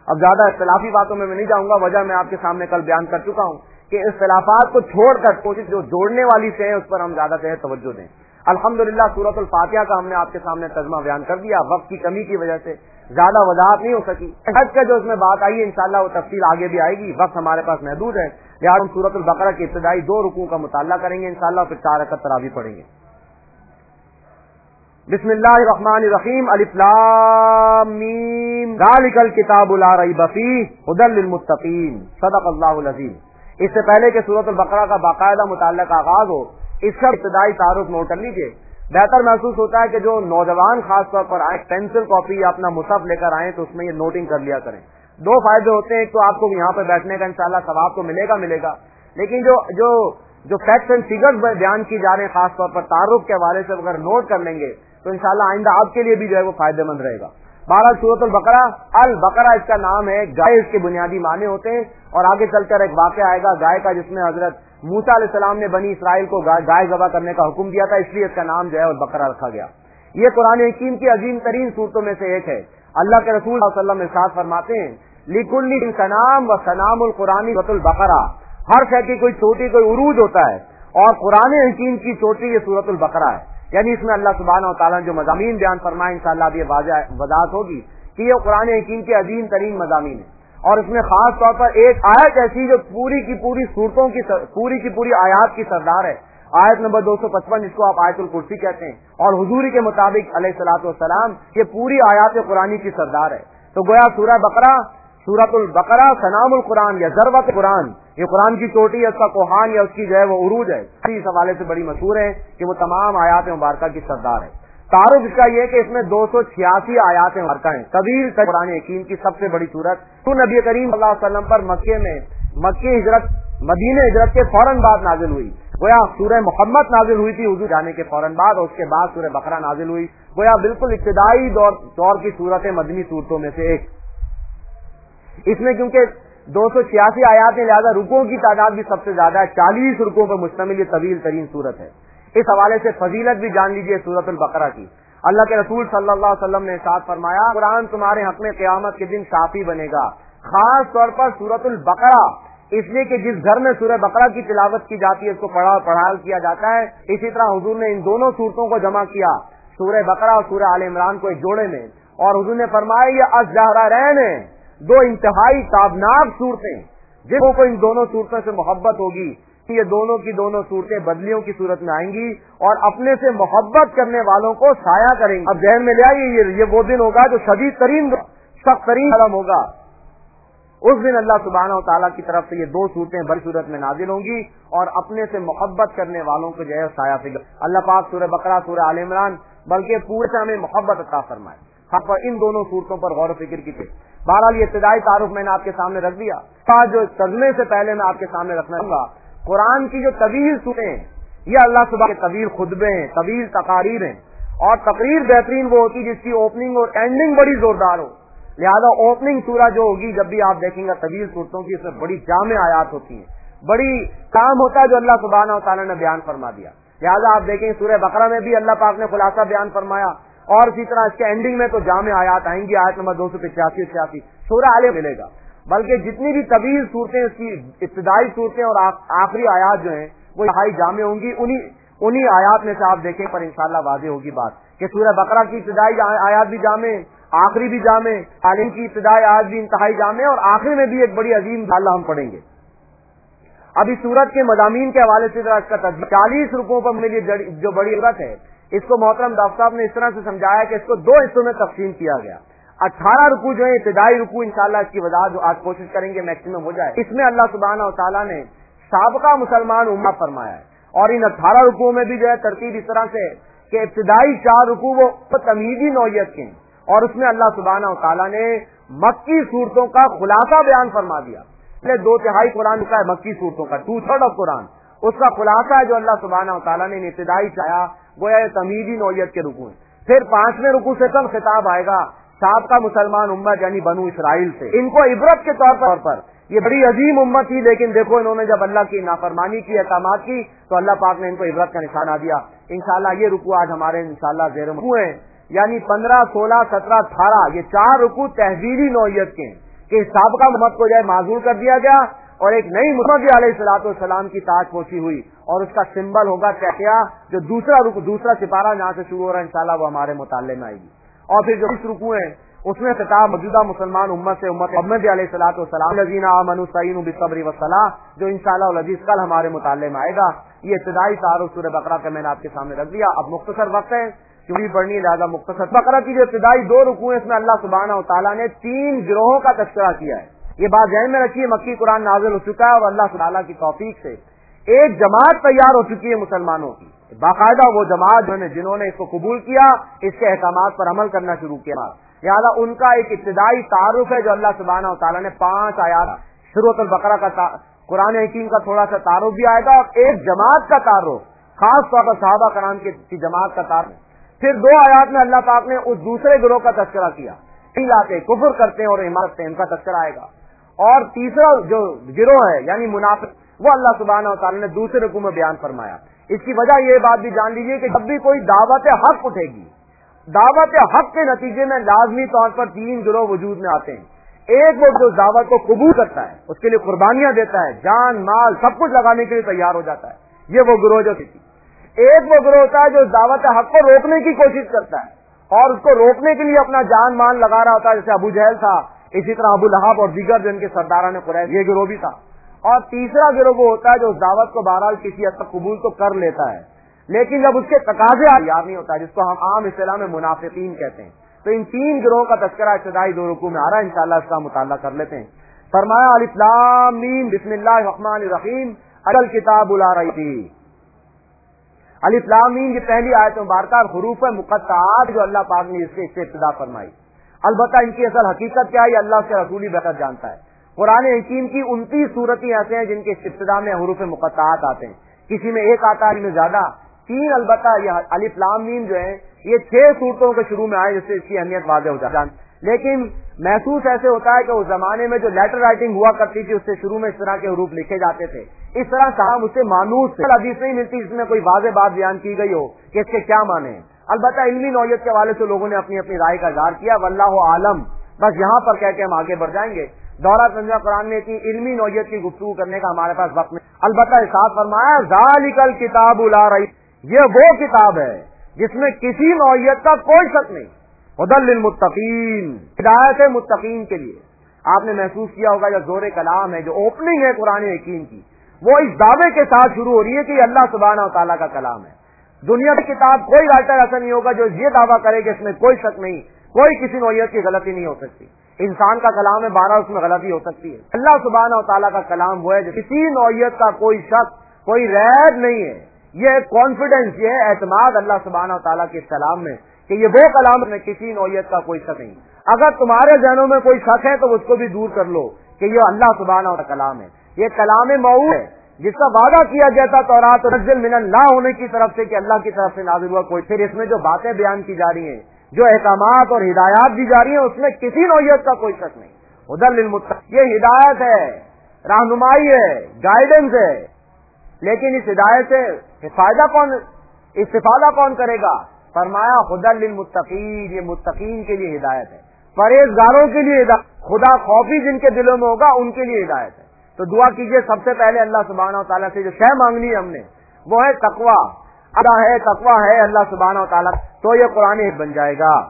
اب زیادہ اختلافی باتوں میں نہیں جاؤں گا، وجہ میں آپ کے سامنے کل بیان کر چکا ہوں کہ اختلافات کو چھوڑ کر کوشش جو جوڑنے والی سے اس پر ہم زیادہ توجہ دیں۔ الحمدللہ سورۃ الفاتحہ کا ہم نے آپ کے سامنے ترجمہ بیان کر دیا، وقت کی کمی کی وجہ سے زیادہ وضاحت نہیں ہو سکی۔ حج کا جو اس میں بات آئی ہے انشاءاللہ وہ تفصیل آگے بھی آئے گی، وقت ہمارے پاس محدود ہے، لہٰذا ہم سورۃ البقرہ کی ابتدائی 2 رکوع کا مطالعہ کریں گے انشاءاللہ، پھر 4 رکعت تراویح پڑھیں گے۔ بسم اللہ الرحمن الرحیم، الف لام میم، ذالک الکتاب لا ریب فیہ ھدی للمتقین، صدق اللہ العظیم۔ اس سے پہلے کہ سورۃ البقرہ کا باقاعدہ مطالعہ کا آغاز ہو، اس کا ابتدائی تعارف نوٹ کر لیجیے۔ بہتر محسوس ہوتا ہے کہ جو نوجوان خاص طور پر آئے پینسل کاپی یا اپنا مصحف لے کر آئیں تو اس میں یہ نوٹنگ کر لیا کریں۔ 2 فائدے ہوتے ہیں، ایک تو آپ کو یہاں پہ بیٹھنے کا انشاءاللہ ثواب تو ملے گا، لیکن جو فیکٹس اینڈ فیگرز بیان کی جا رہے ہیں خاص طور پر تعارف کے حوالے سے اگر نوٹ کر لیں گے تو انشاءاللہ آئندہ آپ کے لیے بھی جو ہے وہ فائدہ مند رہے گا۔ بہرحال سورۃ البقرہ، البقرہ اس کا نام ہے، گائے اس کے بنیادی معنی ہوتے ہیں، اور آگے چل کر ایک واقعہ آئے گا گائے کا جس میں حضرت موسیٰ علیہ السلام نے بنی اسرائیل کو گائے ذبح کرنے کا حکم دیا تھا، اس لیے اس کا نام جو ہے البقرہ رکھا گیا۔ یہ قرآن حکیم کی عظیم ترین صورتوں میں سے ایک ہے۔ اللہ کے رسول صلی اللہ علیہ وسلم ارشاد فرماتے ہیں، لِكُلِّ سَنَامٌ وَسَنَامُ الْقُرْآنِ سورۃ البقرہ، ہر شے کی کوئی چوٹی کوئی عروج ہوتا ہے، اور قرآن حکیم کی چوٹی یہ سورۃ البقرہ ہے۔ یعنی اس میں اللہ سبحانہ و تعالیٰ نے جو مضامین بیان فرمائے انشاءاللہ اب یہ وضاحت ہوگی کہ یہ قرآن حکیم کے عظیم ترین مضامین ہیں، اور اس میں خاص طور پر ایک آیت ایسی جو پوری کی پوری صورتوں کی پوری کی پوری آیات کی سردار ہے، آیت نمبر 255، جس کو آپ آیت الکرسی کہتے ہیں، اور حضور کے مطابق علیہ الصلوۃ والسلام یہ پوری آیات قرآنی کی سردار ہے۔ تو گویا سورۃ البقرہ سنام القرآن یا ذروۃ قرآن، یہ قرآن کی چوٹی ہے، اس کا کوہان یا اس کی جو ہے وہ عروج ہے، اس حوالے سے بڑی مشہور ہے کہ وہ تمام آیات مبارکہ کی سردار ہے۔ تعارف اس کا یہ کہ اس میں 286 آیات مبارکہ ہیں، طویل قرآن حکیم کی سب سے بڑی صورت، تو نبی کریم صلی اللہ علیہ وسلم پر مدینہ ہجرت کے فوراً بعد نازل ہوئی۔ گویا سورہ محمد نازل ہوئی تھی حضور جانے کے فوراً بعد، اور اس کے بعد سورہ بقرہ نازل ہوئی، گویا بالکل ابتدائی دور کی صورت مدنی صورتوں میں سے ایک۔ اس میں کیونکہ 286 آیات ہیں، لہذا رکوعوں کی تعداد بھی سب سے زیادہ ہے، 40 رکوعوں پر مشتمل یہ طویل ترین صورت ہے۔ اس حوالے سے فضیلت بھی جان لیجیے سورۃ البقرہ کی۔ اللہ کے رسول صلی اللہ علیہ وسلم نے ارشاد فرمایا، قرآن تمہارے حق میں قیامت کے دن شافی بنے گا، خاص طور پر سورۃ البقرہ، اس لیے کہ جس گھر میں سورہ بقرہ کی تلاوت کی جاتی ہے اس کو پڑھا کیا جاتا ہے۔ اسی طرح حضور نے ان دونوں صورتوں کو جمع کیا، سورہ بقرہ اور سورہ آل عمران کو ایک جوڑے میں، اور حضور نے فرمایا یہ الزہرین ہیں، 2 انتہائی تابناک صورتیں، جن کو ان دونوں صورتوں سے محبت ہوگی یہ دونوں کی دونوں صورتیں بدلیوں کی صورت میں آئیں گی اور اپنے سے محبت کرنے والوں کو سایہ کریں گی۔ اب ذہن میں لے آئیے یہ وہ دن ہوگا جو شدید ترین سخت ترین عالم ہوگا، اس دن اللہ سبحانہ و تعالیٰ کی طرف سے یہ 2 صورتیں بڑی صورت میں نازل ہوں گی اور اپنے سے محبت کرنے والوں کو جو ہے سایہ فکر۔ اللہ پاک سورہ بقرہ سورہ آل عمران بلکہ پورے سے ہمیں محبت عطا فرمائے، ہم پر ان دونوں صورتوں پر غور و فکر کی تھی۔ بہرحال یہ ابتدائی تعارف میں نے آپ کے سامنے رکھ دیا، جو ترجمے سے پہلے میں آپ کے سامنے رکھنا چاہوں گا، قرآن کی جو طویل صورتیں ہیں یہ اللہ سبحانہ کے طویل خطبے ہیں، طویل تقاریر ہیں، اور تقریر بہترین وہ ہوتی ہے جس کی اوپننگ اور اینڈنگ بڑی زوردار ہو۔ لہذا اوپننگ سورہ جو ہوگی جب بھی آپ دیکھیں گے طویل صورتوں کی، اس میں بڑی جامع آیات ہوتی ہیں، بڑی کام ہوتا ہے جو اللہ سبحانہ و تعالیٰ نے بیان فرما دیا۔ لہذا آپ دیکھیں سورہ بقرہ میں بھی اللہ پاک نے خلاصہ بیان فرمایا، اور اسی طرح اس کے اینڈنگ میں تو جامع آیات آئیں گی، آیت نمبر 285 سورہ آل ملے گا۔ بلکہ جتنی بھی طویل صورتیں اس کی ابتدائی صورتیں اور آخری آیات جو ہیں وہ انتہائی جامع ہوں گی، انہی آیات میں سے آپ دیکھیں پر انشاءاللہ واضح ہوگی بات کہ سورہ بقرہ کی ابتدائی آیات بھی جامع، آخری بھی جامع، عالم کی ابتدائی آیات بھی انتہائی جامع، اور آخری میں بھی ایک بڑی عظیم انشاءاللہ ہم پڑھیں گے۔ اب اس سورت کے مضامین کے حوالے سے اس کا 40 رکوعوں پر میری جو بڑی عبرت ہے، اس کو محترم ڈاکٹر صاحب نے اس طرح سے سمجھایا کہ اس کو 2 حصوں میں تقسیم کیا گیا۔ 18 رکوع جو ہے ابتدائی رکوع، انشاءاللہ اس کی وضاحت جو آج کوشش کریں گے میکسیمم ہو جائے، اس میں اللہ سبحانہ و تعالیٰ نے سابقہ مسلمان امہ فرمایا ہے، اور ان 18 رکوعوں میں بھی جو ہے ترتیب اس طرح سے کہ ابتدائی 4 رکوع وہ تمہیدی نوعیت کے ہیں، اور اس میں اللہ سبحانہ و تعالیٰ نے مکی صورتوں کا خلاصہ بیان فرما دیا۔ پہلے 2/3 قرآن کا ہے مکی صورتوں کا، 2/3 آف قرآن، اس کا خلاصہ ہے جو اللہ سبحانہ و تعالیٰ نے ابتدائی چاہا، گویا یہ تمہیدی نوعیت کے رکوع ہیں۔ پھر 5ویں رکوع سے کب خطاب آئے گا سابقہ مسلمان امت یعنی بنو اسرائیل سے، ان کو عبرت کے طور پر یہ بڑی عظیم امت تھی، لیکن دیکھو انہوں نے جب اللہ کی نافرمانی کی، احکامات کی، تو اللہ پاک نے ان کو عبرت کا نشانہ دیا۔ انشاءاللہ یہ رکوع آج ہمارے انشاءاللہ زیر رکوع ہیں، یعنی 15، 16، 17، 18 یہ 4 رکوع تہذیبی نوعیت کے ہیں، کہ سابقہ امت کو جو ہے معذور کر دیا گیا اور ایک نئی محمد علیہ الصلوۃ والسلام کی تاج پوشی ہوئی، اور اس کا سمبل ہوگا کیا جو دوسرا سپارہ جہاں سے شروع ہو رہا ہے انشاءاللہ وہ ہمارے مطالعے میں آئے گی. اور پھر جو اس رکوع ہے اس میں خطاب موجودہ مسلمان امت سے امت محمد علیہ الصلوۃ والسلام الذین آمنوا استعینوا بالصبر والصلاۃ، جو انشاءاللہ العزیز کل ہمارے مطالعے میں آئے گا. یہ ابتدائی تعارف سورہ بقرہ کا میں نے آپ کے سامنے رکھ دیا. اب مختصر وقت ہے چوری پڑھنی ہے لہٰذا مختصر. بقرہ کی جو ابتدائی 2 رکوع ہیں اس میں اللہ سبحانہ و تعالیٰ نے 3 گروہوں کا تذکرہ کیا ہے. یہ بات ذہن میں رکھیے، مکی قرآن نازل ہو چکا ہے اور اللہ تعالیٰ کی توفیق سے ایک جماعت تیار ہو چکی ہے مسلمانوں کی، باقاعدہ وہ جماعت جنہوں نے اس کو قبول کیا، اس کے احکامات پر عمل کرنا شروع کیا. لہٰذا ان کا ایک ابتدائی تعارف ہے جو اللہ سبحانہ و تعالیٰ نے 5 آیات سورۃ البقرہ کا قرآن حکیم کا تھوڑا سا تعارف بھی آئے گا، اور ایک جماعت کا تعارف خاص طور پر صحابہ کرام کی جماعت کا تعارف. پھر 2 آیات میں اللہ پاک نے اس دوسرے گروہ کا تذکرہ کیا، لاتے کفر کرتے ہیں اور ایمان رکھتے ہیں، ان کا تذکرہ آئے گا. اور تیسرا جو گروہ ہے یعنی منافق وہ اللہ سبحانہ و تعالیٰ نے دوسرے رکوع میں بیان فرمایا. اس کی وجہ یہ بات بھی جان لیجیے کہ جب بھی کوئی دعوت حق اٹھے گی، دعوت حق کے نتیجے میں لازمی طور پر 3 گروہ وجود میں آتے ہیں. ایک وہ جو دعوت کو قبول کرتا ہے، اس کے لیے قربانیاں دیتا ہے، جان مال سب کچھ لگانے کے لیے تیار ہو جاتا ہے، یہ وہ گروہ جو تھی. ایک وہ گروہ ہوتا ہے جو دعوت حق کو روکنے کی کوشش کرتا ہے اور اس کو روکنے کے لیے اپنا جان مال لگا رہا ہوتا ہے، جیسے ابو جہل تھا، اسی طرح ابو لہب اور دیگر جو ان کے سرداران قریش، یہ گروہ بھی تھا. اور تیسرا گروہ وہ ہوتا ہے جو اس دعوت کو بہرحال کسی حد تک قبول تو کر لیتا ہے لیکن جب اس کے تقاضے تیار نہیں ہوتا، جس کو ہم عام اصطلاح میں منافقین کہتے ہیں. تو ان 3 گروہوں کا تذکرہ ابتدائی 2 رکوع میں آ رہا ہے، انشاءاللہ اس کا مطالعہ کر لیتے ہیں. فرمایا الف لام میم بسم اللہ الرحمن الرحیم الکتاب لا ریب فیہ. الف لام میم کی پہلی آیت مبارکہ حروف مقطعات جو اللہ پاک نے اس سے ابتدا فرمائی. البتہ ان کی اصل حقیقت کیا ہے یہ اللہ سے رسول ہی بہتر جانتا ہے. قرآن حکیم کی 29 صورتیں ایسے ہیں جن کے ابتدا میں حروف مقطعات آتے ہیں، کسی میں 1 آتا ہے، کسی میں زیادہ 3. البتہ یہ الف لام میم جو ہے یہ 6 صورتوں کے شروع میں آئے جس سے اس کی اہمیت واضح ہو جاتی ہے. لیکن محسوس ایسے ہوتا ہے کہ اس زمانے میں جو لیٹر رائٹنگ ہوا کرتی تھی اس سے شروع میں اس طرح کے حروف لکھے جاتے تھے. اس طرح صاحب اس سے مانوس حدیث نہیں ملتی جس میں کوئی واضح بات بیان کی گئی ہو کہ اس کے کیا معنی ہیں. البتہ علمی نوعیت کے حوالے سے لوگوں نے اپنی اپنی رائے کا اظہار کیا، واللہ عالم. بس یہاں پر کہہ کے ہم آگے بڑھ جائیں گے. دورہ تنزیہ قرآن میں اتنی علمی نوعیت کی گفتگو کرنے کا ہمارے پاس وقت نہیں. البتہ ارشاد فرمایا ذالک الکتاب لا ریب، یہ وہ کتاب ہے جس میں کسی نوعیت کا کوئی شک نہیں. ہدی للمتقین، ہدایت ہے متقین کے لیے. آپ نے محسوس کیا ہوگا جو زور کلام ہے، جو اوپننگ ہے قرآن حکیم کی، وہ اس دعوے کے ساتھ شروع ہو رہی ہے کہ یہ اللہ سبحانہ و تعالیٰ کا کلام ہے. دنیا کی کتاب کوئی رائٹر ایسا نہیں ہوگا جو یہ دعویٰ کرے کہ اس میں کوئی شک نہیں، کوئی کسی نوعیت کی غلطی نہیں ہو سکتی. انسان کا کلام ہے، 12 اس میں غلطی ہو سکتی ہے. اللہ سبحانہ و تعالیٰ کا کلام وہ ہے جو کسی نوعیت کا کوئی شک، کوئی ریب نہیں ہے. یہ کانفیڈنس، یہ اعتماد اللہ سبحانہ و تعالیٰ کے کلام میں کہ یہ وہ کلام میں کسی نوعیت کا کوئی شک نہیں. اگر تمہارے ذہنوں میں کوئی شک ہے تو اس کو بھی دور کر لو کہ یہ اللہ سبحانہ و تعالیٰ کا کلام ہے. یہ کلام موعود ہے جس کا وعدہ کیا گیا تھا تورات تنزل من اللہ ہونے کی طرف سے کہ اللہ کی طرف سے نازل ہوا کوئی. پھر اس میں جو باتیں بیان کی جا رہی ہیں، جو احکامات اور ہدایات دی جا رہی ہیں، اس میں کسی نوعیت کا کوئی شک نہیں. ہدی للمتقین، یہ ہدایت ہے، رہنمائی ہے، گائیڈنس ہے. لیکن اس ہدایت سے فائدہ کون، استفادہ کون کرے گا؟ فرمایا ہدی للمتقین، یہ متقین کے لیے ہدایت ہے، پرہیزگاروں کے لیے ہدایت، خدا خوفی جن کے دلوں میں ہوگا ان کے لیے ہدایت ہے. تو دعا کیجئے سب سے پہلے اللہ سبحانہ و تعالیٰ سے جو شے مانگنی ہے ہم نے وہ ہے تقویٰ. تقویٰ ہے اللہ سبحانہ و تعالیٰ تو یہ قرآن بن جائے گا.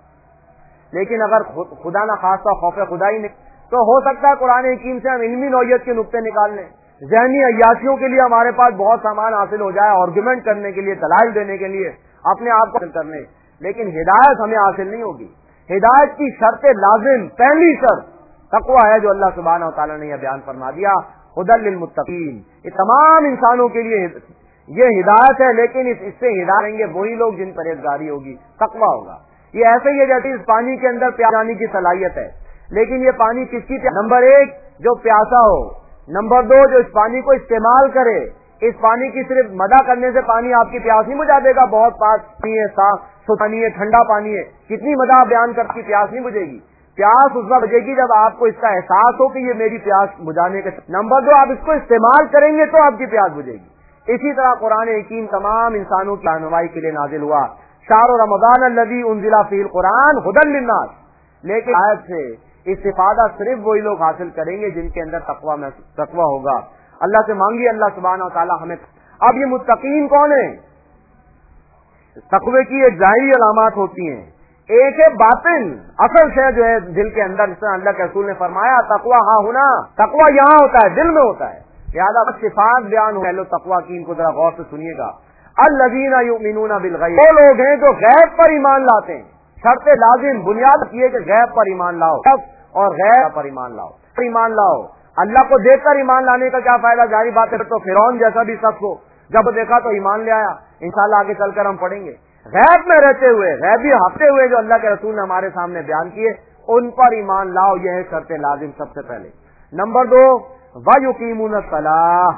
لیکن اگر خدا نہ خاصہ خوف خدا ہی نہیں تو ہو سکتا ہے قرآن حکیم سے ہم علمی نوعیت کے نقطے نکال لیں، ذہنی عیاشیوں کے لیے ہمارے پاس بہت سامان حاصل ہو جائے، آرگومنٹ کرنے کے لیے، دلائل دینے کے لیے، اپنے آپ کو حاصل کرنے. لیکن ہدایت ہمیں حاصل نہیں ہوگی. ہدایت کی شرط لازم، پہلی شرط تقویٰ ہے جو اللہ سبحانہ و تعالیٰ نے یہ بیان فرما دیا. ہدی للمتقین، یہ تمام انسانوں کے لیے یہ ہدایت ہے. لیکن اس سے ہدایت دیں گے وہی لوگ جن پرہیزگاری ہوگی، تقویٰ ہوگا. یہ ایسے ہی ہے جیسے اس پانی کے اندر پیاس جانے کی صلاحیت ہے، لیکن یہ پانی کس کی نمبر 1 جو پیاسا ہو، نمبر 2 جو اس پانی کو استعمال کرے. اس پانی کی صرف مدح کرنے سے پانی آپ کی پیاس نہیں بجھا دے گا. بہت پانی ہے، صاف پانی ہے، ٹھنڈا پانی ہے، کتنی مدح بیان کر کی پیاس نہیں بجھے گی. پیاس اس وقت بجے گی جب آپ کو اس کا احساس ہو کہ یہ میری پیاس بجھانے کا. نمبر 2 آپ اس کو استعمال کریں گے تو آپ کی پیاس بجھے گی. اسی طرح قرآن حکیم تمام انسانوں کی رہنمائی کے لیے نازل ہوا. شہر رمضان الذی انزل فیہ القرآن ھدی للناس، لیکن آیت سے استفادہ صرف وہی لوگ حاصل کریں گے جن کے اندر تقوی ہوگا. اللہ سے مانگیے اللہ سبحانہ و تعالی ہمیں. اب یہ متقین کون ہیں؟ تقوی کی ایک ظاہری علامات ہوتی ہیں، ایک ہے باطن، اصل شے جو ہے دل کے اندر، جس طرح اللہ کے رسول نے فرمایا تقوی ہاں ہونا، تقوی یہاں ہوتا ہے، دل میں ہوتا ہے. لہٰذا صفات بیان ہو لو تقوی کی، ان کو ذرا غور سے سنیے گا. الذین یؤمنون بالغیب، وہ لوگ ہیں جو غیب پر ایمان لاتے ہیں. شرط لازم بنیاد یہ کہ غیب پر ایمان لاؤ، اور غیب پر ایمان لاؤ. ایمان لاؤ. اللہ کو دیکھ کر ایمان لانے کا کیا فائدہ؟ ظاہری بات ہے تو فرعون جیسا بھی شخص ہو، جب دیکھا تو ایمان لے آیا. انشاءاللہ آگے چل کر ہم پڑھیں گے. غیب میں رہتے ہوئے، غیبی ہفتے ہوئے جو اللہ کے رسول نے ہمارے سامنے بیان کیے، ان پر ایمان لاؤ. یہ ہے شرط لازم سب سے پہلے. نمبر 2 وَيُقِيمُونَ الصَّلَاةَ،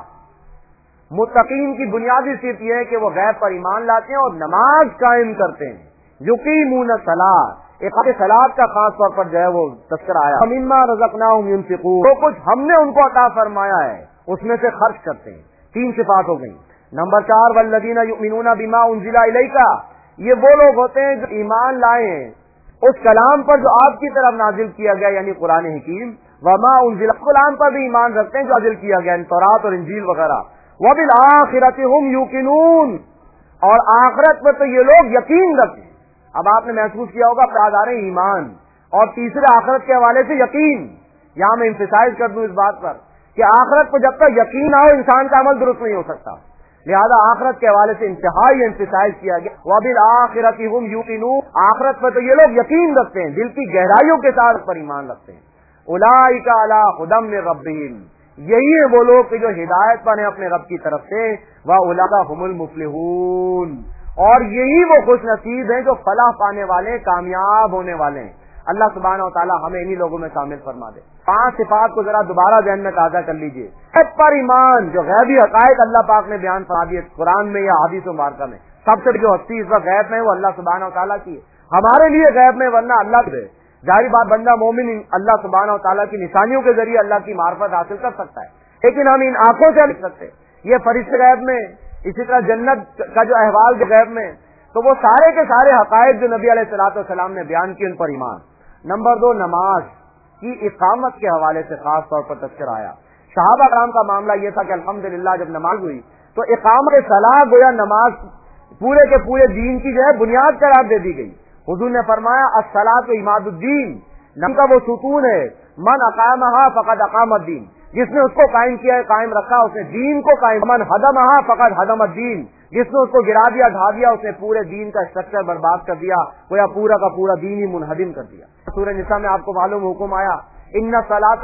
متقین کی بنیادی صرف یہ ہے کہ وہ غیب پر ایمان لاتے ہیں اور نماز قائم کرتے ہیں. یقیمون الصلاۃ، ایک صلاۃ کا خاص طور پر جو ہے وہ تذکرہ آیا. مما رزقناہم ينفقون، جو کچھ ہم نے ان کو عطا فرمایا ہے اس میں سے خرچ کرتے ہیں. 3 صفات ہو گئی. نمبر 4 والذین یؤمنون بما انزل الیک، یہ وہ لوگ ہوتے ہیں جو ایمان لائے ہیں اس کلام پر جو آپ کی طرف نازل کیا گیا، یعنی قرآن حکیم. وما انزل، کلام پر بھی ایمان رکھتے ہیں جو نازل کیا گیا، تورات اور انجیل وغیرہ. وبالآخرۃ هم یوقنون، اور آخرت پر تو یہ لوگ یقین رکھتے ہیں. اب آپ نے محسوس کیا ہوگا پیادار ایمان اور تیسرے آخرت کے حوالے سے یقین. یہاں میں امفسائز کر دوں اس بات پر کہ آخرت پر جب تک یقین نہ ہو انسان کا عمل درست نہیں ہو سکتا. لہذا آخرت کے حوالے سے انتہائی امفسائز کیا گیا. وبالآخرۃ هم یوقنون، آخرت پر تو یہ لوگ یقین رکھتے ہیں، دل کی گہرائیوں کے ساتھ پر ایمان رکھتے ہیں. اولئک علی ھدی من ربہم، یہی ہے وہ لوگ کہ جو ہدایت پر ہیں اپنے رب کی طرف سے. وَأُولَٰئِکَ هُمُ الْمُفْلِحُونَ، اور یہی وہ خوش نصیب ہیں جو فلاح پانے والے، کامیاب ہونے والے ہیں. اللہ سبحانہ و تعالی ہمیں انہی لوگوں میں شامل فرما دے. 5 صفات کو ذرا دوبارہ ذہن میں تازہ کر لیجئے. سب پر ایمان، جو غیبی حقائق اللہ پاک نے بیان فرما دیے قرآن میں یا حدیث مبارکہ میں. سب سے جو ہستی اس وقت غیب میں وہ اللہ سبحانہ و تعالیٰ کی ہے، ہمارے لیے غیب میں، ورنہ اللہ دے. ظاہری بات بندہ مومن اللہ سبحانہ و تعالیٰ کی نشانیوں کے ذریعے اللہ کی معرفت حاصل کر سکتا ہے، لیکن ہم ان آنکھوں سے نہیں سکتے. یہ فرشتے غیب میں، اسی طرح جنت کا جو احوال جو غیب میں، تو وہ سارے کے سارے حقائق جو نبی علیہ الصلوۃ والسلام نے بیان کی، ان پر ایمان. نمبر 2 نماز کی اقامت کے حوالے سے خاص طور پر تذکرہ آیا. صحابہ کرام کا معاملہ یہ تھا کہ الحمدللہ جب نماز ہوئی تو اقامت صلاح گویا نماز پورے کے پورے دین کی جو ہے بنیاد قرار دے دی گئی. حضور نے فرمایا الصلاۃ عماد الدین، نم کا وہ ستون ہے، من اقامہا فقد اقام الدین، جس نے اس کو قائم کیا ہے، قائم رکھا، اس نے دین کو قائم. من ہدمہا فقد ہدم الدین، جس نے اس کو گرا دیا، ڈھا دیا، اس نے پورے دین کا اسٹرکچر برباد کر دیا، گویا پورا کا پورا دین ہی منہدم کر دیا. سورہ نساء میں آپ کو معلوم حکم آیا ان الصلاۃ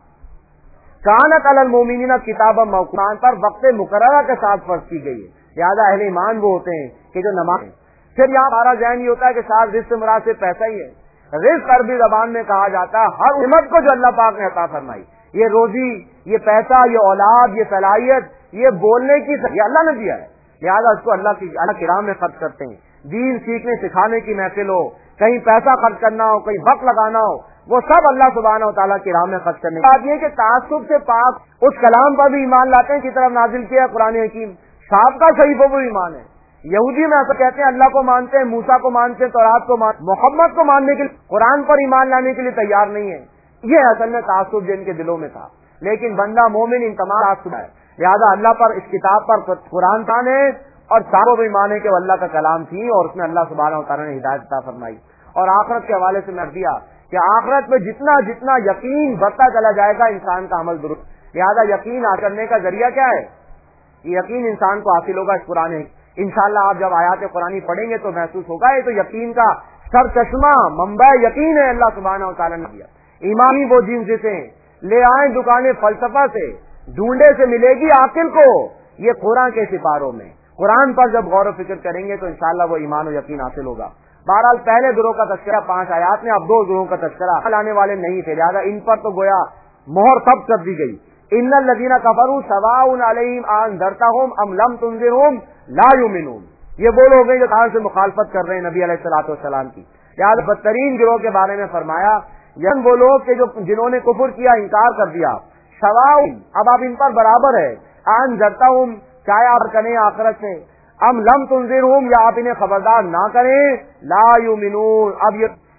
کانت علی المؤمنین کتابا موقوتا، پر وقت مقررہ کے ساتھ فرض کی گئی ہے. لہٰذا اہل ایمان وہ ہوتے ہیں کہ جو نماز. پھر یہاں ہمارا ذہن یہ ہوتا ہے کہ ساتھ رزق سے مراد سے پیسہ ہی ہے. رزق عربی زبان میں کہا جاتا ہے ہر امت کو جو اللہ پاک نے عطا فرمائی، یہ روزی، یہ پیسہ، یہ اولاد، یہ صلاحیت، یہ بولنے کی، یہ اللہ نے دیا ہے. لہٰذا اس کو اللہ کی راہ میں خرچ کرتے ہیں. دین سیکھنے سکھانے کی محفل ہو، کہیں پیسہ خرچ کرنا ہو، کہیں وقت لگانا ہو، وہ سب اللہ سبحانہ و تعالیٰ کی راہ میں خرچ کرنے. بات یہ کہ تعصب سے پاک اس کلام پر بھی ایمان لاتے ہیں کی طرف نازل کیا ہے قرآن حکیم. صحابہ کا صحیح وہ ایمان ہے. یہودی میں ایسا کہتے ہیں اللہ کو مانتے ہیں، موسیٰ کو مانتے ہیں، تورات کو مانتے، محمد کو ماننے کے لیے، قرآن پر ایمان لانے کے لیے تیار نہیں ہے. یہ اصل میں تعصب جن کے دلوں میں تھا. لیکن بندہ مومن ان تمام تعصب ہے. لہٰذا اللہ پر، اس کتاب پر قرآن خان ہے اور ساروں بھی مانے کہ وہ اللہ کا کلام تھی اور اس میں اللہ سبحانہ و تعالیٰ نے ہدایت عطا فرمائی. اور آخرت کے حوالے سے میں دیا کہ آخرت میں جتنا جتنا یقین بڑھتا چلا جائے گا انسان کا عمل درست. لہٰذا یقین حاصل کرنے کا ذریعہ کیا ہے؟ یقین انسان کو حاصل ہوگا اس قرآن. انشاءاللہ آپ جب آیات قرآنی پڑھیں گے تو محسوس ہوگا یہ تو یقین کا سر چشمہ منبع یقین ہے اللہ سبحانہ و تعالیٰ نے دیا. ایمانی وہ جنس سے لے آئیں دکانیں فلسفہ سے، ڈھونڈے سے ملے گی عاقل کو یہ قرآن کے سپاروں میں. قرآن پر جب غور و فکر کریں گے تو انشاءاللہ وہ ایمان و یقین حاصل ہوگا. بہرحال پہلے گروہ کا تذکرہ 5 آیات میں، اب 2 گروہوں کا تذکرہ. لانے والے نہیں تھے، لہٰذا ان پر تو گویا مہر سب کر دی گئی. ان الذین کفروا سواء علیہم انذرتہم ام لم تنذرہم لا یؤمنون. یہ وہ لوگ ہیں جو قرآن سے مخالفت کر رہے ہیں نبی علیہ الصلوۃ والسلام کی. لہٰذا بدترین گروہ کے بارے میں فرمایا یہ وہ لوگ کہ جنہوں نے کفر کیا، انکار کر دیا. سواء، اب آپ ان پر برابر ہے. انذرتہم، چاہے آپ کریں آخرت سے، ام لم تنذرہم، یا آپ انہیں خبردار نہ کریں، لا یؤمنون. اب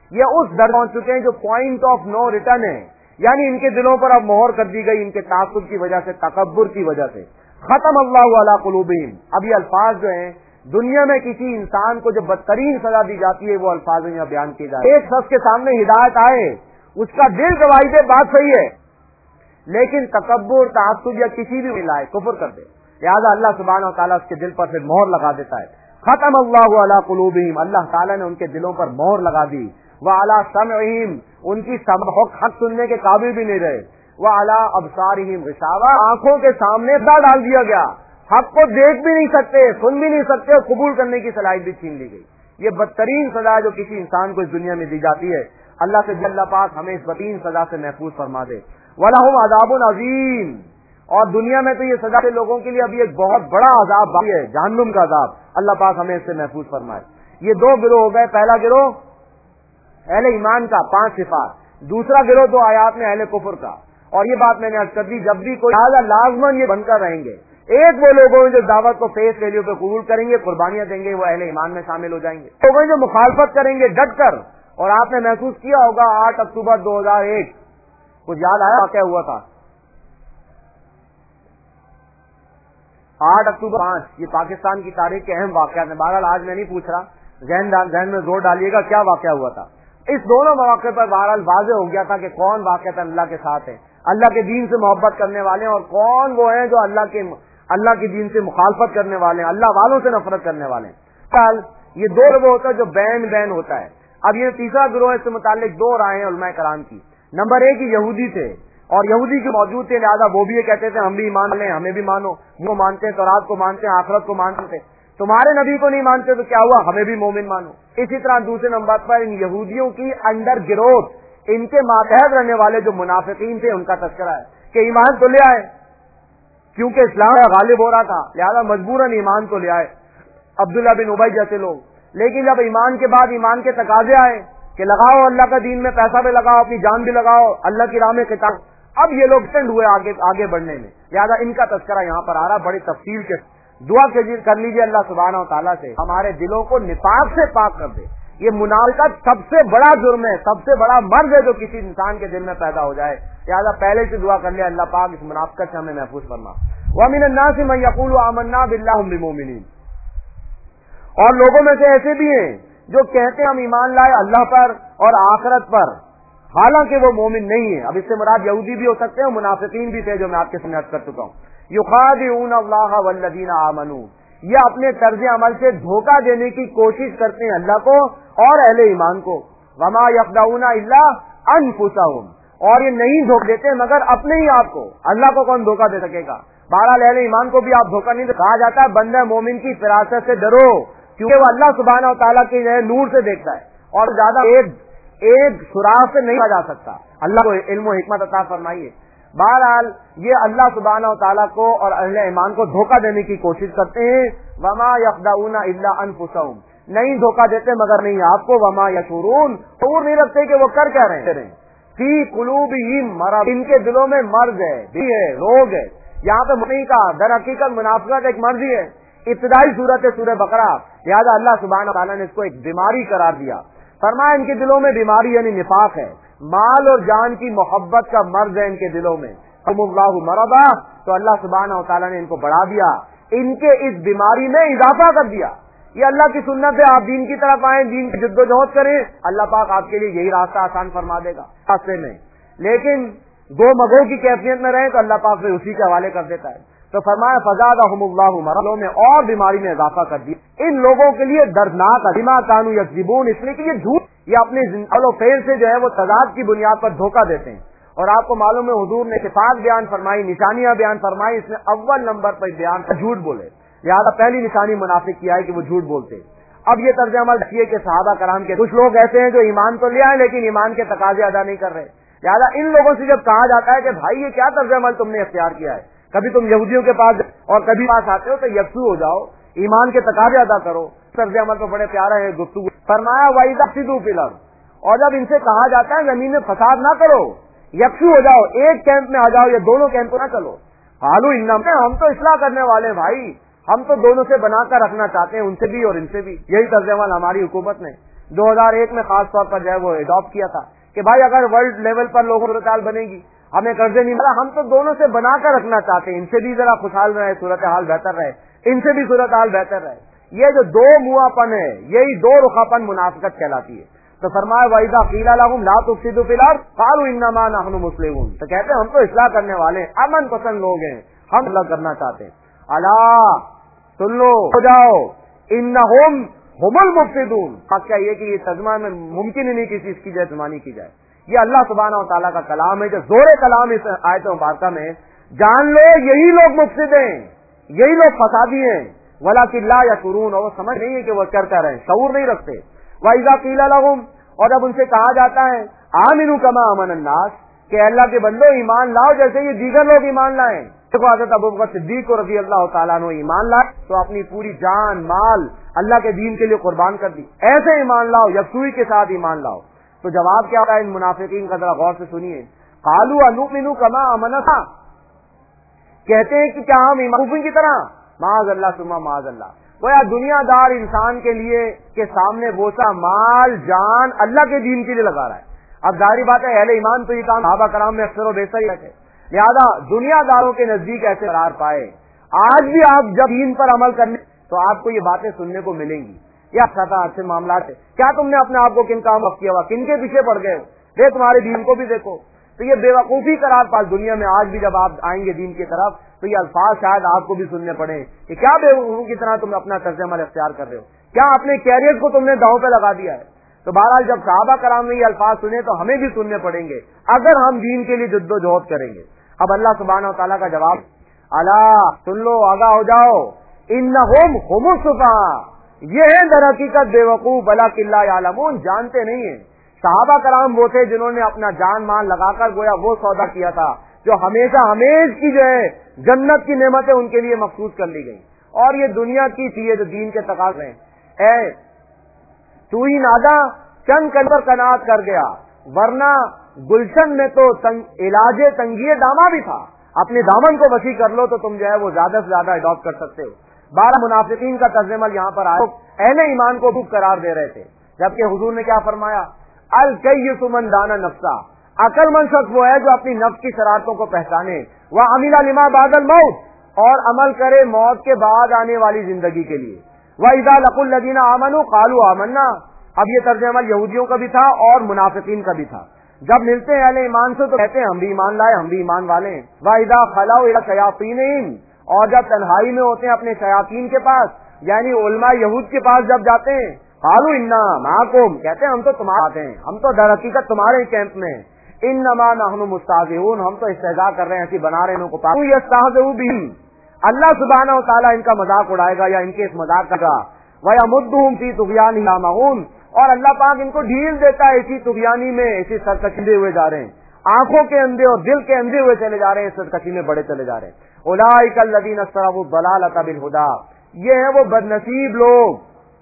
یہ اس در پہنچ چکے ہیں جو پوائنٹ آف نو ریٹرن ہے، یعنی ان کے دلوں پر اب مہر کر دی گئی، ان کے تعصب کی وجہ سے، تکبر کی وجہ سے۔ ختم اللہ علی قلوبہم، اب یہ الفاظ جو ہیں دنیا میں کسی انسان کو جو بدترین سزا دی جاتی ہے وہ الفاظ یہاں بیان کیے جائے۔ ایک شخص کے سامنے ہدایت آئے، اس کا دل گواہی دے بات صحیح ہے، لیکن تکبر، تعصب یا کسی بھی ملائے کفر کر دے، لہٰذا اللہ سبحانہ و تعالیٰ اس کے دل پر پھر مہر لگا دیتا ہے۔ ختم اللہ علی قلوبہم، اللہ تعالیٰ نے ان کے دلوں پر مہر لگا دی، وعلی سمعہم، ان کی حق سننے کے قابل بھی نہیں رہے، وعلی ابصارہم غشاوہ، آنکھوں کے سامنے پردہ ڈال دیا گیا، حق کو دیکھ بھی نہیں سکتے، سن بھی نہیں سکتے، اور قبول کرنے کی صلاحیت بھی چھین لی گئی۔ یہ بدترین سزا جو کسی انسان کو اس دنیا میں دی جاتی ہے، اللہ سے اللہ پاک ہمیں اس بدترین سزا سے محفوظ فرما دے۔ وَلَهُمْ عَذَابٌ عَظِيمٌ، اور دنیا میں تو یہ سزا کے لوگوں کے لیے ابھی ایک بہت بڑا عذاب باقی ہے، جہنم کا عذاب، اللہ پاک ہمیں اس سے محفوظ فرمائے۔ یہ دو گروہ ہو گئے، پہلا گروہ اہل ایمان کا 5 صفات، دوسرا گروہ 2 آیات میں اہل کفر کا، اور یہ بات میں نے عرض کر دی، جب بھی کوئی لازماً یہ بن کر رہیں گے، ایک وہ لوگ ہیں جو دعوت کو فیس ویلیو پہ قبول کریں گے، قربانیاں دیں گے، وہ اہل ایمان میں شامل ہو جائیں گے، لوگ ہیں جو مخالفت کریں گے ڈٹ کر، اور آپ نے محسوس کیا ہوگا 8 اکتوبر 2001 کچھ یاد آیا کیا ہوا تھا؟ 8 اکتوبر 5 یہ پاکستان کی تاریخ کے اہم واقعات ہیں، بہرحال آج میں نہیں پوچھ رہا، ذہن میں زور ڈالیے گا کیا واقعہ ہوا تھا۔ اس دونوں مواقع پر بہرحال واضح ہو گیا تھا کہ کون واقعہ اللہ کے ساتھ ہے، اللہ کے دین سے محبت کرنے والے ہیں، اور کون وہ ہیں جو اللہ کے دین سے مخالفت کرنے والے ہیں، اللہ والوں سے نفرت کرنے والے ہیں۔ یہ 2 گروہ ہوتا ہے جو بین ہوتا ہے۔ اب یہ تیسرا گروہ، اس سے متعلق 2 رائے ہیں علماء کرام کی۔ نمبر 1 یہودی تھے، اور یہودی جو موجود تھے، لہٰذا وہ بھی یہ کہتے تھے ہم بھی ایمان لیں، ہمیں بھی مانو، وہ مانتے ہیں تورات کو مانتے ہیں، آخرت کو مانتے ہیں، تمہارے نبی کو نہیں مانتے تو کیا ہوا، ہمیں بھی مومن مانو۔ اسی طرح دوسرے نمبر پر ان یہودیوں کی انڈر گروتھ، ان کے ماتحت رہنے والے جو منافقین تھے ان کا تذکرہ ہے کہ ایمان تو لے آئے، کیونکہ اسلام غالب ہو رہا تھا، لہذا مجبوراً ایمان تو لے آئے عبداللہ بن ابی جیسے لوگ، لیکن جب ایمان کے بعد ایمان کے تقاضے آئے کہ لگاؤ اللہ کا دین میں پیسہ بھی لگاؤ، اپنی جان بھی لگاؤ، اللہ کی راہ میں قتال، اب یہ لوگ سینڈ ہوئے آگے بڑھنے میں، لہذا ان کا تذکرہ یہاں پر آ رہا بڑی تفصیل کے۔ دعا کر لیجیے اللہ سبحانہ و تعالیٰ سے ہمارے دلوں کو نفاق سے پاک کر دے۔ یہ منافقت سب سے بڑا جرم ہے، سب سے بڑا مرض ہے جو کسی انسان کے دل میں پیدا ہو جائے، لہٰذا پہلے سے دعا کر لے اللہ پاک اس منافقت سے ہمیں محفوظ فرما۔ وَمِنَ النَّاسِ مَن يَقُولُ آمَنَّا بِاللَّهِ وَهُم بِمُؤْمِنِينَ، اور لوگوں میں سے ایسے بھی ہیں جو کہتے ہیں ہم ایمان لائے اللہ پر اور آخرت پر، حالانکہ وہ مومن نہیں ہے۔ اب اس سے مراد یہودی بھی ہو سکتے ہیں، منافقین بھی تھے جو میں آپ کے سامنے عرض کر چکا ہوں۔ یخادعون اللہ والذین آمنوا، یہ اپنے طرز عمل سے دھوکہ دینے کی کوشش کرتے ہیں اللہ کو اور اہل ایمان کو۔ وما یخدعون الا انفسهم، اور یہ نہیں دھوکہ دیتے مگر اپنے ہی آپ کو، اللہ کو کون دھوکہ دے سکے گا۔ بہرحال اہل ایمان کو بھی آپ دھوکہ نہیں دے، کہا جاتا ہے بندہ مومن کی فراست سے ڈرو، کیونکہ وہ اللہ سبحانہ و تعالیٰ کے نور سے دیکھتا ہے، اور زیادہ ایک سوراخ سے نہیں کہا جا سکتا۔ اللہ کو علم و حکمت عطا فرمائیے۔ بہرحال یہ اللہ سبحانہ و تعالیٰ کو اور اہل ایمان کو دھوکہ دینے کی کوشش کرتے ہیں۔ وما یخدعون الا انفسهم، نہیں دھوکہ دیتے مگر نہیں آپ کو۔ وما یشعرون، شعور نہیں رکھتے کہ وہ کر کیا رہے ہیں۔ فی قلوبہم مرض، ان کے دلوں میں مرض ہے، روگ ہے۔ یہاں پہ نہیں کہا، در حقیقت منافقت ایک مرض ہی ہے، ابتدائی صورت ہے سورہ بقرہ، لہٰذا اللہ سبحانہ تعالیٰ نے اس کو ایک بیماری قرار دیا، فرمایا ان کے دلوں میں بیماری یعنی نفاق ہے، مال اور جان کی محبت کا مرض ہے ان کے دلوں میں۔ اللہ مرضا، تو اللہ سبحانہ و تعالیٰ نے ان کو بڑھا دیا، ان کے اس بیماری میں اضافہ کر دیا۔ یہ اللہ کی سنت ہے، آپ دین کی طرف آئیں، دین کی جد و جہد کریں، اللہ پاک آپ کے لیے یہی راستہ آسان فرما دے گا راستے میں، لیکن گو مگو کی کیفیت میں رہیں تو اللہ پاک پھر اسی کے حوالے کر دیتا ہے۔ تو فرمایا فزادہم اللہ مرضا، میں اور بیماری میں اضافہ کر دیا۔ ان لوگوں کے لیے دردناک ہے، بما کانوا یکذبون، اس لیے کہ یہ جھوٹ، یہ اپنے قول و فعل سے جو ہے وہ تضاد کی بنیاد پر دھوکہ دیتے ہیں۔ اور آپ کو معلوم ہے حضور نے صفات بیان فرمائی، نشانیاں بیان فرمائی، اس میں اول نمبر پر بیان جھوٹ بولے، لہٰذا پہلی نشانی منافق کی ہے کہ وہ جھوٹ بولتے۔ اب یہ طرز عمل دیکھیے کہ صحابہ کرام کے کچھ لوگ ایسے ہیں جو ایمان تو لے آئے لیکن ایمان کے تقاضے ادا نہیں کر رہے، لہٰذا ان لوگوں سے جب کہا جاتا ہے کہ بھائی یہ کیا طرز عمل تم نے اختیار کیا ہے، کبھی تم یہودیوں کے پاس اور کبھی پاس آتے ہو تو یکسو ہو جاؤ، ایمان کے تقاضے ادا کرو، طرز عمل تو بڑے پیارا ہے گفتگو۔ فرمایا وَإِذَا اُفْسِدُوا فِي الْأَرْضِ، اور جب ان سے کہا جاتا ہے زمین میں فساد نہ کرو، یکسو ہو جاؤ، ایک کیمپ میں آ جاؤ، یہ دونوں کیمپ نہ چلو، قالوا إِنَّمَا، ہم تو اصلاح کرنے والے بھائی، ہم تو دونوں سے بنا کر رکھنا چاہتے ہیں، ان سے بھی اور ان سے بھی، یہی طرز عمل ہماری حکومت نے۔ 2001 میں خاص طور پر جو ہے وہ اڈاپٹ کیا تھا کہ بھائی اگر ورلڈ لیول پر لوگوں کی صورتحال بنے گی، ہمیں قرضے نہیں ملا، ہم تو دونوں سے بنا کر رکھنا چاہتے ہیں، ان سے بھی ذرا خوشحال رہے، صورتحال بہتر رہے، ان سے بھی صورتحال بہتر رہے۔ یہ جو دو منہ پن ہے، یہی دو رخاپن منافقت کہلاتی ہے۔ تو فرمایا وَإِذَا قِيلَ لَهُمْ لَا تُفْسِدُوا فِي الْأَرْضِ قَالُوا إِنَّمَا نَحْنُ مُصْلِحُونَ، تو کہتے ہیں ہم تو اصلاح کرنے والے ہیں، امن پسند لوگ ہیں، ہم اصلاح کرنا چاہتے ہیں۔ الا سن لو، ہو جاؤ، انہم ہم المفسدون۔ اب کیا یہ کہ یہ ترجمہ میں ممکن ہی نہیں کسی اس کی ترجمانی کی جائے، یہ اللہ سبحانہ و تعالیٰ کا کلام ہے جو زور کلام اس آیت مبارکہ میں جان لو یہی لوگ مفسد ہیں، یہی لوگ فسادی ہیں، ولکن لا یشعرون، اور وہ سمجھ نہیں ہے کہ وہ کر رہے ہیں، شعور نہیں رکھتے۔ وَإِذَا قِيلَ لَهُمْ، اور جب ان سے کہا جاتا ہے آمنوا کما آمن الناس، کہ اللہ کے بندو ایمان لاؤ جیسے یہ دیگر لوگ ایمان لائیں۔ دیکھو حضرت ابوبکر صدیق رضی اللہ تعالیٰ عنہ ایمان لائے تو اپنی پوری جان مال اللہ کے دین کے لیے قربان کر دی، ایسے ایمان لاؤ، یکسوئی کے ساتھ ایمان لاؤ۔ تو جواب کیا ہوگا ان منافقین کا، ذرا غور سے سنیے۔ قالوا انؤمن کما آمن الناس، کہتے ہیں کہ کیا ہم ایمان کی طرح، معاذ اللہ ثم معاذ اللہ، گویا دنیا دار انسان کے لیے کے سامنے وہ سا مال جان اللہ کے دین کے لیے لگا رہا ہے۔ اب ظاہری بات ہے اہل ایمان تو یہ کام صحابہ کرام میں اکثر و بیشتر ہی رہتے، لہذا دنیا داروں کے نزدیک ایسے قرار پائے۔ آج بھی آپ جب دین پر عمل کرنے تو آپ کو یہ باتیں سننے کو ملیں گی، یا اچھے معاملات ہے، کیا تم نے اپنے آپ کو کن کام کیا ہوا، کن کے پیچھے پڑ گئے، دیکھ تمہارے دین کو بھی دیکھو۔ تو یہ بے وقوفی قرار پاس دنیا میں آج بھی جب آپ آئیں گے دین کی طرف تو یہ الفاظ شاید آپ کو بھی سننے پڑے کہ کیا بے وقوفی کی طرح تم اپنا طرز عمل اختیار کر رہے ہو، کیا اپنے کیریئر کو تم نے داؤں پہ لگا دیا ہے۔ تو بہرحال جب صحابہ کرام نے یہ الفاظ سنے تو ہمیں بھی سننے پڑیں گے اگر ہم دین کے لیے جد و جہد کریں گے۔ اب اللہ سبحانہ و تعالیٰ کا جواب، الا سن لو، آگاہ ہو جاؤ، انہم هم السفہاء، یہ ہیں در حقیقت بے وقوف، ولکن لا یعلمون، جانتے نہیں ہیں۔ صحابہ کرام وہ تھے جنہوں نے اپنا جان مان لگا کر گویا وہ سودا کیا تھا جو ہمیشہ ہمیش کی جو ہے جنت کی نعمتیں ان کے لیے مخصوص کر لی گئی، اور یہ دنیا کی تھی جو دین کے تقاضے ہیں۔ اے تو ہی نادا چند کل پر قناعت کر گیا، ورنہ گلشن میں تو علاج تنگی داما بھی تھا، اپنے دامن کو وسیع کر لو تو تم جو ہے وہ زیادہ سے زیادہ اڈاپٹ کر سکتے ہو۔ 12 منافقین کا طرز عمل یہاں پر آیا، اہل ایمان کو بک قرار دے رہے تھے، جبکہ حضور نے کیا فرمایا، الکیس من دان نفسا، عقل مند شخص وہ ہے جو اپنی نفس کی شرارتوں کو پہچانے، وعمل لما بعد الموت، اور عمل کرے موت کے بعد آنے والی زندگی کے لیے، وَإِذَا لَقُوا الَّذِينَ آمَنُوا قَالُوا آمَنَّا۔ اب یہ طرز عمل یہودیوں کا بھی تھا اور منافقین کا بھی تھا، جب ملتے ہیں اہل ایمان سے تو کہتے ہیں ہم بھی ایمان لائے، ہم بھی ایمان والے ہیں۔ وَإِذَا خَلَوْا إِلَىٰ شَيَاطِينِهِمْ، اور جب تنہائی میں ہوتے ہیں اپنے شیاطین کے پاس، یعنی علماء یہود کے پاس جب جاتے ہیں، قَالُوا إِنَّا مَعَكُمْ، کہتے ہیں ہم تو تمہارے ساتھ ہیں، ہم تو در حقیقت تمہارے کیمپ میں ہیں۔ إِنَّمَا نَحْنُ مُسْتَهْزِئُونَ، ہم تو استہزاء کر رہے ہیں، ایسی بنا رہے ہیں ان کو پاس۔ يَسْتَهْزِئُوا بِهِمْ، اللہ سبحانہ و تعالیٰ ان کا مذاق اڑائے گا یا ان کے اس مذاق کا۔ وَيَمُدُّهُمْ فِي طُغْيَانِهِمْ يَعْمَهُونَ، اور اللہ پاک ان کو ڈھیل دیتا ہے اسی طغیانی میں، اسی سرکشی ہوئے جا رہے ہیں، آنکھوں کے اندھے اور دل کے اندھے ہوئے چلے جا رہے ہیں، سرکشی میں بڑے چلے جا رہے ہیں۔ اولئک الذین اشتروا الضلالۃ بالہدی، یہ ہیں وہ بدنصیب لوگ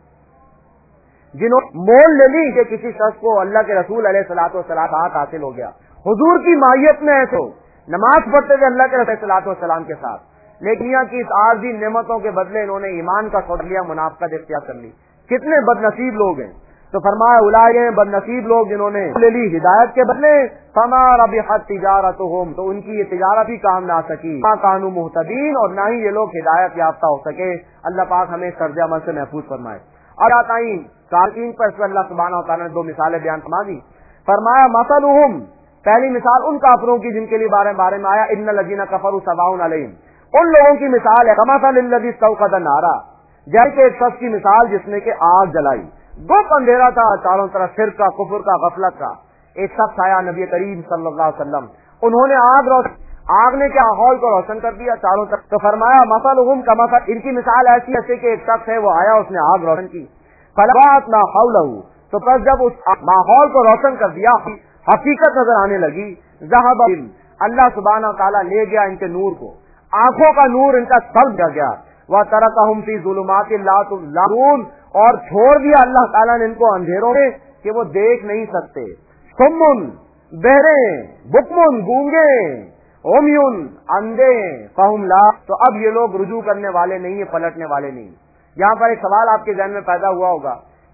جنہوں مول لے لی کہ کسی شخص کو اللہ کے رسول علیہ الصلوۃ والسلام حاصل ہو گیا، حضور کی مائیت میں ایسے نماز پڑھتے تھے اللہ کے رسول علیہ الصلوۃ والسلام کے ساتھ، لیکن دنیا کی اس عارضی نعمتوں کے بدلے انہوں نے ایمان کا سودا لیا، منافقت اختیار کر لی۔ کتنے بدنصیب لوگ ہیں۔ تو فرمایا اولئک بدنصیب لوگ جنہوں نے لے لی ہدایت کے بدلے، فما ربحت تجارتهم، تو ان کی یہ تجارت ہی کام نہ آ سکی، ما کانوا مہتدین، اور نہ ہی یہ لوگ ہدایت یافتہ ہو سکے۔ اللہ پاک ہمیں طرز عمل سے محفوظ فرمائے۔ اور آئیں کارکین پر اس اللہ سبحانہ و تعالیٰ نے 2 مثالیں بیان فرما دی۔ فرمایا مثلهم، پہلی مثال ان کافروں کی جن کے لیے بارے میں آیا، ان الذین کفروا سواء علیہم، ان لوگوں کی مثال ہے کمثل الذی استوقد نارا، جیسے ایک شخص کی مثال جس نے کہ آگ جلائی، گپ اندھیرا تھا چاروں طرف، شرک کا، کفر کا، غفلت کا۔ ایک شخص آیا نبی کریم صلی اللہ علیہ وسلم، انہوں نے آگ نے کیا ماحول کو روشن کر دیا چاروں طرف۔ تو فرمایا مثلهم کمثل، ان کی مثال ایسی ہے کہ ایک شخص ہے وہ آیا، اس نے آگ روشن کی، فلمعت ما حولہ، تو پس جب اس ماحول کو روشن کر دیا حقیقت نظر آنے لگی، ذهب، اللہ سبحانہ تعالیٰ لے گیا ان کے نور کو، آنکھوں کا نور ان کا سلب کر گیا، وَتَرَكَهُمْ فِي ظُلُمَاتٍ لَا تُبْصِرُونَ، اور چھوڑ دیا اللہ تعالیٰ نے ان کو اندھیروں میں کہ وہ دیکھ نہیں سکتے، سمن، بہرے، بکمن، گونگے، عمیون، اندھے، فہم لا، تو اب یہ لوگ رجوع کرنے والے نہیں ہیں، پلٹنے والے نہیں۔ یہاں پر ایک سوال آپ کے ذہن میں پیدا ہوا ہوگا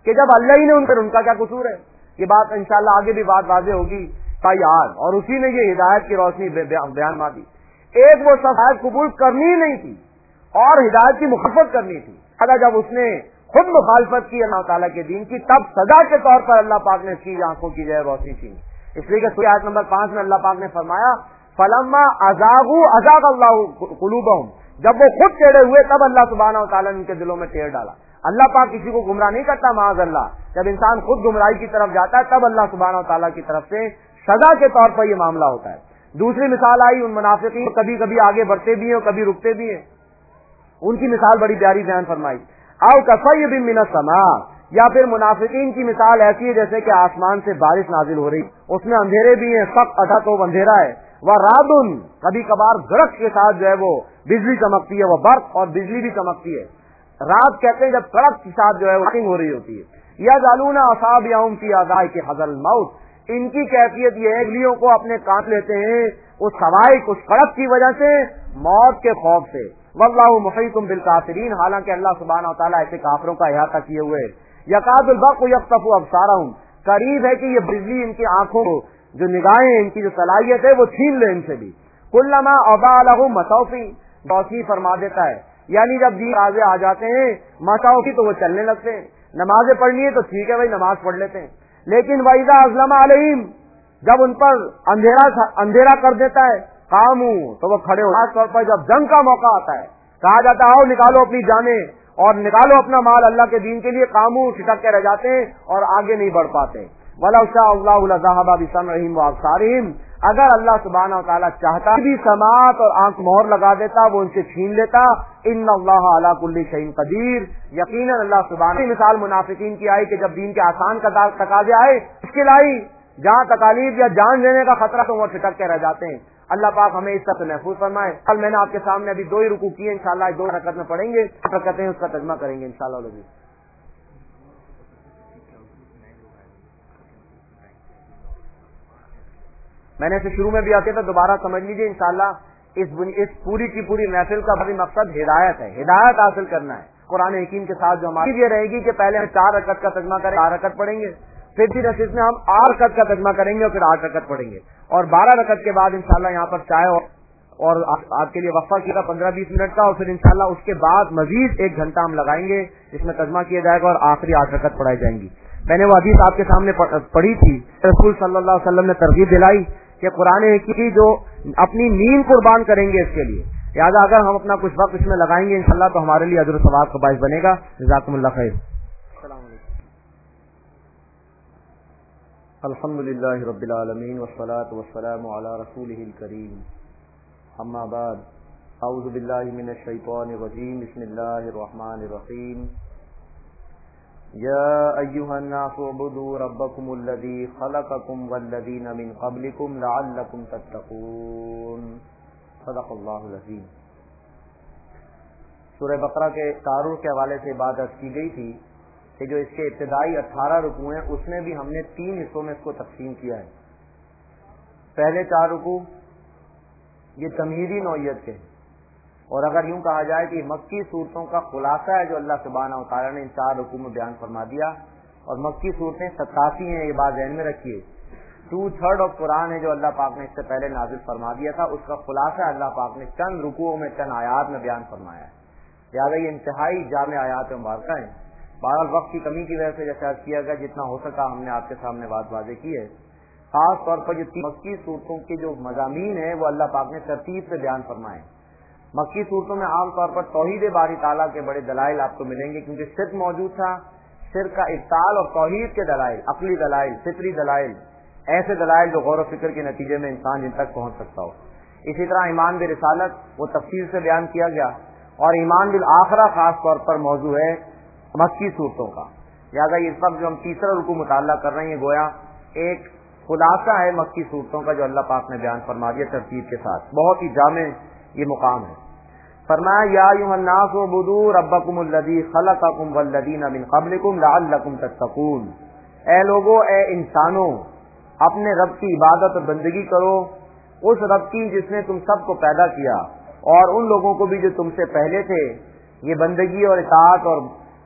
کہ जब अल्लाह ही ने उन पर, उनका क्या कसूर है। ये बात इंशाल्लाह आगे भी बात वाज़ेह होगी याद, और उसी ने ये हिदायत की रोशनी बयान मा दी। एक वो हिदायत कबूल करनी ही नहीं थी और हिदायत की मुखालफत करनी थी। अगर जब उसने खुद मुखालफत की अल्लाह ताला के दीन की, तब सजा के तौर पर अल्लाह पाक ने इसकी आंखों की जो है रोशनी छीनी। इसलिए कि सूरह आयत नंबर 5 में अल्लाह पाक ने फरमाया फलम्मा अज़ागू अज़ाग अल्लाहु कुलूबहुम, जब वो खुद टेढ़े हुए तब अल्लाह सुब्हानहु व तआला ने उनके दिलों में टेढ़ डाला। अल्लाह पाक किसी को गुमराह नहीं करता माअज़ल्लाह, जब इंसान खुद गुमराही की तरफ जाता है तब अल्लाह सुब्हानहु व तआला की तरफ से सजा के तौर पर यह मामला होता है। दूसरी मिसाल आई उन मुनाफिकीन, कभी कभी आगे बढ़ते भी हैं और कभी रुकते भी हैं। उनकी मिसाल बड़ी प्यारी बयान फरमाई, आओ कसय्यिबिन मिनस समा, या फिर मुनाफिकीन की मिसाल ऐसी है जैसे कि आसमान से बारिश नाजिल हो रही, उसमें अंधेरे भी हैं, सब अधा तो अंधेरा है, वह रादुन, कभी कभार गरज के साथ जो है वो बिजली चमकती है, वह बर्फ और बिजली भी चमकती है। रात कहते हैं जब कड़क के साथ जो है वो हो रही होती है। या जालूना असाबियहुम फी आज़ाइ के हज़ल मौत, इनकी कैफियत ये है, उंगलियों को अपने काट लेते हैं उस सवाइक, उस कड़क की वजह से, मौत के खौफ से। वल्लाहु मुहीतुम बिल काफिरीन, हालांकि अल्लाह सुब्हानहु व तआला ऐसे काफिरों का इहाता किए हुए। यकादुल बर्क़ु यख्तफ़ु अबसारहुम, करीब है कि ये बिजली इनकी आंखों, जो निगाहें, इनकी जो सलाहियत है वो छीन ले इनसे भी। कुल्लमा अज़ा लहुम मसौफ़ी, रोशनी फरमा देता है, यानी जब दीन आगे आ जाते हैं मसौफ़ी तो वो चलने लगते हैं। नमाजें पढ़नी है तो ठीक है भाई नमाज पढ़ लेते हैं, लेकिन वइज़ा अज़लमा अलैहिम, जब उन पर अंधेरा कर देता है, कामू, तो वो खड़े हो। खास तौर पर जब जंग का मौका आता है, कहा जाता है आओ निकालो अपनी जाने और निकालो अपना माल अल्लाह के दीन के लिए, कामू ठिठक के रह जाते हैं और आगे नहीं बढ़ पाते। वलौ शाअ अल्लाहु लज़हबा बिसमइहिम व अबसारिहिम, अगर अल्लाह सुब्हानहु व तआला चाहता भी समात और आंख मोहर लगा देता, वो उनसे छीन लेता। इन्नल्लाह अला कुल्ली शैइन कदीर, यकीनन अल्लाह सुब्हानहु। मिसाल मुनाफिकीन की आई कि जब दीन के आसान का तकाजे आए, मुश्किल आई, जहाँ तकालीफ या जान लेने का खतरा, तो वो ठिठक के रह जाते हैं। अल्लाह पाक हमें इस तरह से महफूज फरमाए। कल मैंने आपके सामने अभी 2 ही रुकू किए, इंशाल्लाह 2 रकअत में पढ़ेंगे, रकअतें हैं उसका तर्जुमा करेंगे इंशाल्लाह। मैंने इसे शुरू में भी आते तो दोबारा समझ लीजिए इंशाल्लाह। इस पूरी की पूरी महफिल का बड़ी मकसद हिदायत है, हिदायत हासिल करना है। कुरान हकीम के साथ जो हमारी ये रहेगी कि पहले हम 4 रकअत का तर्जुमा करें, 4 रकअत पढ़ेंगे, फिर इसमें हम 8 रकअत का तर्जुमा करेंगे और फिर 8 रकअत पढ़ेंगे, और 12 रकअत के बाद इंशाल्लाह यहाँ पर चाय और आपके लिए वक्फा किया 15-20 मिनट का, और फिर इंशाल्लाह उसके बाद मजीद 1 घंटा हम लगाएंगे, इसमें तर्जुमा किया जाएगा और आखिरी 8 रकअत पढ़ाई जाएंगी। मैंने वो हदीस आपके सामने पढ़ी थी, रसूल सल्लल्लाहु अलैहि वसल्लम ने तरगीब दिलाई कि कुरान की जो अपनी नींद कुर्बान करेंगे इसके लिए, लिहाजा अगर हम अपना कुछ वक्त इसमें लगाएंगे इंशाल्लाह तो हमारे लिए अजर सवाब का बाइस बनेगा। जज़ाकुमुल्लाह खैर। अल्हम्दुलिल्लाहि रब्बिल आलमीन वस्सलातु वस्सलामु अला रसूलिहिल करीम, अम्मा बाद, अऊज़ु बिल्लाहि मिनश शैतानिर रजीम, बिस्मिल्लाहिर रहमानिर रहीम। या अय्युहन नासु उबुदू रब्बकुमुल्लज़ी खलक़कुम वल्लज़ीना मिन क़ब्लिकुम लअल्लकुम तत्तक़ून। सदक़ल्लाहुल अज़ीम। सूरह बकरा के तारुफ के हवाले से बात अर्ज़ की गई थी कि जो इसके इब्तिदाई 18 रुकू हैं उसमें भी हमने 3 हिस्सों में इसको तकसीम किया है। पहले 4 रुकू ये तमहीदी नौइयत के, और अगर यूं कहा जाए कि मक्की सूरतों का खुलासा है जो अल्लाह सुब्हानहु व तआला ने इन 4 रुकू में बयान फरमा दिया, और मक्की सूरतें 87 हैं, ये बात ज़हन में रखिए। 2/3 ऑफ कुरान है जो अल्लाह पाक ने इससे पहले नाजिल फरमा दिया था, उसका खुलासा अल्लाह पाक ने चंद रुकुओं में, चंद आयात में बयान फरमाया है। लिहाजा ये इंतहाई जामे आयात मुबारका है। बहरहाल वक्त की कमी की वजह से जैसे अर्ज किया गया, जितना हो सका हमने आपके सामने बात वाज़ेह की है। खास तौर पर जो मक्की सूरतों की जो मज़ामीन है वो अल्लाह पाक ने तरतीब से बयान फरमाए। मक्की सूरतों में आमतौर पर तौहीद बारी ताला के बड़े दलाइल आपको मिलेंगे, क्योंकि शिर्क मौजूद था। शिर्क का इब्ताल और तौहीद के दलाइल, अक्ली दलाइल, फितरी दलाइल, ऐसे दलाइल जो गौर व फिक्र के नतीजे में इंसान जिन तक पहुंच सकता हो। इसी तरह ईमान बिल रिसालत वो तफसील से बयान किया गया, और ईमान बिल आखिरा खास तौर पर मौजू है मक्की सूरतों का। लिहाजा इस वक्त जो हम तीसरा रुकू मुताला कर रहे हैं, गोया एक खुलासा है मक्की सूरतों का जो अल्लाह पाक ने बयान फरमा दिया तरतीब के साथ। बहुत ही जामे ये मुकाम है। फरमाया या अय्युहन्नासु उबुदू रब्बकुमुल्लज़ी खलक़कुम वल्लज़ीना मिन क़ब्लिकुम लअल्लकुम तत्तक़ून। ए लोगो, ए इंसानों, अपने रब की इबादत और बंदगी करो, उस रब की जिसने तुम सबको पैदा किया और उन लोगों को भी जो तुमसे पहले थे। ये बंदगी और इताअत और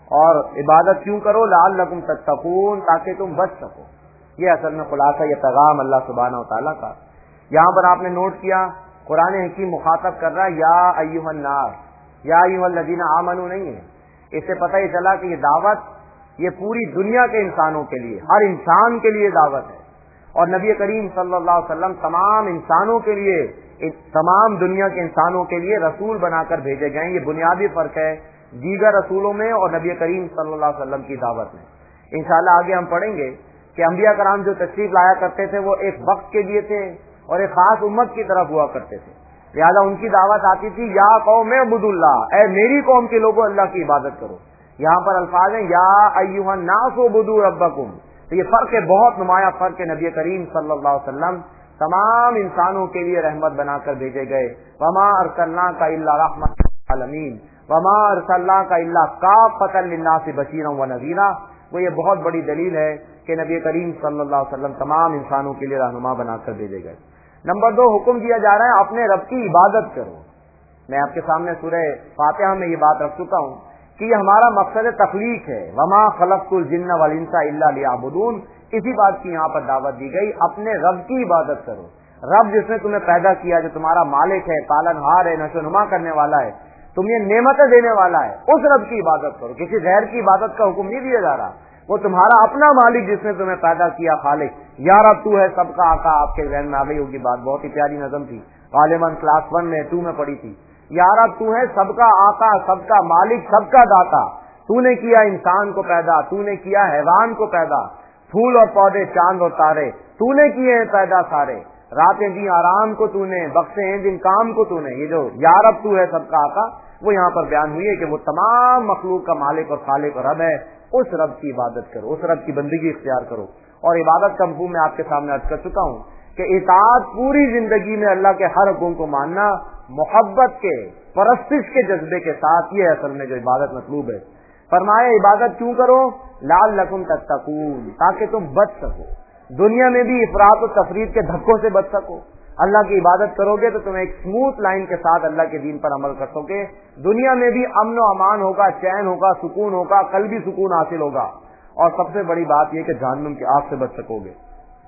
اور عبادت کیوں کرو؟ لعلکم تتقون، تاکہ تم بچ سکو. یہ اصل میں خلاصہ، یہ پیغام اللہ سبحانہ و تعالیٰ کا. یہاں پر آپ نے نوٹ کیا قرآن حکیم مخاطب کر رہا ہے یا ایھا الناس، یا ایھا الذین آمنوا نہیں ہے. اس سے پتہ یہ چلا کہ یہ دعوت یہ پوری دنیا کے انسانوں کے لیے، ہر انسان کے لیے دعوت ہے. اور نبی کریم صلی اللہ علیہ وسلم تمام انسانوں کے لیے، تمام دنیا کے انسانوں کے لیے رسول بنا کر بھیجے گئے. یہ بنیادی فرق ہے دیگر رسولوں میں اور نبی کریم صلی اللہ علیہ وسلم کی دعوت میں. انشاءاللہ آگے ہم پڑھیں گے کہ انبیاء کرام جو تشریف لایا کرتے تھے وہ ایک وقت کے لیے تھے اور ایک خاص امت کی طرف ہوا کرتے تھے. لہٰذا ان کی دعوت آتی تھی یا قوم اعبدوا اللہ، اے میری قوم کے لوگوں اللہ کی عبادت کرو. یہاں پر الفاظ ہیں یا ایھا الناس اعبدوا ربکم. تو یہ فرق ہے، بہت نمایاں فرق ہے. نبی کریم صلی اللہ علیہ وسلم تمام انسانوں کے لیے رحمت بنا کر بھیجے گئے. وما ارسلناک الا رحمۃ للعالمین وما ارسلناک الا کافۃ للناس بشیرا ونذیرا. وہ یہ بہت بڑی دلیل ہے کہ نبی کریم صلی اللہ علیہ وسلم تمام انسانوں کے لیے رہنما بنا کر بھیجے گئے. نمبر 2، حکم دیا جا رہا ہے اپنے رب کی عبادت کرو. میں آپ کے سامنے سورہ فاتحہ میں یہ بات رکھ چکا ہوں کہ یہ ہمارا مقصد تخلیق ہے. وما خلقت الجن والانس الا لیعبدون. اسی بات کی یہاں پر دعوت دی گئی، اپنے رب کی عبادت کرو. رب جس نے تمہیں پیدا کیا، جو تمہارا مالک ہے، پالن ہار ہے، نشو نما کرنے والا ہے، تمہیں نعمتیں دینے والا ہے، اس رب کی عبادت کرو. کسی غیر کی عبادت کا حکم نہیں دیا جا رہا. وہ تمہارا اپنا مالک جس نے تمہیں پیدا کیا، خالق. یا رب تو ہے سب کا آقا. آپ کے ذہن میں آ گئی ہوگی بات، بہت ہی پیاری نظم تھی، غالباً کلاس 1 میں 2 میں پڑھی تھی. یا رب تو ہے سب کا آقا، سب کا مالک، سب کا داتا. تو نے کیا انسان کو پیدا، تو نے کیا حیوان کو پیدا، پھول اور پودے، چاند اور تارے تو نے کیے ہیں پیدا سارے. راتیں دی آرام کو تو نے، بخشے ہیں جن کام کو تو نے. یہ جو یا رب تو ہے سب کا آقا، وہ یہاں پر بیان ہوئی ہے کہ وہ تمام مخلوق کا مالک اور خالق اور رب ہے. اس رب کی عبادت کرو، اس رب کی بندگی اختیار کرو. اور عبادت کا مفہوم میں آپ کے سامنے عرض کر چکا ہوں کہ اطاعت پوری زندگی میں اللہ کے ہر حکم کو ماننا، محبت کے، پرستش کے جذبے کے ساتھ، یہ اصل میں جو عبادت مطلوب ہے. فرمایا عبادت کیوں کرو؟ لعلکم تتقون، تاکہ تم بچ سکو، دنیا میں بھی افراط و تفریط کے دھکوں سے بچ سکو. اللہ کی عبادت کرو گے تو تم ایک اسموتھ لائن کے ساتھ اللہ کے دین پر عمل کر سکو گے. دنیا میں بھی امن و امان ہوگا، چین ہوگا، سکون ہوگا، قلبی سکون حاصل ہوگا. اور سب سے بڑی بات یہ کہ جہنم کی آگ سے بچ سکو گے.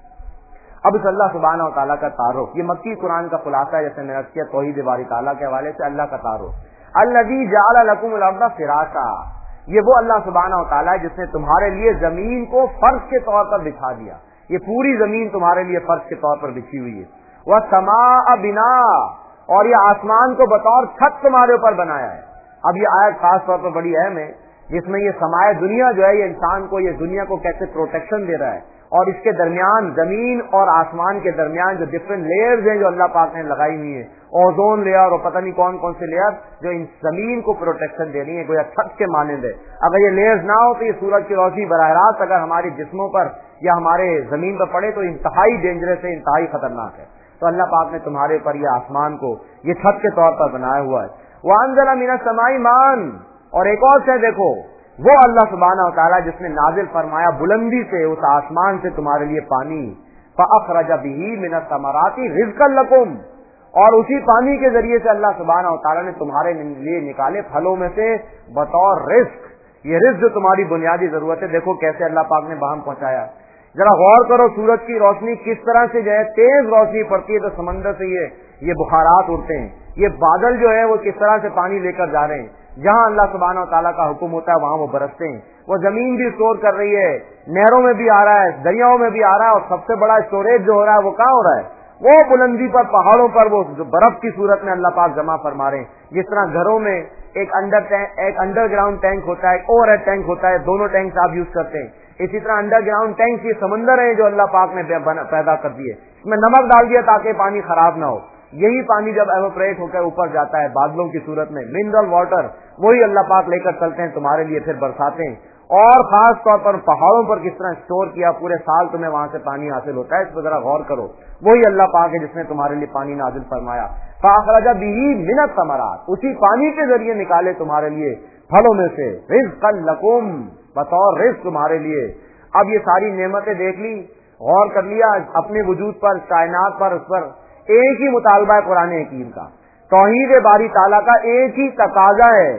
اب اس اللہ سبحانہ و تعالیٰ کا تعارف، یہ مکی قرآن کا خلاصہ ہے، جیسے میں نے کیا توحید باری تعالیٰ کے حوالے سے اللہ کا تعارف. الذی جعل لکم الارض فراشا، یہ وہ اللہ سبحانہ و تعالیٰ ہے جس نے تمہارے لیے زمین کو فرش کے طور پر بچھا دیا. یہ پوری زمین تمہارے لیے فرش کے طور پر بچھی ہوئی ہے. وَالسَّمَاءَ بِنَاءً، اور یہ آسمان کو بطور چھت تمہارے اوپر بنایا ہے. اب یہ آیت خاص طور پر بڑی اہم ہے، جس میں یہ سمائے دنیا جو ہے، یہ انسان کو، یہ دنیا کو کیسے پروٹیکشن دے رہا ہے، اور اس کے درمیان، زمین اور آسمان کے درمیان جو ڈفرینٹ لیئرز ہیں جو اللہ پاک نے لگائی ہوئی ہیں، اوزون لیئر اور پتہ نہیں کون کون سے لیئر، جو ان زمین کو پروٹیکشن دے رہی ہیں، گویا چھت کے مانند ہے. اگر یہ لیئرز نہ ہو تو یہ سورج کی روشنی براہ راست اگر ہمارے جسموں پر یا ہمارے زمین پر پڑے تو انتہائی ڈینجرس ہے، انتہائی خطرناک ہے. تو اللہ پاک نے تمہارے پر یہ آسمان کو یہ چھت کے طور پر بنایا ہوا ہے. وَأَنزَلَ مِنَ السَّمَاءِ مَاءً، اور ایک اور سے دیکھو، وہ اللہ سبحانہ و تعالیٰ جس نے نازل فرمایا بلندی سے اس آسمان سے تمہارے لیے پانی. فَأَخْرَجَ بِهِ مِنَ الثَّمَرَاتِ رِزْقًا لَكُمْ، اور اسی پانی کے ذریعے سے اللہ سبحانہ و تعالیٰ نے تمہارے لیے نکالے پھلوں میں سے بطور رزق. یہ رزق جو تمہاری بنیادی ضرورت ہے، دیکھو کیسے اللہ پاک نے باہم پہنچایا. ذرا غور کرو، سورج کی روشنی کس طرح سے جو ہے تیز روشنی پڑتی ہے تو سمندر سے یہ بخارات اڑتے ہیں. یہ بادل جو ہے وہ کس طرح سے پانی لے کر جا رہے ہیں. جہاں اللہ سبحانہ و تعالیٰ کا حکم ہوتا ہے وہاں وہ برستے ہیں. وہ زمین بھی اسٹور کر رہی ہے، نہروں میں بھی آ رہا ہے، دریاؤں میں بھی آ رہا ہے، اور سب سے بڑا اسٹوریج جو ہو رہا ہے وہ کہاں ہو رہا ہے؟ وہ بلندی پر، پہاڑوں پر، وہ برف کی صورت میں اللہ پاک جمع فرما رہے ہیں. جس طرح گھروں میں ایک انڈر گراؤنڈ ٹینک ہوتا ہے، ایک اوور ہیڈ ٹینک ہوتا ہے، دونوں ٹینکس آپ یوز کرتے ہیں. اسی طرح انڈر گراؤنڈ ٹینکس یہ سمندر ہیں جو اللہ پاک نے پیدا کر دیے. اس میں نمک ڈال دیا تاکہ پانی خراب نہ ہو. یہی پانی جب ایوپریٹ ہو کر اوپر جاتا ہے بادلوں کی صورت میں، منرل واٹر، وہی اللہ پاک لے کر چلتے ہیں تمہارے لیے، پھر برساتے ہیں. اور خاص طور پر پہاڑوں پر کس طرح اسٹور کیا، پورے سال تمہیں وہاں سے پانی حاصل ہوتا ہے. اس پہ ذرا غور کرو. وہی اللہ پاک ہے جس نے تمہارے لیے پانی نازل فرمایا. فَأَخْرَجَ بِهِ مِنَ الثَّمَرَاتِ، اسی پانی کے ذریعے نکالے تمہارے لیے پھلوں میں سے رزقا لکم، بطور رزق تمہارے لیے. اب یہ ساری نعمتیں دیکھ لی، غور کر لیا اپنے وجود پر، کائنات پر، اس پر ایک ہی مطالبہ ہے قرآن حکیم کا، توحید باری تعالیٰ کا ایک ہی تقاضا ہے.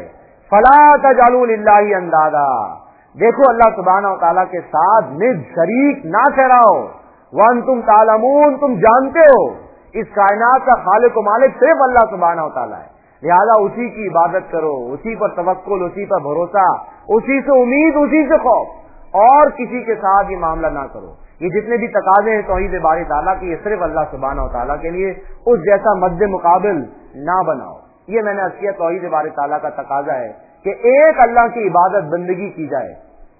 فلا تجعلوا للہ اندادا، دیکھو اللہ سبحانہ و تعالیٰ کے ساتھ نج شریک نہ ٹھہراؤ، وانتم تعلمون، تم جانتے ہو اس کائنات کا خالق و مالک صرف اللہ سبحانہ و تعالیٰ ہے، لہذا اسی کی عبادت کرو، اسی پر توکل، اسی پر بھروسہ، اسی سے امید، اسی سے خوف، اور کسی کے ساتھ یہ معاملہ نہ کرو۔ یہ جتنے بھی تقاضے ہیں توحید باری تعالیٰ کی، یہ صرف اللہ سبحانہ و تعالیٰ کے لیے، اس جیسا مد مقابل نہ بناؤ۔ یہ میں نے عرض کیا توحید باری تعالیٰ کا تقاضا ہے کہ ایک اللہ کی عبادت بندگی کی جائے،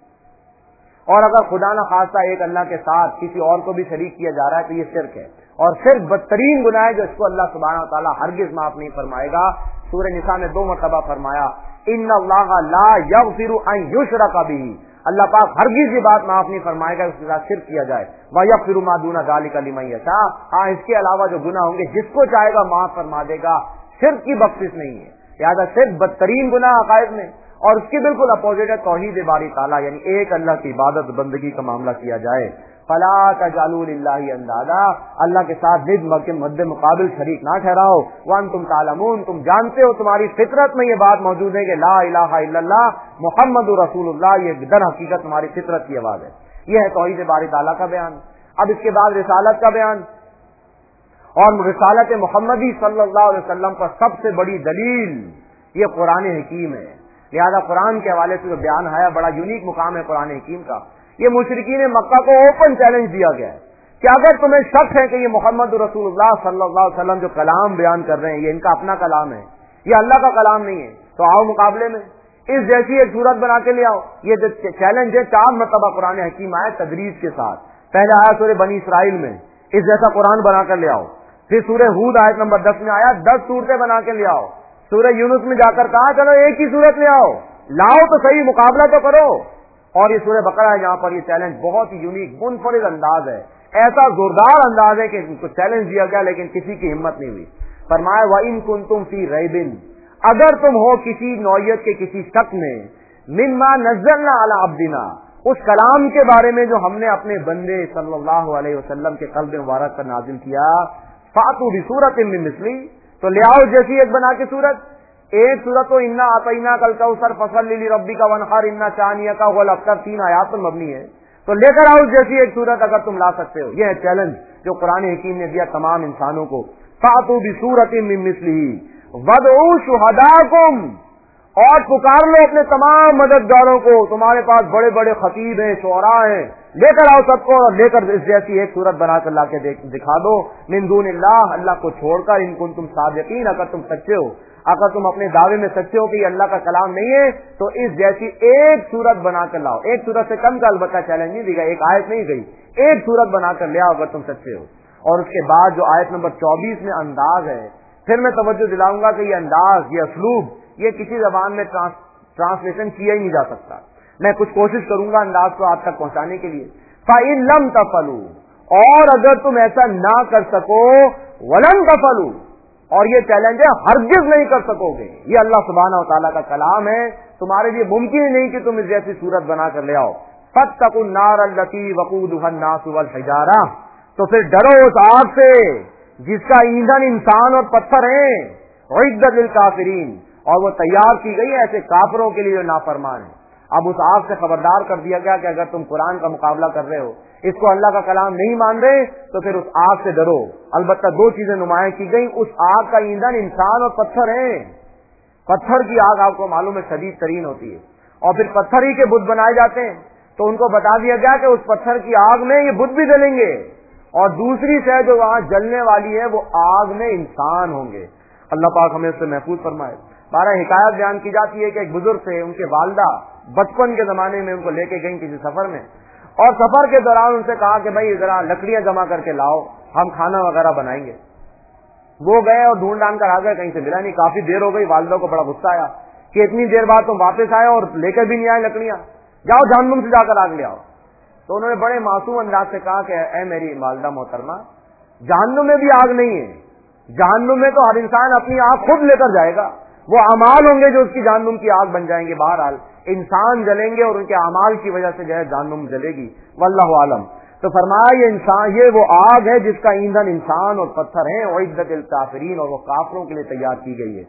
اور اگر خدا نہ خواستہ ایک اللہ کے ساتھ کسی اور کو بھی شریک کیا جا رہا ہے تو یہ شرک ہے، اور صرف بدترین گناہ ہے جو اس کو اللہ سبحانہ و تعالیٰ ہرگز معاف نہیں فرمائے گا۔ سورہ نساء میں 2 مرتبہ فرمایا ان اللہ لا یغفر ان یشرک بہ، اللہ پاک ہرگز یہ بات معاف نہیں فرمائے گا اس کے ساتھ شرک کیا جائے، ویغفر ما دون ذلک لمن یشاء، ہاں اس کے علاوہ جو گناہ ہوں گے جس کو چاہے گا معاف فرما دے گا، شرک کی بخشش نہیں ہے۔ لہٰذا صرف بدترین گناہ عقائد میں، اور اس کے بالکل اپوزٹ ہے توحید باری تعالیٰ، یعنی ایک اللہ کی عبادت بندگی کا معاملہ کیا جائے۔ فلا تجعلوا للہ اندادا، اللہ کے ساتھ ضد کے مد مقابل شریک نہ ٹھہراؤ، وانتم تعلمون، تم جانتے ہو، تمہاری فطرت میں یہ بات موجود ہے کہ لا الہ الا اللہ محمد رسول اللہ، یہ در حقیقت تمہاری فطرت کی آواز ہے۔ یہ ہے توحید باری تعالیٰ کا بیان۔ اب اس کے بعد رسالت کا بیان، اور رسالت محمدی صلی اللہ علیہ وسلم پر سب سے بڑی دلیل یہ قرآن حکیم ہے۔ لہذا قرآن کے حوالے سے جو بیان ہے بڑا یونیک مقام ہے قرآن حکیم کا۔ یہ مشرکین مکہ کو اوپن چیلنج دیا گیا ہے کہ اگر تمہیں شک ہے کہ یہ محمد رسول اللہ صلی اللہ علیہ وسلم جو کلام بیان کر رہے ہیں یہ ان کا اپنا کلام ہے، یہ اللہ کا کلام نہیں ہے، تو آؤ مقابلے میں اس جیسی ایک صورت بنا کے لے آؤ۔ یہ جو چیلنج ہے 4 مرتبہ قرآن حکیم آیا تدریج کے ساتھ۔ پہلے آیا سورہ بنی اسرائیل میں، اس جیسا قرآن بنا کر لے آؤ۔ پھر سورہ ہود آیت نمبر 10 میں آیا 10 صورتیں بنا کے لے آؤ۔ سورہ یونس میں جا کر کہا چلو ایک ہی صورت لے آؤ، لاؤ تو صحیح، مقابلہ تو کرو۔ اور یہ سورہ بقرہ ہے جہاں پر یہ چیلنج بہت ہی یونیک منفرد انداز ہے، ایسا زوردار انداز ہے کہ ان کو چیلنج دیا گیا لیکن کسی کی ہمت نہیں ہوئی۔ فرمایا وَإِن كُنتُمْ فِي رَيْبٍ، اگر تم ہو کسی نوعیت کے کسی شک میں، مِمَّا نَزَّلْنَا عَلَىٰ عَبْدِنَا، اس کلام کے بارے میں جو ہم نے اپنے بندے صلی اللہ علیہ وسلم کے قلب مبارک پر نازل کیا، فَأْتُوا بِسُورَةٍ مِّن مِّثْلِهِ، تو لے آؤ جیسی ایک بنا کے صورت۔ ایک صورت تو انا اعطیناک الکوثر فصلی لربک وانحر ان شانئک هو الابتر، 3 آیات پر مبنی ہے، تو لے کر آؤ جیسی ایک صورت اگر تم لا سکتے ہو۔ یہ ہے چیلنج جو قرآن حکیم نے دیا تمام انسانوں کو۔ فاتوا بسورۃ من مثلہ وادعوا شہداءکم، اور پکار لو اپنے تمام مددگاروں کو، تمہارے پاس بڑے بڑے خطیب ہیں، شعراء ہیں، لے کر آؤ سب کو، اور لے کر اس جیسی ایک صورت بنا کر لا کے دکھا دو، من دون اللہ، اللہ کو چھوڑ کر، ان کنتم صادقین، اگر تم سچے ہو، اگر تم اپنے دعوے میں سچے ہو کہ یہ اللہ کا کلام نہیں ہے تو اس جیسی ایک صورت بنا کر لاؤ۔ ایک صورت سے کم کا البتہ چیلنج نہیں دی گئی، ایک آیت نہیں گئی، ایک صورت بنا کر لے آؤ اگر تم سچے ہو۔ اور اس کے بعد جو آیت نمبر 24 میں انداز ہے، پھر میں توجہ دلاؤں گا کہ یہ انداز، یہ اسلوب، یہ کسی زبان میں ٹرانسلیشن کیا ہی نہیں جا سکتا۔ میں کچھ کوشش کروں گا انداز کو آپ تک پہنچانے کے لیے۔ فَإِن لَمْ تَفْعَلُوا، اور اگر تم ایسا نہ کر سکو، وَلَن تَفْعَلُوا، اور یہ چیلنج ہے ہرگز نہیں کر سکو گے، یہ اللہ سبحانہ و تعالیٰ کا کلام ہے، تمہارے لیے ممکن ہی نہیں کہ تم اس جیسی صورت بنا کر لے آؤ۔ فَاتَّقُوا النَّارَ الَّتِي وَقُودُهَا النَّاسُ وَالْحِجَارَةُ، تو پھر ڈرو اس آگ سے جس کا ایندھن انسان اور پتھر ہیں، اعدت للکافرین، اور وہ تیار کی گئی ہے ایسے کافروں کے لیے جو نافرمان ہیں۔ اب اس آگ سے خبردار کر دیا گیا کہ اگر تم قرآن کا مقابلہ کر رہے ہو، اس کو اللہ کا کلام نہیں مان رہے، تو پھر اس آگ سے ڈرو۔ البتہ 2 چیزیں نمایاں کی گئی، اس آگ کا ایندھن انسان اور پتھر ہیں۔ پتھر کی آگ آپ کو معلوم ہے شدید ترین ہوتی ہے، اور پھر پتھر ہی کے بت بنائے جاتے ہیں، تو ان کو بتا دیا گیا کہ اس پتھر کی آگ میں یہ بت بھی جلیں گے، اور دوسری شے جو وہاں جلنے والی ہے وہ آگ میں انسان ہوں گے۔ اللہ پاک ہمیں اس سے محفوظ فرمائے۔ 12 حکایت بیان کی جاتی ہے کہ ایک بزرگ تھے، ان کے والدہ بچپن کے زمانے میں ان کو لے کے گئیں کسی سفر میں، اور سفر کے دوران ان سے کہا کہ بھائی ذرا لکڑیاں جمع کر کے لاؤ، ہم کھانا وغیرہ بنائیں گے۔ وہ گئے اور ڈھونڈ ڈھانڈ کر آ گئے، کہیں سے ملا نہیں، کافی دیر ہو گئی، والدہ کو بڑا غصہ آیا کہ اتنی دیر بعد تم واپس آئے اور لے کر بھی نہیں آئے لکڑیاں، جاؤ جہنم سے جا کر آگ لے آؤ۔ تو انہوں نے بڑے معصوم انداز سے کہا کہ اے میری والدہ محترمہ، جہنم میں بھی آگ نہیں ہے، جہنم میں تو ہر انسان اپنی آگ خود لے کر جائے گا، وہ اعمال ہوں گے جو اس کی جہنم کی آگ بن جائیں گے، بہرحال انسان جلیں گے اور ان کے اعمال کی وجہ سے جو ہے جہنم جلے گی، واللہ عالم۔ تو فرمایا یہ انسان، یہ وہ آگ ہے جس کا ایندھن انسان اور پتھر ہیں، اعدت للکافرین، اور وہ کافروں کے لیے تیار کی گئی ہے۔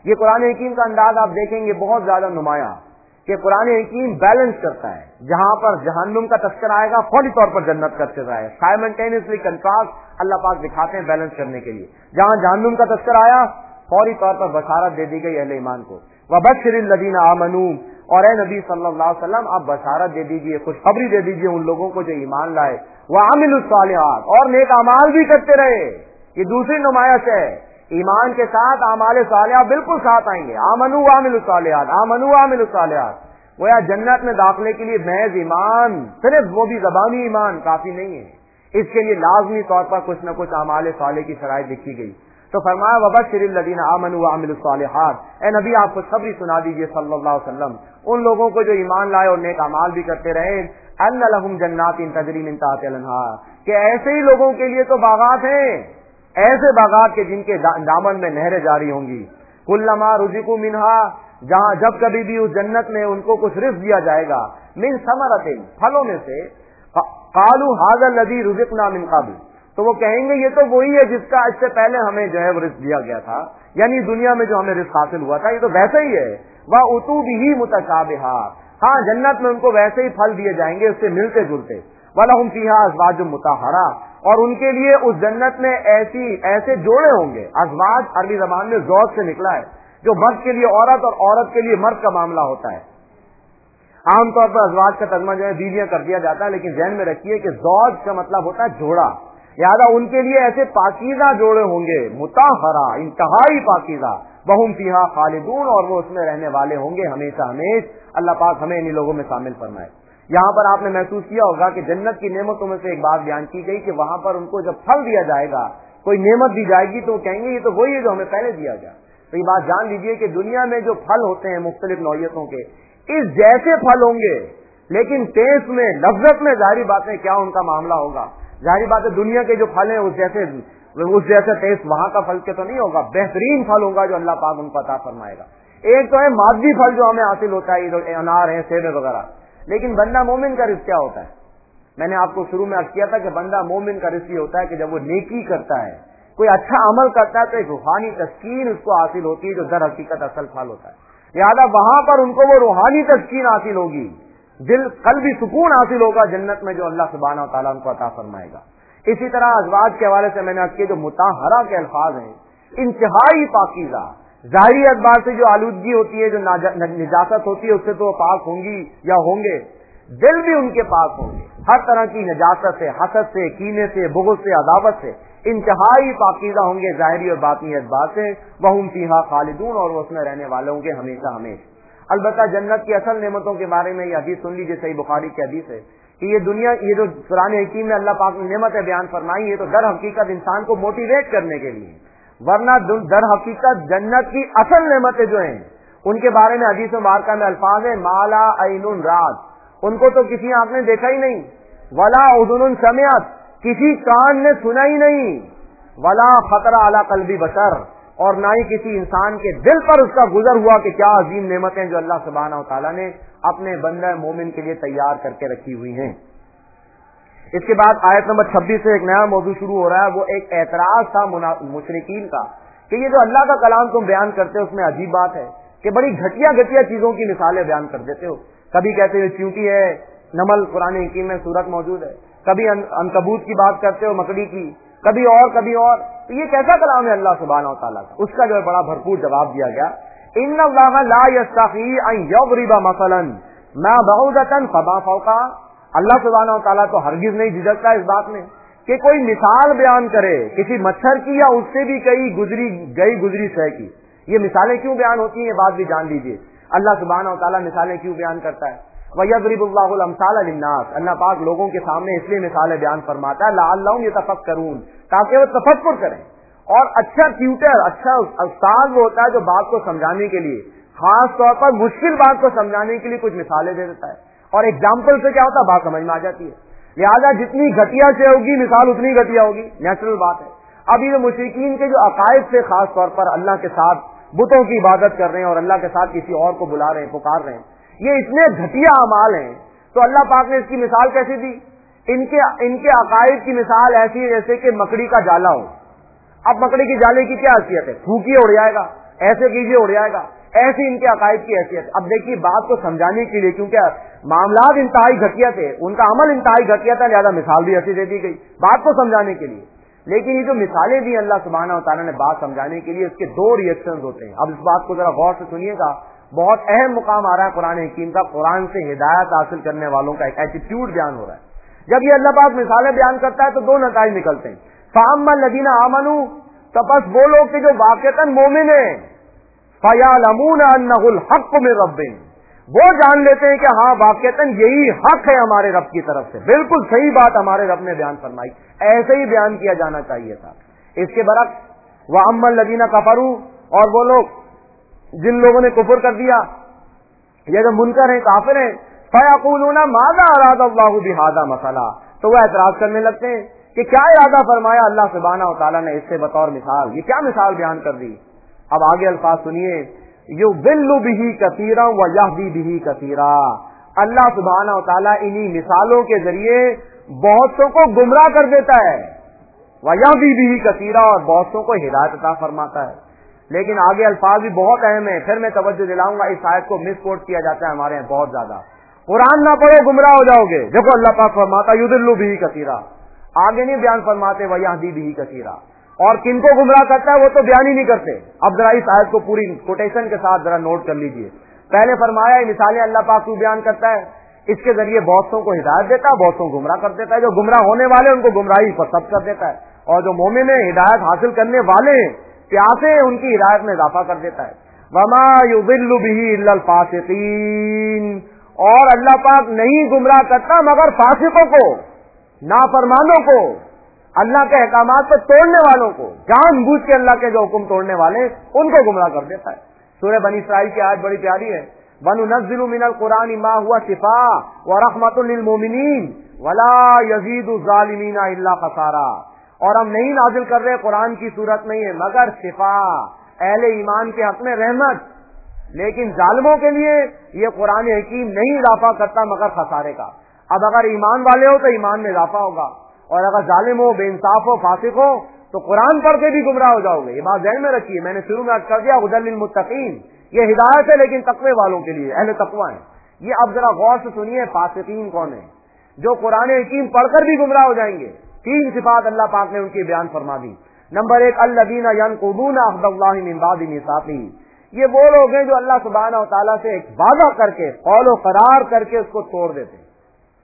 یہ قرآن حکیم کا انداز آپ دیکھیں گے بہت زیادہ نمایاں کہ قرآن حکیم بیلنس کرتا ہے. جہاں پر جہنم کا تذکرہ آئے گا فوری طور پر جنت کا تذکرہ آئے گا. سائملٹینیسلی کنٹراسٹ اللہ پاک دکھاتے ہیں بیلنس کرنے کے لیے. جہاں جہنم کا تذکرہ آیا فوری طور پر بشارت دے دی گئی اہل ایمان کو. وبشر الذین آمنوا، اور اے نبی صلی اللہ علیہ وسلم آپ بشارت دے دیجئے، خوشخبری دے دیجئے ان لوگوں کو جو ایمان لائے. وعملوا الصالحات، اور نیک اعمال بھی کرتے رہے. یہ دوسری نمایش ہے. ایمان کے ساتھ اعمال صالحہ بالکل ساتھ آئیں گے. آمنوا وعملوا الصالحات، آمنوا وعملوا الصالحات. گویا جنت میں داخلے کے لیے محض ایمان، صرف وہ بھی زبانی ایمان کافی نہیں ہے. اس کے لیے لازمی طور پر کچھ نہ کچھ اعمال صالح کی شرائط لکھی گئی. تو فرمایا وبشر الذین آمنوا وعملوا الصالحات، اے نبی آپ خوشخبری سنا دیجیے صلی اللہ علیہ وسلم ان لوگوں کو جو ایمان لائے اور نیک اعمال بھی کرتے رہے. ان لہم جنات تجری من تحتها الانہار، کہ ایسے ہی لوگوں کے لیے تو باغات ہیں، ایسے باغات کے جن کے دامن میں نہریں جاری ہوں گی. کلما رزقوا منہا، جہاں جب کبھی بھی اس جنت میں ان کو کچھ رزق دیا جائے گا، من ثمرۃ، پھلوں میں سے، قالوا ھذا الذی رزقنا من قبل، تو وہ کہیں گے یہ تو وہی ہے جس کا اس سے پہلے ہمیں جو ہے وہ رزق دیا گیا تھا، یعنی دنیا میں جو ہمیں رزق حاصل ہوا تھا یہ تو ویسا ہی ہے. وَأُتُوا بِهِ مُتَشَابِهًا، ہاں جنت میں ان کو ویسے ہی پھل دیے جائیں گے اس سے ملتے جلتے. وَلَهُمْ فِيهَا أَزْوَاجٌ مُطَهَّرَةٌ، اور ان کے لیے اس جنت میں ایسے جوڑے ہوں گے. ازواج عربی زبان میں زوج سے نکلا ہے، جو مرد کے لیے عورت اور عورت کے لیے مرد کا معاملہ ہوتا ہے. عام طور پر ازواج کا ترجمہ جو ہے بیویاں کر دیا جاتا ہے، لیکن ذہن میں رکھیے کہ زوج کا مطلب ہوتا ہے جوڑا. لہذا ان کے لیے ایسے پاکیزہ جوڑے ہوں گے، مطہرہ، انتہائی پاکیزہ. وہم فیہا خالدون، اور وہ اس میں رہنے والے ہوں گے ہمیشہ ہمیش. اللہ پاک ہمیں انہی لوگوں میں شامل فرمائے. یہاں پر آپ نے محسوس کیا ہوگا کہ جنت کی نعمتوں میں سے ایک بات بیان کی گئی کہ وہاں پر ان کو جب پھل دیا جائے گا، کوئی نعمت دی جائے گی، تو وہ کہیں گے یہ تو وہی ہے جو ہمیں پہلے دیا گیا. تو یہ بات جان لیجئے کہ دنیا میں جو پھل ہوتے ہیں مختلف نوعیتوں کے، اس جیسے پھل ہوں گے، لیکن ٹیسٹ میں، لذت میں ظاہری بات ہے کیا ان کا معاملہ ہوگا. ظاہری بات ہے دنیا کے جو پھل ہیں اس جیسے ٹیسٹ وہاں کا پھل کے تو نہیں ہوگا. بہترین پھل ہوگا جو اللہ پاک ان کو عطا فرمائے گا. ایک تو ہے مادی پھل جو ہمیں حاصل ہوتا ہے، یہ انار ہے، سیب وغیرہ. لیکن بندہ مومن کا رزق کیا ہوتا ہے؟ میں نے آپ کو شروع میں عرض کیا تھا کہ بندہ مومن کا رزق یہ ہوتا ہے کہ جب وہ نیکی کرتا ہے، کوئی اچھا عمل کرتا ہے، تو ایک روحانی تسکین اس کو حاصل ہوتی ہے جو در حقیقت اصل پھل ہوتا ہے. لہٰذا وہاں پر ان کو وہ روحانی تسکین حاصل ہوگی، دل قلبی سکون حاصل ہوگا جنت میں جو اللہ سبحانہ و تعالیٰ ان کو عطا فرمائے گا. اسی طرح ازواج کے حوالے سے میں نے عرض کیا جو مطہرہ کے الفاظ ہیں، انتہائی پاکیزہ. ظاہری اعتبار سے جو آلودگی ہوتی ہے، جو نجاست ہوتی ہے، اس سے تو وہ پاک ہوں گی یا ہوں گے. دل بھی ان کے پاک ہوں گے ہر طرح کی نجاست سے، حسد سے، کینے سے، بغض سے، عداوت سے. انتہائی پاکیزہ ہوں گے ظاہری اور باطنی اعتبار سے. وہم فیہا خالدون، اور وہ اس میں رہنے والے ہوں گے ہمیشہ ہمیشہ. البتہ جنت کی اصل نعمتوں کے بارے میں یہ حدیث سن لیجیے، صحیح بخاری کی حدیث ہے کہ یہ دنیا، یہ جو قرآن حکیم میں اللہ پاک نے نعمتیں بیان فرمائی ہے تو در حقیقت انسان کو موٹیویٹ کرنے کے لیے، ورنہ در حقیقت جنت کی اصل نعمتیں جو ہیں ان کے بارے میں حدیث مبارکہ میں الفاظ ہیں مالا عین رات، ان کو تو کسی آنکھ نے دیکھا ہی نہیں، ولا اذن سمعت، کسی کان نے سنا ہی نہیں، ولا خطر علی قلب بشر، اور نہ ہی کسی انسان کے دل پر اس کا گزر ہوا کہ کیا عظیم نعمتیں جو اللہ سبحانہ و تعالیٰ نے اپنے بندہ مومن کے لیے تیار کر کے رکھی ہوئی ہیں. اس کے بعد آیت نمبر 26 سے ایک نیا موضوع شروع ہو رہا ہے. وہ ایک اعتراض تھا مشرکین کا کہ یہ جو اللہ کا کلام تم بیان کرتے ہو اس میں عجیب بات ہے کہ بڑی گھٹیا گھٹیا چیزوں کی مثالیں بیان کر دیتے ہو. کبھی کہتے ہو چیونٹی ہے، نمل قرآن حکیم میں صورت موجود ہے، کبھی عنکبوت کی بات کرتے ہو، مکڑی کی، کبھی اور. تو یہ کیسا کلام ہے اللہ سبحانہ و تعالیٰ کا؟ اس کا جو ہے بڑا بھرپور جواب دیا گیا. ان اللہ لا یستحی ان یضرب مثلا ما بعوضۃ فما فوقہا، اللہ سبحانہ و تعالیٰ تو ہرگز نہیں جھجکتا اس بات میں کہ کوئی مثال بیان کرے کسی مچھر کی یا اس سے بھی کئی گزری شے کی. یہ مثالیں کیوں بیان ہوتی ہیں یہ بات بھی جان لیجیے. اللہ سبحانہ و تعالیٰ مثالیں کیوں بیان کرتا ہے؟ وَيَضْرِبُ اللَّهُ الْأَمْثَالَ لِلنَّاسِ، اللہ پاک لوگوں کے سامنے اس لیے مثالیں بیان فرماتا ہے لَعَلَّهُمْ يَتَفَكَّرُونَ، تاکہ وہ تفکر کریں. اور اچھا ٹیوٹر، اچھا استاد وہ ہوتا ہے جو بات کو سمجھانے کے لیے، خاص طور پر مشکل بات کو سمجھانے کے لیے کچھ مثالیں دے دیتا ہے، اور ایگزامپل سے کیا ہوتا ہے بات سمجھ میں آ جاتی ہے. لہٰذا جتنی گھٹیا سے ہوگی مثال اتنی گھٹیا ہوگی، نیچرل بات ہے. اب یہ مشرکین کے جو عقائد سے خاص طور پر اللہ کے ساتھ بتوں کی عبادت کر رہے ہیں اور اللہ کے ساتھ کسی اور کو بلا رہے ہیں، پکار رہے ہیں، یہ اتنے گھٹیا اعمال ہیں، تو اللہ پاک نے اس کی مثال کیسے دی؟ ان کے عقائد کی مثال ایسی ہے جیسے کہ مکڑی کا جالا ہو. اب مکڑی کی جالے کی کیا حیثیت ہے؟ پھونکیے اڑ جائے گا. ایسے کیجیے اڑ جائے گا، ایسی ان کے عقائد کی حیثیت۔ اب دیکھیے بات کو سمجھانے کے لیے، کیونکہ معاملات انتہائی گھٹیا تھے، ان کا عمل انتہائی گھٹیا تھا، لہذا مثال بھی ایسی دے دی گئی بات کو سمجھانے کے لیے۔ لیکن یہ جو مثالیں دی اللہ سبحانہ و تعالیٰ نے بات سمجھانے کے لیے، اس کے دو ریئیکشن ہوتے ہیں۔ اب اس بات کو ذرا غور سے سنیے گا، بہت اہم مقام آ رہا ہے قرآن حکیم کا، قرآن سے ہدایت حاصل کرنے والوں کا ایک ایٹیٹیوڈ بیان ہو رہا ہے۔ جب یہ اللہ پاک مثالیں بیان کرتا ہے تو دو نتائج نکلتے ہیں۔ فَأَمَّا الَّذِينَ آمَنُوا، تو بس وہ لوگ کہ جو واقعتاً مومن ہیں، فَيَعْلَمُونَ أَنَّهُ الْحَقُّ مِن رَّبِّهِمْ، وہ جان لیتے ہیں کہ ہاں واقعتاً یہی حق ہے ہمارے رب کی طرف سے، بالکل صحیح بات ہمارے رب نے بیان فرمائی، ایسے ہی بیان کیا جانا چاہیے تھا۔ اس کے برعکس وَأَمَّا الَّذِينَ كَفَرُوا، اور وہ لوگ جن لوگوں نے کفر کر دیا، یہ جو منکر ہیں، کافر ہیں، فَيَقُولُونَ مَاذَا أَرَادَ اللَّهُ بِهَذَا مَثَلًا، تو وہ اعتراض کرنے لگتے ہیں کہ کیا ارادہ فرمایا اللہ سبحانہ و تعالیٰ نے اس سے بطور مثال، یہ کیا مثال بیان کر دی۔ اب آگے الفاظ سنیے، یضل بہ کثیرا ویہدی بہ کثیرا، اللہ سبحانہ و تعالیٰ انہی مثالوں کے ذریعے بہت سو کو گمراہ کر دیتا ہے، ویہدی بہ کثیرا، اور بہت سو کو ہدایت عطا فرماتا ہے۔ لیکن آگے الفاظ بھی بہت اہم ہیں، پھر میں توجہ دلاؤں گا، اس آیت کو مس کوٹ کیا جاتا ہے ہمارے یہاں بہت زیادہ۔ قرآن نہ پڑھو گمراہ ہو جاؤ گے، دیکھو اللہ پاک فرماتا یضل بہ کثیرا، آگے نہیں بیان فرماتے ویہدی بہ کثیرا، اور کن کو گمراہ کرتا ہے وہ تو بیان ہی نہیں کرتے۔ اب ذرا اس آیت کو پوری کوٹیشن کے ساتھ ذرا نوٹ کر لیجئے۔ پہلے فرمایا یہ مثالیں اللہ پاک کو بیان کرتا ہے، اس کے ذریعے بہتوں کو ہدایت دیتا ہے، بہتوں کو گمراہ کر دیتا ہے، جو گمراہ ہونے والے ان کو گمراہی پر سب کر دیتا ہے، اور جو مومن ہیں ہدایت حاصل کرنے والے پیاسے ہیں ان کی ہدایت میں اضافہ کر دیتا ہے۔ وما یضل بہ الا الفاسقین، اور اللہ پاک نہیں گمراہ کرتا مگر فاسقوں کو، نافرمانوں کو، اللہ کے احکامات کو توڑنے والوں کو، جان بوجھ کے اللہ کے جو حکم توڑنے والے ان کو گمراہ کر دیتا ہے۔ سورہ بنی اسرائیل کی آیت بڑی پیاری ہے، وَنُنَزِّلُ مِنَ الْقُرْآنِ مَا هُوَ شِفَاءٌ وَرَحْمَةٌ لِّلْمُؤْمِنِينَ وَلَا يَزِيدُ الظَّالِمِينَ إِلَّا خَسَارًا، اور ہم نہیں نازل کر رہے قرآن کی صورت میں یہ مگر شفا، اہل ایمان کے حق میں رحمت، لیکن ظالموں کے لیے یہ قرآن حکیم نہیں اضافہ کرتا مگر خسارے کا۔ اب اگر ایمان والے ہو تو ایمان میں اضافہ ہوگا، اور اگر ظالم ہو، بے انصاف ہو، فاسق ہو تو قرآن پڑھ کے بھی گمراہ ہو جاؤ گے۔ یہ بات ذہن میں رکھیے، میں نے شروع میں عرض کر دیا ہدی للمتقین، یہ ہدایت ہے لیکن تقوی والوں کے لیے، اہل تقوی ہیں۔ یہ اب ذرا غور سے سنیے فاسقین کون ہیں، جو قرآن حکیم پڑھ کر بھی گمراہ ہو جائیں گے۔ تین صفات اللہ پاک نے ان کی بیان فرما دی۔ نمبر ایک، الذین ینقضون عہد اللہ من بعد میثاقہ، یہ وہ لوگ ہیں جو اللہ سبحانہ و تعالیٰ سے ایک وعدہ کر کے، قول و قرار کر کے اس کو توڑ دیتے ہیں۔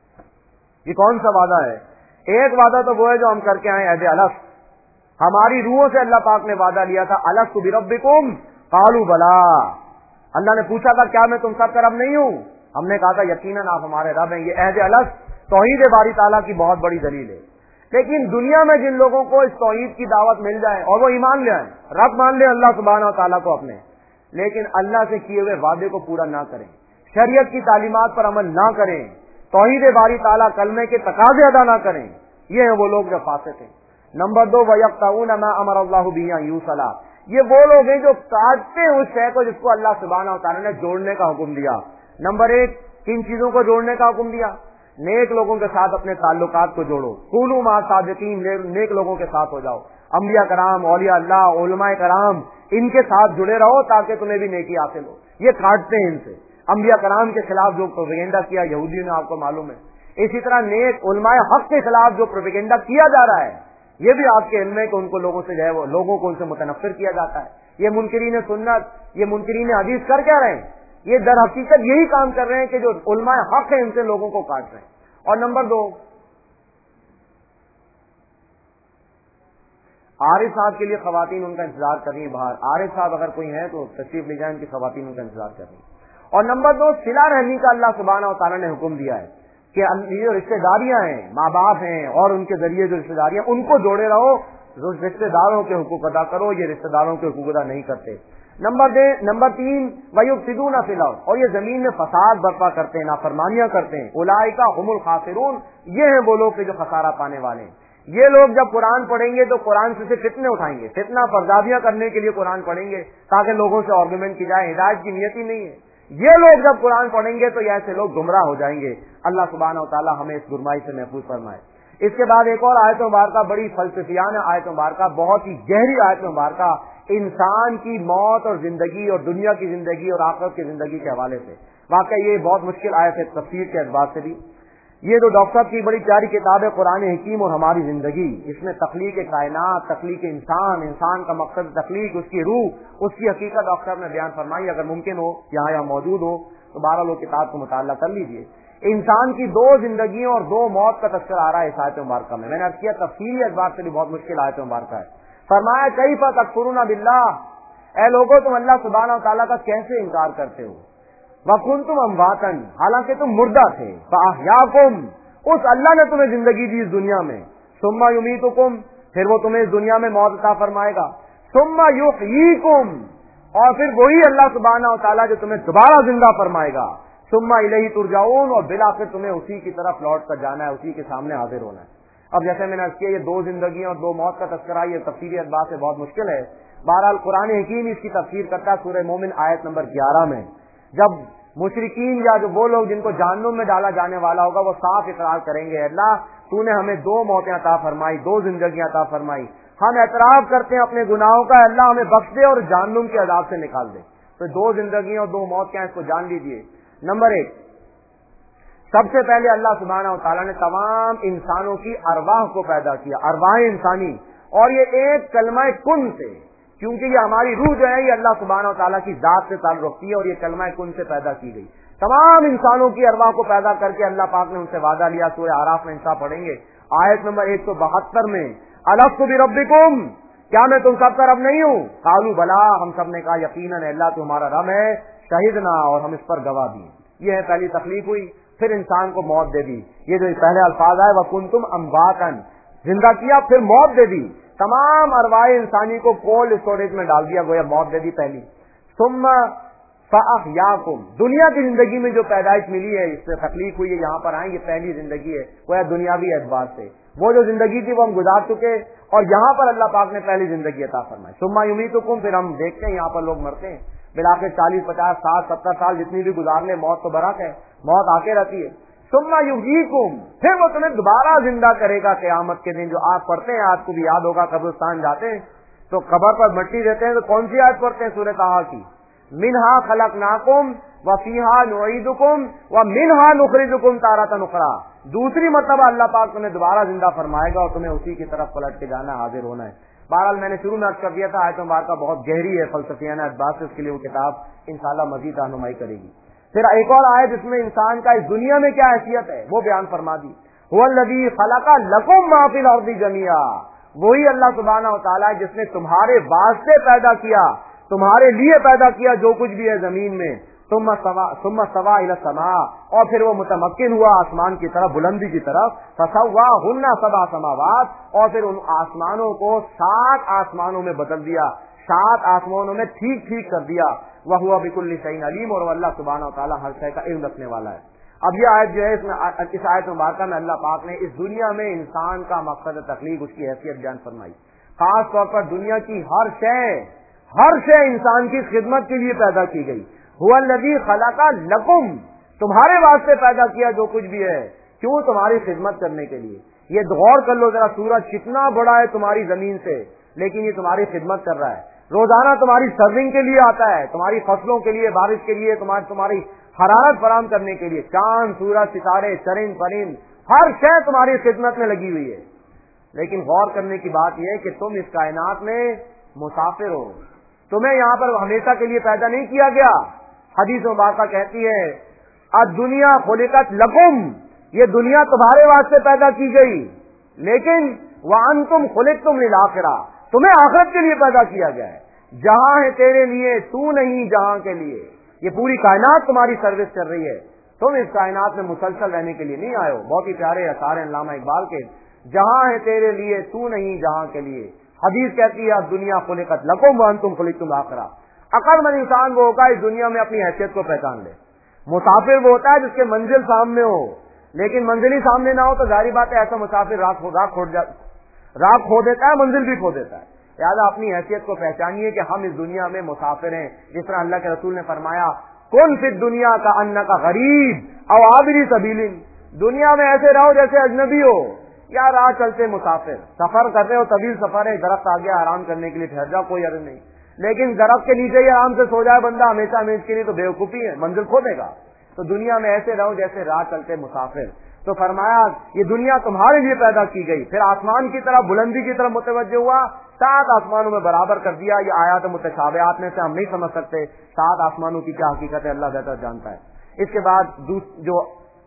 یہ کون سا وعدہ ہے؟ ایک وعدہ تو وہ ہے جو ہم کر کے آئے عہد الست، ہماری روحوں سے اللہ پاک نے وعدہ لیا تھا، الست بربکم قالوا بلا، اللہ نے پوچھا تھا کیا میں تم سب کا رب نہیں ہوں؟ ہم نے کہا تھا یقیناً آپ ہمارے رب ہیں۔ یہ عہد الست توحید باری تعالیٰ کی بہت بڑی دلیل ہے۔ لیکن دنیا میں جن لوگوں کو اس توحید کی دعوت مل جائے اور وہ ایمان لے آئیں، رب مان لیں اللہ سبحانہ و تعالیٰ کو اپنے، لیکن اللہ سے کیے ہوئے وعدے کو پورا نہ کریں، شریعت کی تعلیمات پر عمل نہ کریں، توحید باری تعالیٰ کلمے کے تقاضے ادا نہ کریں، یہ ہیں وہ لوگ جو فاسق ہیں۔ نمبر دو، وَيَقْطَعُونَ مَا أَمَرَ اللَّهُ بِهِ أَن يُوصَلَ، یہ وہ لوگ ہیں جو کاٹتے ہیں اس شے کو جس کو اللہ سبحانہ و تعالیٰ نے جوڑنے کا حکم دیا۔ نمبر ایک، کن چیزوں کو جوڑنے کا حکم دیا؟ نیک لوگوں کے ساتھ اپنے تعلقات کو جوڑو، کونوا مع الصادقین، نیک لوگوں کے ساتھ ہو جاؤ، انبیاء کرام، اولیاء اللہ، علماء کرام، ان کے ساتھ جڑے رہو تاکہ تمہیں بھی نیکی حاصل ہو۔ یہ کاٹتے ہیں ان سے۔ انبیاء کرام کے خلاف جو پروپیگنڈا کیا یہودیوں نے، آپ کو معلوم ہے، اسی طرح نیک علماء حق کے خلاف جو پروپیگنڈا کیا جا رہا ہے، یہ بھی آپ کے علم ہے کہ ان کو لوگوں سے جو ہے وہ لوگوں کو ان سے متنفر کیا جاتا ہے۔ یہ منکرین سنت، یہ منکرین حدیث کر کیا رہے ہیں؟ یہ در حقیقت یہی کام کر رہے ہیں کہ جو علماء حق ہیں ان سے لوگوں کو کاٹ رہے ہیں۔ اور نمبر دو، عارف صاحب کے لیے خواتین ان کا انتظار کر رہی ہیں باہر، عارف صاحب اگر کوئی ہیں تو تشریف لے جائیں، ان کی خواتین ان کا انتظار کر رہی ہیں۔ اور نمبر دو، صلہ رحمی کا اللہ سبحانہ و تعالیٰ نے حکم دیا ہے کہ یہ جو رشتے داریاں ہیں، ماں باپ ہیں اور ان کے ذریعے جو رشتے داریاں، ان کو جوڑے رہو، رشتے داروں کے حقوق ادا کرو، یہ رشتے داروں کے حقوق ادا نہیں کرتے۔ نمبر تین، وَيُفْسِدُونَ فِي الْأَرْضِ، اور یہ زمین میں فساد برپا کرتے ہیں، نافرمانیاں کرتے ہیں، اولئک هم الخاسرون، یہ ہیں وہ لوگ کہ جو خسارہ پانے والے ہیں۔ یہ لوگ جب قرآن پڑھیں گے تو قرآن سے فتنے اٹھائیں گے، فتنہ پردازیاں کرنے کے لیے قرآن پڑھیں گے تاکہ لوگوں سے آرگومنٹ کی جائے، ہدایت کی نیت ہی نہیں ہے۔ یہ لوگ جب قرآن پڑھیں گے تو ایسے لوگ گمراہ ہو جائیں گے۔ اللہ سبحانہ و تعالیٰ ہمیں اس گمراہی سے محفوظ فرمائے۔ اس کے بعد ایک اور آیت مبارکہ بڑی فلسفیانہ آیت مبارکہ، بہت ہی گہری آیت مبارکہ، انسان کی موت اور زندگی اور دنیا کی زندگی اور آخرت کی زندگی کے حوالے سے. واقعی یہ بہت مشکل آیت ہے تفسیر کے اعتبار سے بھی. یہ جو ڈاکٹر صاحب کی بڑی پیاری کتاب ہے قرآن حکیم اور ہماری زندگی، اس میں تخلیق کائنات، تخلیق انسان کا مقصد تخلیق، اس کی روح، اس کی حقیقت ڈاکٹر صاحب نے بیان فرمائی. اگر ممکن ہو یہاں موجود ہو تو 12 لوگ کتاب کو مطالعہ کر لیجئے. انسان کی 2 زندگیوں اور 2 موت کا تذکرہ آ رہا ہے اس آیت مبارکہ میں. میں نے عرض کیا تفصیلی اعتبار سے بھی بہت مشکل آیت مبارکہ ہے. فرمایا کیف تکفرون باللہ، اے لوگوں تم اللہ سبحانہ و تعالیٰ کا کیسے انکار کرتے ہو. وکنتم امواتا، حالانکہ تم مردہ تھے. فاحیاکم، اس اللہ نے تمہیں زندگی دی اس دنیا میں. ثم یمیتکم، پھر وہ تمہیں اس دنیا میں موت عطا فرمائے گا. ثم یحییکم، اور پھر وہی اللہ سبحانہ و تعالیٰ جو تمہیں دوبارہ زندہ فرمائے گا. ثم الیہ ترجعون، اور بالآخر تمہیں اسی کی طرف لوٹ کر جانا ہے، اسی کے سامنے حاضر ہونا ہے. اب جیسے میں نے عرض کیا یہ 2 زندگیاں اور 2 موت کا تذکرہ یہ تفصیلی اعتبار سے بہت مشکل ہے. بہرحال قرآن حکیم اس کی تفسیر کرتا ہے سورہ مومن آیت نمبر 11 میں، جب مشرکین یا جو وہ لوگ جن کو جہنم میں ڈالا جانے والا ہوگا وہ صاف اقرار کریں گے اللہ تو نے ہمیں 2 موتیں عطا فرمائی، 2 زندگیاں عطا فرمائی، ہم اعتراف کرتے ہیں اپنے گناہوں کا، اللہ ہمیں بخش دے اور جہنم کے عذاب سے نکال دے. تو 2 زندگیاں اور 2 موت کیا اس کو جان لیجئے. نمبر 1، سب سے پہلے اللہ سبحانہ و تعالیٰ نے تمام انسانوں کی ارواح کو پیدا کیا، ارواح انسانی، اور یہ ایک کلمہ کن سے، کیونکہ یہ ہماری روح جو ہے یہ اللہ سبحانہ و تعالیٰ کی ذات سے تعلق رکھتی ہے اور یہ کلمہ کن سے پیدا کی گئی. تمام انسانوں کی ارواح کو پیدا کر کے اللہ پاک نے ان سے وعدہ لیا. سورہ اعراف میں انشاء پڑھیں گے آیت نمبر 172 میں، الست بربکم، کیا میں تم سب کا رب نہیں ہوں؟ قالوا بلا، ہم سب نے کہا یقیناً اللہ تمہارا رب ہے، شہدنا، اور ہم اس پر گواہ دی. یہ ہے پہلی تخلیق ہوئی، پھر انسان کو موت دے دی. یہ جو پہلے الفاظ آئے وکنتم امواتا، زندہ کیا پھر موت دے دی. تمام ارواح انسانی کو کولڈ اسٹوریج میں ڈال دیا، گویا موت دے دی پہلی. ثم فاحیاکم، دنیا کی زندگی میں جو پیدائش ملی ہے، اس سے تخلیق ہوئی ہے، یہاں پر آئیں، یہ پہلی زندگی ہے گویا دنیاوی اعتبار سے. وہ جو زندگی تھی وہ ہم گزار چکے اور یہاں پر اللہ پاک نے پہلی زندگی عطا فرمائی. ثم یمیتکم، پھر ہم دیکھتے ہیں یہاں پر لوگ مرتے ہیں بالآخر 40 50 60 70 سال جتنی بھی گزار لے، موت تو برحق ہے، موت آ کے رہتی ہے. ثم یحییکم، پھر وہ تمہیں دوبارہ زندہ کرے گا قیامت کے دن. جو آپ پڑھتے ہیں، آپ کو بھی یاد ہوگا قبرستان جاتے ہیں تو قبر پر مٹی دیتے ہیں تو کون سی آیت پڑھتے ہیں؟ سورہ طٰہٰ کی، منہا خلقناکم وفیہا نعیدکم ومنہا نخرجکم تارۃ اخری. دوسری مرتبہ اللہ پاک تمہیں دوبارہ زندہ فرمائے گا اور تمہیں اسی کی طرف پلٹ کے جانا، حاضر ہونا ہے. بہرحال میں نے شروع میں عرض کر دیا تھا آیت مبارکہ بہت گہری ہے فلسفیانہ اعتبار سے، اس کے لیے وہ کتاب انشاءاللہ مزید رہنمائی کرے گی. پھر ایک اور آیت جس میں انسان کا اس دنیا میں کیا حیثیت ہے وہ بیان فرما دی. هو الذی خلق لکم ما فی الارض جميعا، وہی اللہ سبحانہ و تعالیٰ جس نے تمہارے واسطے پیدا کیا، تمہارے لیے پیدا کیا جو کچھ بھی ہے زمین میں. ثم استوى الى السماء، اور پھر وہ متمکن ہوا آسمان کی طرف، بلندی کی طرف. فسواہن 7 سماوات، اور پھر ان آسمانوں کو 7 آسمانوں میں بدل دیا، 7 آسمانوں میں ٹھیک کر دیا. وَهُوَ بِكُلِّ شَيْءٍ عَلِيمٌ، اور اللہ سبحانہ و تعالیٰ ہر شے کا علم رکھنے والا ہے. اب یہ آیت جو ہے اس آیت مبارکہ میں اللہ پاک نے اس دنیا میں انسان کا مقصد تخلیق، اس کی حیثیت بیان فرمائی. خاص طور پر دنیا کی ہر شے انسان کی خدمت کے لیے پیدا کی گئی. هُوَ الَّذِي خَلَقَ لَكُمْ، تمہارے واسطے پیدا کیا جو کچھ بھی ہے، کیوں؟ تمہاری خدمت کرنے کے لیے. یہ غور کر لو ذرا، سورج کتنا بڑا ہے تمہاری زمین سے، لیکن یہ تمہاری خدمت کر رہا ہے. روزانہ تمہاری سرونگ کے لیے آتا ہے، تمہاری فصلوں کے لیے، بارش کے لیے، تمہاری حرارت فراہم کرنے کے لیے. چاند، سورج، ستارے، چرند پرند، ہر شے تمہاری خدمت میں لگی ہوئی ہے. لیکن غور کرنے کی بات یہ ہے کہ تم اس کائنات میں مسافر ہو، تمہیں یہاں پر ہمیشہ کے لیے پیدا نہیں کیا گیا. حدیث مبارکہ کہتی ہے الدنیا خلقت لکم، یہ دنیا تمہارے واسطے پیدا کی گئی، لیکن وانتم خلقتم للآخرہ، تمہیں آخرت کے لیے پیدا کیا گیا ہے. جہاں ہے تیرے لیے، تو نہیں جہاں کے لیے. یہ پوری کائنات تمہاری سروس کر رہی ہے، تم اس کائنات میں مسلسل رہنے کے لیے نہیں آئے ہو. بہت ہی پیارے اثار ہیں علامہ اقبال کے، جہاں ہے تیرے لیے، تو نہیں جہاں کے لیے. حدیث کہتی ہے دنیا خلقت لکم وانتم خلقتم للآخرہ. عقل مند انسان وہ ہوگا اس دنیا میں اپنی حیثیت کو پہچان لے. مسافر وہ ہوتا ہے جس کے منزل سامنے ہو، لیکن منزل ہی سامنے نہ ہو تو ظاہری بات ہے ایسا مسافر راہ کھو دیتا ہے، منزل بھی کھو دیتا ہے. لہٰذا اپنی حیثیت کو پہچانیے کہ ہم اس دنیا میں مسافر ہیں. جس طرح اللہ کے رسول نے فرمایا کن فی الدنیا کا انک غریب او عابر سبیل، دنیا میں ایسے رہو جیسے اجنبی ہو یا راہ چلتے مسافر. سفر کر رہے ہو، طویل سفر ہے، درخت آ گیا آرام کرنے کے لیے ٹھہر جاؤ، کوئی عرض نہیں. لیکن درخت کے نیچے ہی آرام سے سو جائے بندہ ہمیشہ ہمیشہ کے لیے تو بیوقوفی ہے، منزل کھو دے گا. تو دنیا میں ایسے رہو جیسے راہ چلتے مسافر. تو فرمایا یہ دنیا تمہارے لیے پیدا کی گئی. پھر آسمان کی طرف بلندی کی طرف متوجہ ہوا، 7 آسمانوں میں برابر کر دیا. یہ آیات متشابہات میں سے ہم نہیں سمجھ سکتے 7 آسمانوں کی کیا حقیقت ہے، اللہ بہتر جانتا ہے. اس کے بعد جو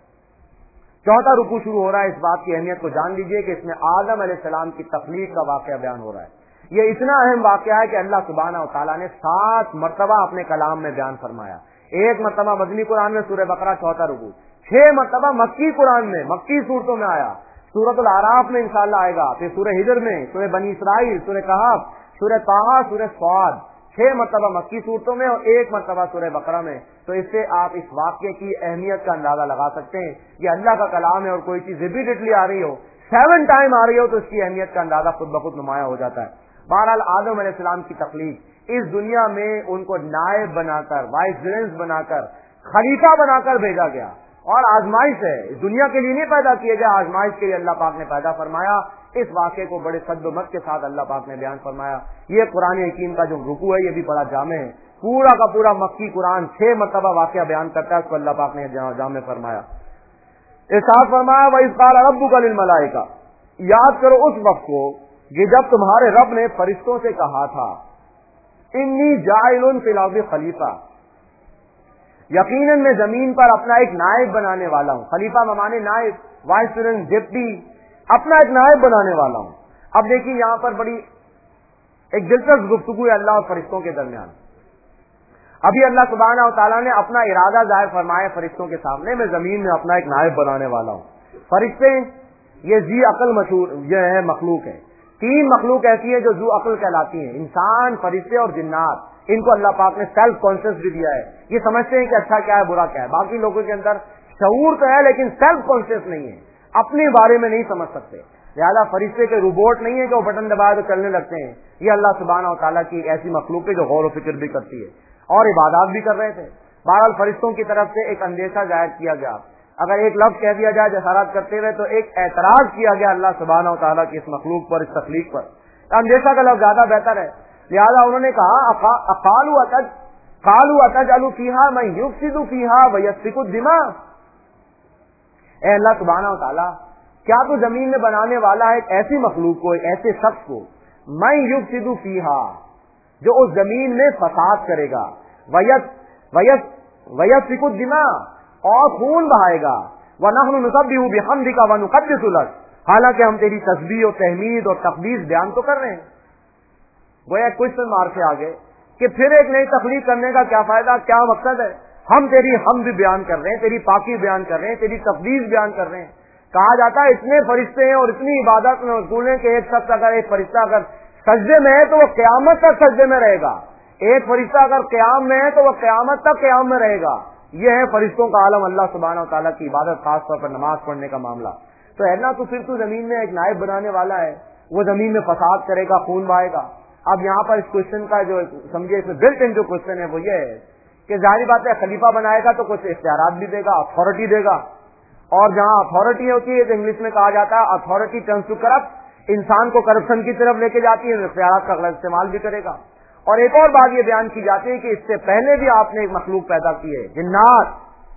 چوتھا رکوع شروع ہو رہا ہے، اس بات کی اہمیت کو جان لیجئے کہ اس میں آدم علیہ السلام کی تخلیق کا واقعہ بیان ہو رہا ہے. یہ اتنا اہم واقعہ ہے کہ اللہ سبحانہ و تعالیٰ نے 7 مرتبہ اپنے کلام میں بیان فرمایا. 1 مرتبہ مدنی قرآن میں سورہ بقرہ چوتھا رکوع، 6 مرتبہ مکی قرآن میں مکی صورتوں میں آیا. سورۃ الاعراف میں انشاءاللہ آئے گا، پھر سورہ ہجر میں، سورہ بنی اسرائیل، سورہ کہف، سورہ طٰہٰ، سورہ صاد. 6 مرتبہ مکی صورتوں میں اور 1 مرتبہ سورہ بقرہ میں. تو اس سے آپ اس واقعے کی اہمیت کا اندازہ لگا سکتے ہیں. یہ اللہ کا کلام ہے اور کوئی چیز ریپیٹڈلی آ رہی ہو، 7 ٹائم آ رہی ہو، تو اس کی اہمیت کا اندازہ خود بخود نمایاں ہو جاتا ہے. بہرحال آدم علیہ السلام کی تخلیق، اس دنیا میں ان کو نائب بنا کر، وائسرنس بنا کر، خلیفہ بنا کر بھیجا گیا. اور آزمائش ہے، اس دنیا کے لیے نہیں پیدا کیے گیا، آزمائش کے لیے اللہ پاک نے پیدا فرمایا. اس واقعے کو بڑے صد و مت کے ساتھ اللہ پاک نے بیان فرمایا. یہ قرآن حکیم کا جو رکوع ہے یہ بھی بڑا جامع ہے. پورا کا پورا مکی قرآن 6 مرتبہ واقعہ بیان کرتا ہے، اس کو اللہ پاک نے جامع فرمایا. ارشاد فرمایا وَإِذْ قَالَ رَبُّكَ لِلْمَلَائِكَةِ، یاد کرو اس وقت کو کہ جب تمہارے رب نے فرشتوں سے کہا تھا انی جاعل فی الارض خلیفہ، یقیناً میں زمین پر اپنا ایک نائب بنانے والا ہوں. خلیفہ ممانے نائب، وائس پریزیڈنٹ، ڈپٹی، اپنا ایک نائب بنانے والا ہوں. اب دیکھیے یہاں پر بڑی ایک دلچسپ گفتگو ہے اللہ اور فرشتوں کے درمیان. ابھی اللہ سبحانہ و تعالیٰ نے اپنا ارادہ ظاہر فرمایا فرشتوں کے سامنے، میں زمین میں اپنا ایک نائب بنانے والا ہوں. فرشتے یہ ذی عقل مشہور یہ ہے مخلوق ہے. 3 مخلوق ایسی ہے جو ذو عقل کہلاتی ہیں، انسان، فرشتے اور جنات. ان کو اللہ پاک نے سیلف کانشیس بھی دیا ہے، یہ سمجھتے ہیں کہ اچھا کیا ہے برا کیا ہے. باقی لوگوں کے اندر شعور تو ہے لیکن سیلف کانشیس نہیں ہے، اپنے بارے میں نہیں سمجھ سکتے. لہٰذا فرشتے کے روبوٹ نہیں ہے کہ وہ بٹن دبائے تو چلنے لگتے ہیں. یہ اللہ سبحانہ و تعالیٰ کی ایک ایسی مخلوق ہے جو غور و فکر بھی کرتی ہے اور عبادات بھی کر رہے تھے. بہرحال فرشتوں کی طرف سے ایک اندیشہ ظاہر کیا گیا، اگر ایک لفظ کہہ دیا جائے جسارت کرتے ہوئے تو ایک اعتراض کیا گیا اللہ سبحانہ و تعالیٰ کی اس مخلوق پر، اس تخلیق پر. اندیشہ کا لفظ زیادہ بہتر ہے. لہٰذا انہوں نے کہا قالوا اتجعل فیہا من یفسد فیہا ویسفک الدماء، اے اللہ سبحانہ و تعالیٰ کیا تو زمین میں بنانے والا ہے ایک ایسی مخلوق کو، ایک ایسے شخص کو، من یفسد فیہا جو اس زمین میں فساد کرے گا، ویسفک الدماء اور خون بہائے گا، وَنَحْنُ نُسَبِّحُ بِحَمْدِكَ وَنُقَدِّسُ لَكَ، حالانکہ ہم تیری تسبیح اور تحمید اور تقدیس بیان تو کر رہے ہیں. گویا کوشچن مارک سے آگے کہ پھر ایک نئی تخلیق کرنے کا کیا فائدہ، کیا مقصد ہے؟ ہم تیری حمد بیان کر رہے ہیں، تیری پاکی بیان کر رہے ہیں، تیری تقدیس بیان کر رہے ہیں. کہا جاتا ہے اتنے فرشتے ہیں اور اتنی عبادت میں مشغول ہیں کہ ایک شخص اگر ایک فرشتہ اگر سجدے میں ہے تو وہ قیامت تک سجدے میں رہے گا، ایک فرشتہ اگر قیام میں ہے تو وہ قیامت تک قیام میں رہے گا. یہ ہے فرشتوں کا عالم، اللہ سبحانہ و تعالیٰ کی عبادت، خاص طور پر نماز پڑھنے کا معاملہ. تو ہے نا، تو پھر تو زمین میں ایک نائب بنانے والا ہے، وہ زمین میں فساد کرے گا، خون بہائے گا. اب یہاں پر اس کوشچن کا جو سمجھے اس میں بلٹ ان جو کوشچن ہے وہ یہ ہے کہ ظاہری بات ہے خلیفہ بنائے گا تو کچھ اختیارات بھی دے گا، اتھارٹی دے گا، اور جہاں اتھارٹی ہوتی ہے تو انگلش میں کہا جاتا ہے اتھارٹی ٹرنس ٹو کرپٹ، انسان کو کرپشن کی طرف لے کے جاتی ہے، اختیارات کا غلط استعمال بھی کرے گا. اور ایک اور بات یہ بیان کی جاتی ہے کہ اس سے پہلے بھی آپ نے ایک مخلوق پیدا کی ہے جنات،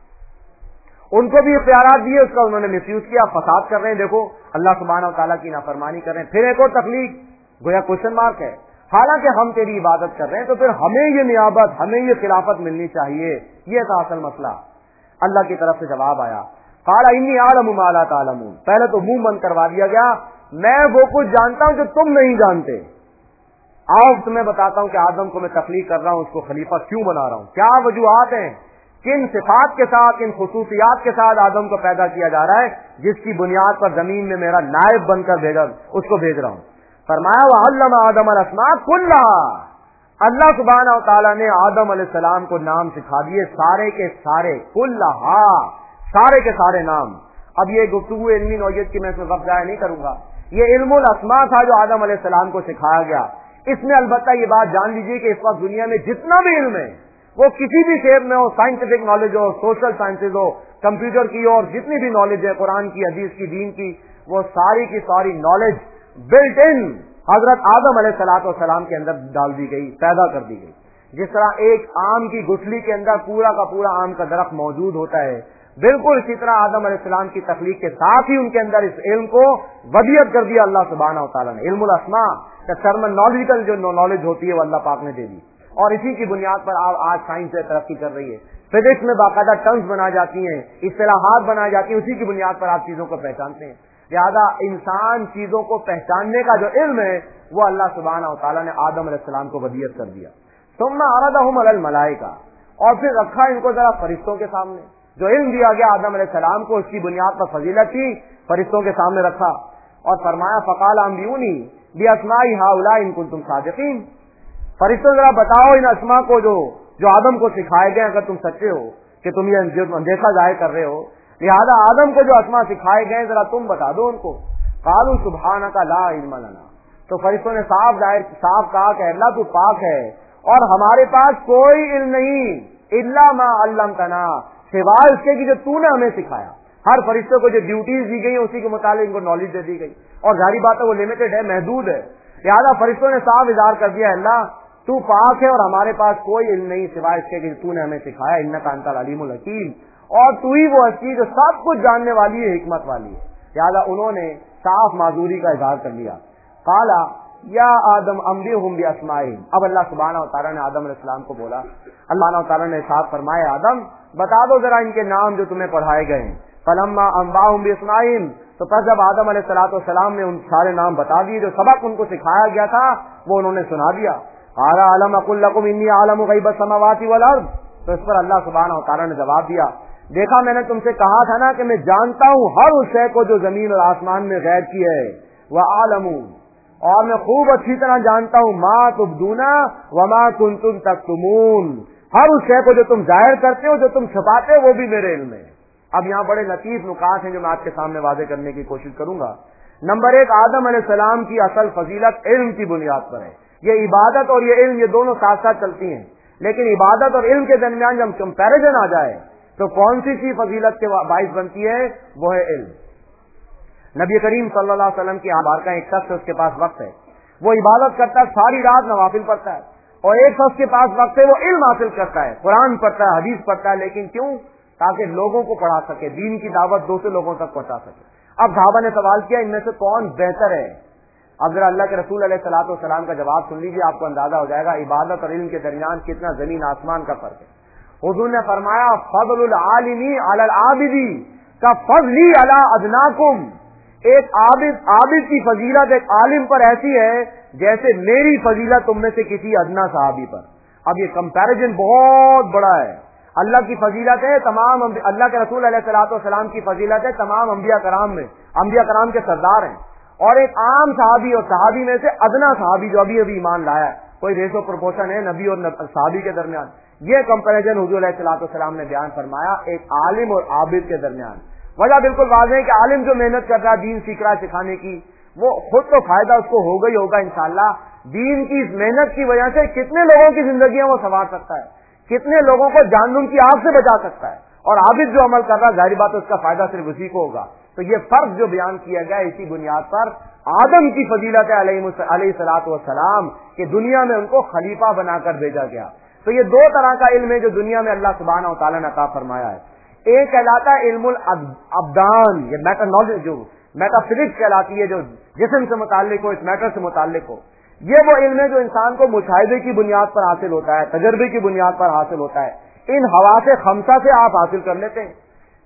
ان کو بھی اختیارات دیے، اس کا انہوں نے مس یوز کیا، فساد کر رہے ہیں، دیکھو اللہ سبحانہ و تعالیٰ کی نافرمانی کر رہے ہیں. پھر ایک اور تخلیق، گویا کوشچن مارک ہے. حالانکہ ہم تیری عبادت کر رہے ہیں تو پھر ہمیں یہ نیابت، ہمیں یہ خلافت ملنی چاہیے. یہ تھا اصل مسئلہ. اللہ کی طرف سے جواب آیا قال انی اعلم ما لا تعلمون، پہلے تو منہ بند کروا دیا گیا، میں وہ کچھ جانتا ہوں جو تم نہیں جانتے. آؤ تمہیں بتاتا ہوں کہ آدم کو میں تخلیق کر رہا ہوں، اس کو خلیفہ کیوں بنا رہا ہوں، کیا وجوہات ہیں، کن صفات کے ساتھ، کن خصوصیات کے ساتھ آدم کو پیدا کیا جا رہا ہے، جس کی بنیاد پر زمین میں میرا نائب بن کر اس کو بھیج رہا ہوں. فرمایا وَعَلَّمَ آدَمَ الْأَسْمَاءَ كُلَّهَا، اللہ سبحانہ و تعالیٰ نے آدم علیہ السلام کو نام سکھا دیے سارے کے سارے، كُلَّهَا سارے کے سارے نام. اب یہ گفتگو علمی نوعیت کی میں اس میں وقت ضائع نہیں کروں گا. یہ علم الاسماء تھا جو آدم علیہ السلام کو سکھایا گیا. اس میں البتہ یہ بات جان لیجیے کہ اس وقت دنیا میں جتنا بھی علم ہے وہ کسی بھی شیپ میں ہو، سائنٹیفک نالج ہو، سوشل سائنسز ہو، کمپیوٹر کی ہو، اور جتنی بھی نالج ہے قرآن کی، حدیث کی، دین کی، وہ ساری کی ساری نالج بلٹ ان حضرت آدم अलैहिस्सलाम के अंदर डाल दी गई, पैदा कर दी गई. जिस तरह एक आम की गुठली के अंदर पूरा का पूरा आम का दरख्त मौजूद होता है, बिल्कुल इसी तरह आदम अलैहिस्सलाम की तख्लीक के साथ ही उनके अंदर इस इल्म को वदियत कर दिया अल्लाह सुब्हानहू व तआला ने. इल्मुल अस्मा, टर्मिनोलॉजिकल जो नॉलेज होती है वो अल्लाह पाक ने दे दी, और इसी की बुनियाद पर आज साइंस तरक्की कर रही है. फिजिक्स में बाकायदा टर्म्स बनाई जाती हैं, इस्तिलाहात बनाई जाती हैं, उसी की बुनियाद पर आप चीजों को पहचानते हैं. लिहाजा इंसान चीजों को पहचानने का जो इल्म है वो अल्लाह सुब्हानहू व तआला ने आदम अलैहिस्सलाम को वदियत कर दिया. सुम्मा अरदहुम अलल मलाइका, और फिर रखा इनको जरा फरिश्तों के सामने. जो इल्म दिया गया आदम अलैहिस्सलाम को, उसकी बुनियाद पर फजीलत थी, फरिश्तों के सामने रखा और फरमाया फकाल अंबियूनी बिअस्माई हाउला इन कुंतुम सादिकीन. फरिश्तों जरा बताओ इन अस्मा को जो आदम को सिखाए गए, अगर तुम सच्चे हो कि तुम ये अंदेशा जाहिर कर रहे हो. लिहाजा आदम को जो अस्मा सिखाए गए जरा तुम बता दो उनको. कालू सुब्हानका ला इल्म लना, तो फरिश्तों ने साफ कहा कि अल्लाह तू पाक है और हमारे पास कोई इल्म नहीं, इल्ला मा अल्लमतना, सिवाय उसके कि जो तूने हमें सिखाया. हर फरिश्ते को जो ड्यूटीज दी गई उसी के मुताबिक इनको नॉलेज दे दी गई, और जारी बात है वो लिमिटेड है, महदूद है. लिहाजा फरिश्तों ने साफ इज़हार कर दिया अल्लाह तू पाक है और हमारे पास कोई इल्म नहीं सिवाय इसके कि तूने हमें सिखाया. इन्नका अंतल अलीमुल हकीम, और तू ही वो हस्ती जो सब कुछ जानने वाली है, हिकमत वाली है. लिहाजा उन्होंने साफ माजूरी का इज़हार कर लिया. काला या आदम अम्बिहुम बिअस्माइहिम, अब अल्लाह सुब्हानहू व तआला ने आदम अलैहिस्सलाम को बोला, अल्लाह सुब्हानहू व तआला ने साफ फरमाया आदम बता दो जरा इनके नाम जो तुम्हें पढ़ाए गए हैं. फलम्मा अंबाहुम बिअस्माइहिम, तो फिर जब आदम अलैहिस्सलाम ने उन सारे नाम बता दिए, जो सबक उनको सिखाया गया था वो उन्होंने सुना दिया. काला अलम अकुल लकुम इन्नी आलमु गैबस समावाति वल अर्द, तो इस पर अल्लाह सुब्हानहू व तआला ने जवाब दिया, देखा मैंने तुमसे कहा था ना कि मैं जानता हूँ हर उस शय को जो जमीन और आसमान में गैब की है. वह आलमू, और मैं खूब अच्छी तरह जानता हूँ मा तुबदूना व मा कुंतुम तक्तुमून, हर उस शय को जो तुम जाहिर करते हो, जो तुम छुपाते हो, वो भी मेरे इल्म में. अब यहाँ बड़े लतीफ नुकात हैं जो मैं आपके सामने वादे करने की कोशिश करूंगा. नंबर एक, आदम अलैहिस्सलाम की असल फजीलत इल्म की बुनियाद पर है. ये इबादत और ये इल्म, ये दोनों साथ साथ चलती हैं, लेकिन इबादत और इल्म के दरमियान जब कंपैरिजन आ जाए तो कौन सी फजीलत के बाइस बनती है, वो है इल्म. नबी करीम सल्लल्लाहु अलैहि वसल्लम की आबार का एक शख्स, उसके पास वक्त है, वो इबादत करता है, सारी रात नवाफिल पढ़ता है, और एक शख्स के पास वक्त है वो इल्म हासिल करता है, कुरान पढ़ता है, हदीस पढ़ता है. लेकिन क्यों? ताकि लोगों को पढ़ा सके, दीन की दावत दूसरे लोगों तक पहुंचा सके. अब सहाबा ने सवाल किया इनमें से कौन बेहतर है. अब जरा अल्लाह के रसूल अलैहिस्सलातु वस्सलाम का जवाब सुन लीजिए, आपको अंदाजा हो जाएगा इबादत और इल्म के दरमियान कितना जमीन आसमान का फर्क है. हुजूर ने फरमाया फज़लुल आलिमी अलल आबिदी का फज़ली अला अदनाकुम, एक आबिद की फजीलत एक आलिम पर ऐसी है जैसे मेरी फजीलत तुम में से किसी अदना सहाबी पर. अब ये कंपैरिजन बहुत बड़ा है. अल्लाह की फजीलत है तमाम, अल्लाह के रसूल अलैहिस्सलातु वस्सलाम की फजीलत है तमाम अंबिया कराम में, अंबिया कराम के सरदार हैं, और एक आम सहाबी और सहाबी में से अदना सहाबी जो अभी अभी ईमान लाया है. कोई रेशो प्रोपोर्शन है नबी और सहाबी के दरमियान. ये कंपैरिजन हुजूर अलैहिस्सलातु वस्सलाम ने बयान फरमाया एक आलिम और आबिद के दरमियान. वजह बिल्कुल वाज़ेह है कि आलिम जो मेहनत कर रहा है दीन सीख रहा है सिखाने की, वो खुद तो फायदा उसको होगा ही होगा इंशाअल्लाह. दीन की इस मेहनत की वजह से कितने लोगों की जिंदगियां वो संवार सकता है, कितने लोगों को जहन्नुम की आग से बचा सकता है. और आबिद जो अमल कर रहा है जाहिर बात है उसका फायदा सिर्फ उसी को होगा. तो ये फर्क जो बयान किया गया इसी बुनियाद पर आदम की फजीलत है अलैहिस्सलातु वस्सलाम कि दुनिया में उनको खलीफा बनाकर भेजा गया. तो ये दो तरह का इल्म है जो दुनिया में अल्लाह सुब्हानहू व तआला ने अता फरमाया है. एक कहलाता है इल्मुल अब्दान, ये मैटर नॉलेज जो मेटाफिजिक्स कहलाती है, जो जिस्म से मुताल्लिक हो, इस मैटर से मुताल्लिक हो. ये वो इल्म है जो इंसान को मुशाहिदे की बुनियाद पर हासिल होता है, तजर्बे की बुनियाद पर हासिल होता है. इन हवासे खमसा से आप हासिल कर लेते हैं.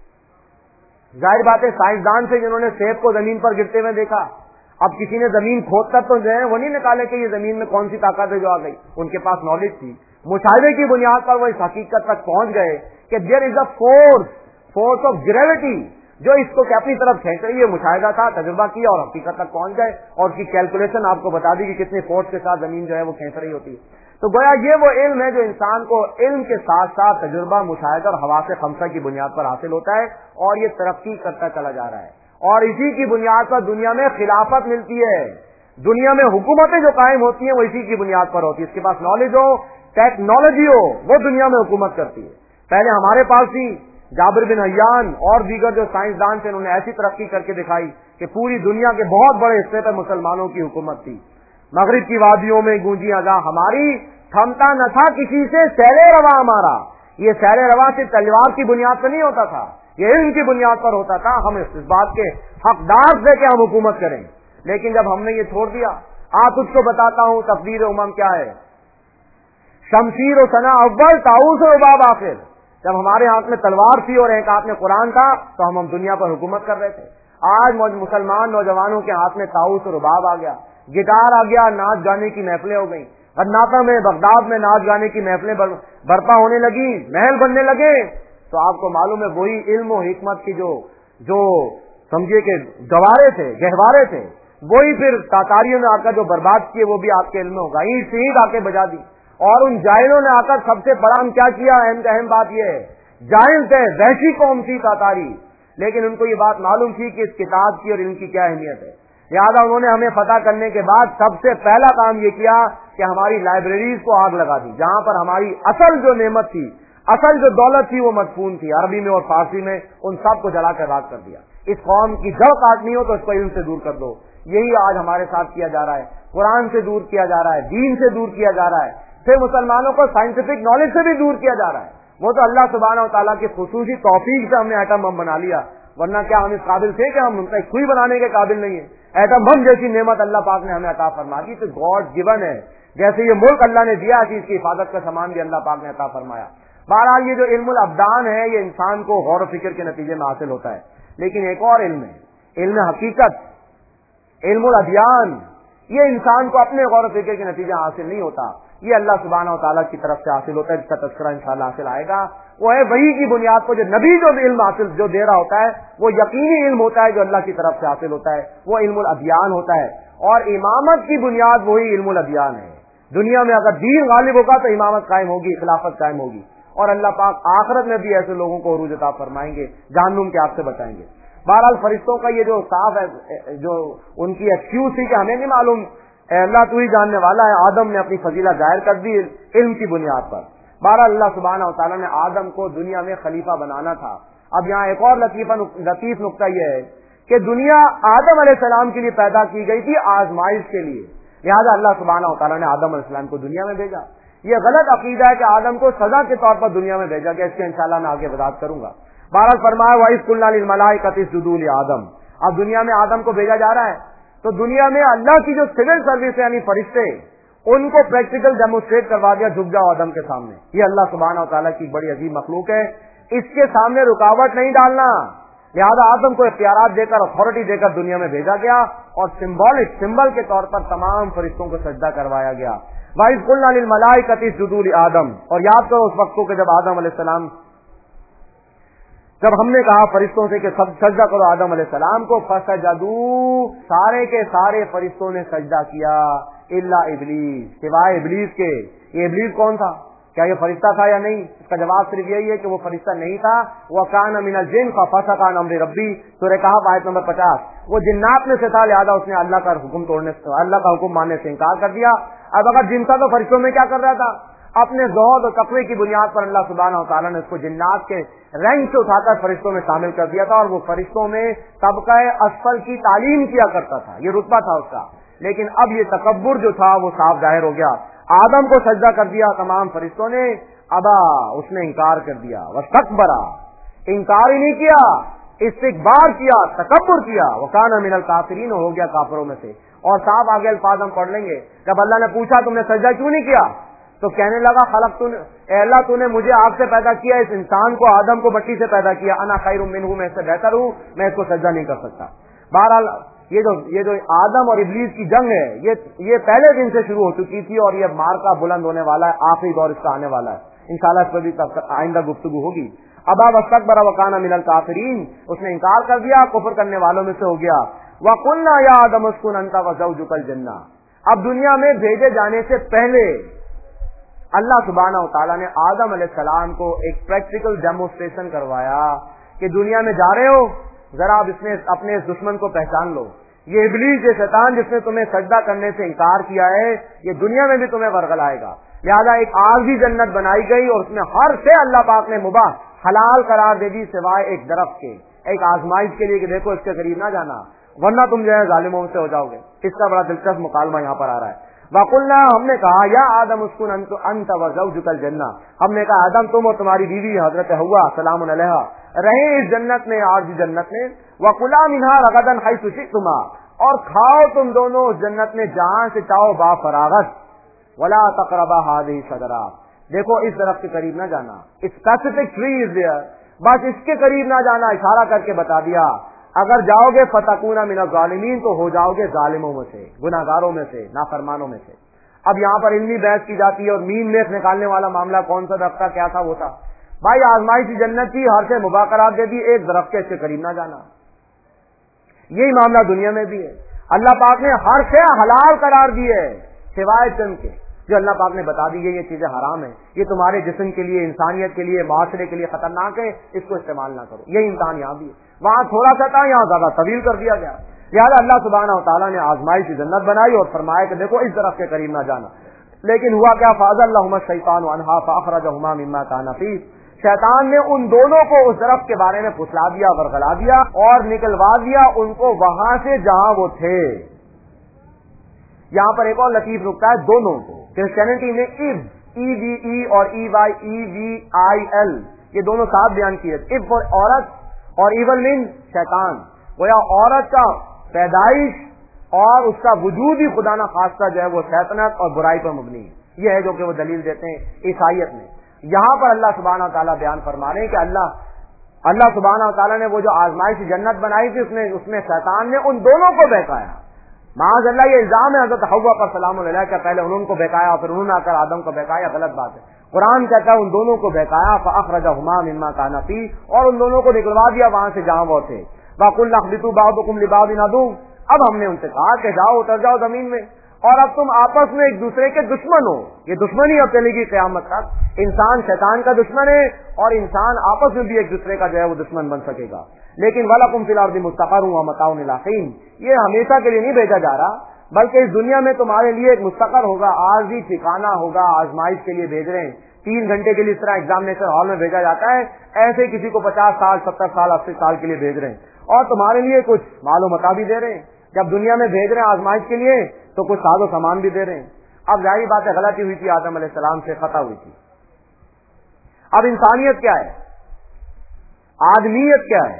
जाहिर बात है साइंसदान से जिन्होंने सेब को जमीन पर गिरते हुए देखा, अब किसी ने जमीन खोद कर तो जो है वो नहीं निकाले कि ये जमीन में कौन सी ताकत है जो आ गई. उनके पास नॉलेज थी, मुशाहिदे की बुनियाद पर वो इस हकीकत तक पहुंच गए कि there is a force of gravity जो इसको अपनी तरफ खींच रही है. मुशाहिदा था, तजुर्बा किया और हकीकत तक पहुंच गए, और उसकी कैलकुलेशन आपको बता दी कि कितने फोर्स के साथ जमीन जो है वो खींच रही होती है. तो गोया ये वो इल्म है जो इंसान को इल्म के साथ साथ तजुर्बा, मुशाहिदा और हवासे खमसा की बुनियाद पर हासिल होता है, और ये तरक्की करता चला जा रहा है. और इसी की बुनियाद पर दुनिया में खिलाफत मिलती है, दुनिया में हुकूमतें जो कायम होती हैं वो इसी की बुनियाद पर होती है. इसके पास नॉलेज हो, टेक्नोलॉजी हो, वो दुनिया में हुकूमत करती है. पहले हमारे पास ही जाबिर बिन हय्यान और दीगर जो साइंसदान थे, उन्होंने ऐसी तरक्की करके दिखाई कि पूरी दुनिया के बहुत बड़े हिस्से पर मुसलमानों की हुकूमत थी. مغرب کی وادیوں میں گونجی اذان ہماری، تھمتا نہ تھا کسی سے سیل روا ہمارا۔ یہ سیل روا سے تلوار کی بنیاد پر نہیں ہوتا تھا، یہ علم کی بنیاد پر ہوتا تھا۔ ہم اس بات کے حقدار تھے کہ ہم حکومت کریں، لیکن جب ہم نے یہ چھوڑ دیا، آپ تجھ کو بتاتا ہوں تقدیر امم کیا ہے، شمشیر و ثنا اول طاؤس و رباب آخر۔ جب ہمارے ہاتھ میں تلوار تھی اور ایک ہاتھ میں قرآن تھا تو ہم دنیا پر حکومت کر رہے تھے۔ آج مسلمان نوجوانوں کے ہاتھ میں طاؤس و رباب آ گیا، گٹار آ گیا، ناچ گانے کی محفلیں ہو گئی، غرناطہ میں بغداد میں ناچ گانے کی محفلیں برپا ہونے لگی، محل بننے لگے۔ تو آپ کو معلوم ہے وہی علم و حکمت کی جو سمجھیے کہ گوارے تھے، گہوارے تھے، وہی پھر تاتاریوں نے آ کر جو برباد کیے وہ بھی آپ کے علم میں ہوگا، اینٹ سے اینٹ آ کے بجا دی۔ اور ان جاہلوں نے آ کر سب سے بڑا ہم کیا کیا، اہم بات یہ ہے، جاہل تھے، وحشی قوم تھی تاتاری، لیکن ان کو یہ بات معلوم تھی کہ اس کتاب کی اور علم کی کیا اہمیت ہے، لہٰذا انہوں نے ہمیں فتح کرنے کے بعد سب سے پہلا کام یہ کیا کہ ہماری لائبریریز کو آگ لگا دی، جہاں پر ہماری اصل جو نعمت تھی، اصل جو دولت تھی وہ مدفون تھی عربی میں اور فارسی میں، ان سب کو جلا کر راکھ کر دیا۔ اس قوم کی جڑ کاٹنی ہو تو اس کو علم سے دور کر دو۔ یہی آج ہمارے ساتھ کیا جا رہا ہے، قرآن سے دور کیا جا رہا ہے، دین سے دور کیا جا رہا ہے، پھر مسلمانوں کو سائنٹیفک نالج سے بھی دور کیا جا رہا ہے۔ وہ تو اللہ سبحانہ و تعالیٰ کی خصوصی توفیق سے ہم نے ایٹم بم بنا لیا، ورنہ کیا ہم اس قابل تھے کہ ہم ایک سوئی بنانے کے قابل نہیں ہیں؟ ایٹم بم جیسی نعمت اللہ پاک نے ہمیں عطا فرما دی، تو گاڈ گیون ہے۔ جیسے یہ ملک اللہ نے دیا، اس کی حفاظت کا سامان بھی اللہ پاک نے عطا فرمایا۔ بہرحال یہ جو علم الابدان ہے یہ انسان کو غور و فکر کے نتیجے میں حاصل ہوتا ہے، لیکن ایک اور علم ہے، علم حقیقت، علم الادیان، یہ انسان کو اپنے غور و فکر کے نتیجے حاصل نہیں ہوتا، یہ اللہ سبحانہ و تعالیٰ کی طرف سے حاصل ہوتا ہے، جس کا تذکرہ انشاءاللہ حاصل آئے گا۔ وہ ہے وحی کی بنیاد پر جو نبی جو علم حاصل جو دے رہا ہوتا ہے وہ یقینی علم ہوتا ہے جو اللہ کی طرف سے حاصل ہوتا ہے، وہ علم الادیان ہوتا ہے۔ اور امامت کی بنیاد وہی علم الادیان ہے۔ دنیا میں اگر دین غالب ہوگا تو امامت قائم ہوگی، خلافت قائم ہوگی، اور اللہ پاک آخرت میں بھی ایسے لوگوں کو عروج عطا فرمائیں گے، جہنم کے آگ سے بچائیں گے۔ بہرحال فرشتوں کا یہ جو صاف ہے، جو ان کی ایکسکیوز تھی کہ ہمیں نہیں معلوم، اے اللہ تو ہی جاننے والا ہے، آدم نے اپنی فضیلت ظاہر کر دی علم کی بنیاد پر۔ بہرحال اللہ سبحانہ و تعالیٰ نے آدم کو دنیا میں خلیفہ بنانا تھا۔ اب یہاں ایک اور لطیف نقطہ یہ ہے کہ دنیا آدم علیہ السلام کے لیے پیدا کی گئی تھی آزمائش کے لیے، لہٰذا اللہ سبحانہ و تعالیٰ نے آدم علیہ السلام کو دنیا میں بھیجا۔ یہ غلط عقیدہ ہے کہ آدم کو سزا کے طور پر دنیا میں بھیجا گیا، اس کے انشاءاللہ میں آگے وضاحت کروں گا۔ بہرحال فرمایا وَإِذْ قُلْنَا لِلْمَلَائِكَةِ اسْجُدُوا لِآدَمَ، اب دنیا میں آدم کو بھیجا جا رہا ہے، تو دنیا میں اللہ کی جو سول سروس ہے یعنی فرشتے، ان کو پریکٹیکل ڈیمونسٹریٹ کروا دیا، جھک جاؤ آدم کے سامنے۔ یہ اللہ سبحانہ و تعالیٰ کی بڑی عظیم مخلوق ہے، اس کے سامنے رکاوٹ نہیں ڈالنا، لہذا آدم کو اختیارات دے کر، اتھارٹی دے کر دنیا میں بھیجا گیا، اور سمبل کے طور پر تمام فرشتوں کو سجدہ کروایا گیا۔ وَإِذْ قُلْنَا لِلْمَلَائِكَةِ اسْجُدُوا لِآدَمَ، اور یاد کرو اس وقت کو کہ جب آدم علیہ السلام، جب ہم نے کہا فرشتوں سے کہ سب سجدہ کرو آدم علیہ السلام کو، فسجدوا، سارے کے سارے فرشتوں نے سجدہ کیا، الا ابلیس، سوائے ابلیس کے۔ یہ ابلیس کون تھا؟ کیا یہ فرشتہ تھا یا نہیں؟ اس کا جواب صرف یہی ہے کہ وہ فرشتہ نہیں تھا، وَكَانَ مِنَ الْجِنِّ فَفَسَقَ عَنْ أَمْرِ رَبِّهِ، سورہ کہف آیت نمبر 50۔ وہ جنات میں سے تھا، لہذا اس نے اللہ کا حکم ماننے سے انکار کر دیا۔ اب اگر جن تھا تو فرشتوں میں کیا کر رہا تھا؟ اپنے زہد اور تقوی کی بنیاد پر اللہ سبحانہ و تعالیٰ نے اس کو جنات کے رینک سے اٹھا کر فرشتوں میں شامل کر دیا تھا، اور وہ فرشتوں میں طبقہ اسفل کی تعلیم کیا کرتا تھا، یہ رتبہ تھا اس کا۔ لیکن اب یہ تکبر جو تھا وہ صاف ظاہر ہو گیا، آدم کو سجدہ کر دیا تمام فرشتوں نے، ابا، اس نے انکار کر دیا، واستکبر، انکار ہی نہیں کیا، استکبار کیا، تکبر کیا، وکان من الکافرین، ہو گیا کافروں میں سے۔ اور صاحب آگے الفاظ ہم پڑھ لیں گے، جب اللہ نے پوچھا تم نے سجدہ کیوں نہیں کیا، تو کہنے لگا اے اللہ تو نے مجھے آگ سے پیدا کیا، اس انسان کو آدم کو مٹی سے پیدا کیا، انا خیر منہ، میں اس سے بہتر ہوں، میں اس کو سجدہ نہیں کر سکتا۔ بہرحال یہ جو آدم اور ابلیس کی جنگ ہے یہ پہلے دن سے شروع ہو چکی تھی، اور یہ مارکا بلند ہونے والا ہے، آخری دور اس کا آنے والا ہے، انشاءاللہ اس پر بھی آئندہ گفتگو ہوگی۔ ابا واستکبر وکان من الکافرین، اس نے انکار کر دیا، کفر کرنے والوں میں سے ہو گیا۔ وقلنا یا آدم اسکن انت وزوجک الجنہ، اب دنیا میں بھیجے جانے سے پہلے اللہ سبحانہ و تعالیٰ نے آدم علیہ السلام کو ایک پریکٹیکل ڈیمونسٹریشن کروایا کہ دنیا میں جا رہے ہو، ذرا اب اس میں اپنے اس دشمن کو پہچان لو، یہ ابلیس، یہ شیطان جس نے تمہیں سجدہ کرنے سے انکار کیا ہے، یہ دنیا میں بھی تمہیں ورغلائے گا۔ لہذا ایک عارضی جنت بنائی گئی، اور اس میں ہر سے اللہ پاک نے مباح حلال قرار دے دی، سوائے ایک درخت کے، ایک آزمائش کے لیے کہ دیکھو اس کے قریب نہ جانا، ورنہ تم جو ہے ظالموں سے ہو جاؤ گے. اس کا بڑا دلچسپ مکالمہ یہاں پر آ رہا ہے. وَقُلْنَا ہم نے کہا یا آدم اسکن انت وزوجک الجنہ, ہم نے کہا آدم تم اور تمہاری بیوی حضرت حوا سلام علیہا رہیں اس جنت میں, آج جنت میں. وَكُلَا مِنْهَا رَغَدًا حَيْثُ شِئْتُمَا, اور کھاؤ تم دونوں اس جنت میں جہاں سے چاہو با فراغت. وَلَا تَقْرَبَا هَٰذِهِ الشَّجَرَةَ, دیکھو اس درخت کے قریب نہ جانا. اسپیسیفک ٹری از دیئر, بس اس کے قریب نہ جانا, اشارہ کر کے بتا دیا. اگر جاؤ گے فتکونا من الظالمین, تو ہو جاؤ گے ظالموں میں سے, گناہگاروں میں سے, نافرمانوں میں سے. اب یہاں پر علمی بحث کی جاتی ہے اور مین میخ نکالنے والا معاملہ کون سا درخت تھا, کیا تھا, وہ تھا بھائی آزمائش جنت کی, ہر سے مباح قرار دے دی, ایک درخت کے اس کے قریب نہ جانا. یہی معاملہ دنیا میں بھی ہے. اللہ پاک نے ہر سے حلال قرار دی ہے سوائے چند کے, جو اللہ پاک نے بتا دی ہے یہ چیزیں حرام ہیں, یہ تمہارے جسم کے لیے, انسانیت کے لیے, معاشرے کے لیے خطرناک ہے, اس کو استعمال نہ کرو. یہی امتحان یہاں بھی ہے. وہاں تھوڑا سا تھا, یہاں زیادہ طویل کر دیا گیا. لہٰذا اللہ سبحانہ و تعالیٰ نے آزمائش کی جنت بنائی اور فرمایا کہ دیکھو اس درخت کے قریب نہ جانا. لیکن ہوا کیا, فَأَزَلَّهُمَا الشَّيْطَانُ عَنْهَا فَأَخْرَجَهُمَا مِمَّا كَانَ فِيهِ, شیطان نے ان دونوں کو اس درخت کے بارے میں پھسلا دیا, ورغلا دیا اور نکلوا دیا ان کو وہاں سے جہاں وہ تھے. یہاں پر ایک اور لطیف نکتہ ہے, دونوں کو کرسچینٹی میں EVE اور EVIL یہ دونوں ساتھ بیان کیے. ایو فار عورت اور ایول مین شیطان. گویا عورت کا پیدائش اور اس کا وجود ہی خدا نہ خواستہ جو ہے وہ شیطنت اور برائی پر مبنی ہے. یہ ہے جو کہ وہ دلیل دیتے ہیں عیسائیت میں. یہاں پر اللہ سبحانہ و تعالیٰ بیان فرما رہے ہیں کہ اللہ سبحانہ و تعالیٰ نے وہ جو آزمائش جنت بنائی تھی اس میں شیطان نے ان دونوں کو بہکایا. معاذ اللہ یہ الزام ہے حضرت حوا پر سلام علیہ کہ پہلے انہوں کو بہکایا پھر انہوں نے آ کر آدم کو بہکایا. غلط بات ہے. قرآن کہتا ہے ان دونوں کو بہکایا, فأخرجہما مما کانا فیہ, اور ان دونوں کو نکلوا دیا وہاں سے جہاں وہ تھے. وَقُلْنَا اهْبِطُوا بَعْضُكُمْ لِبَعْضٍ عَدُوٌّ, اب ہم نے ان سے کہا کہ جاؤ اتر جاؤ زمین میں, اور اب تم آپس میں ایک دوسرے کے دشمن ہو. یہ دشمنی اب چلے گی قیامت تک. انسان شیطان کا دشمن ہے اور انسان آپس میں بھی ایک دوسرے کا جو ہے وہ دشمن بن سکے گا. لیکن وَلَكُمْ فِي الْأَرْضِ مُسْتَقَرٌّ وَمَتَاعٌ إِلَىٰ حِينٍ, یہ ہمیشہ کے لیے نہیں بھیجا جا رہا, بلکہ اس دنیا میں تمہارے لیے ایک مستقر ہوگا, عارضی ٹھکانہ ہوگا. آزمائش کے لیے بھیج رہے ہیں, 3 گھنٹے کے لیے اس طرح ایگزامینیشن ہال میں بھیجا جاتا ہے, ایسے کسی کو 50 سال 70 سال 80 سال کے لیے بھیج رہے ہیں, اور تمہارے لیے کچھ مال و متا بھی دے رہے ہیں. جب دنیا میں بھیج رہے ہیں آزمائش کے لیے تو کچھ ساز و سامان بھی دے رہے ہیں. اب ظاہری بات ہے غلطی ہوئی تھی, آدم علیہ السلام سے خطا ہوئی تھی. اب انسانیت کیا ہے, آدمیت کیا ہے,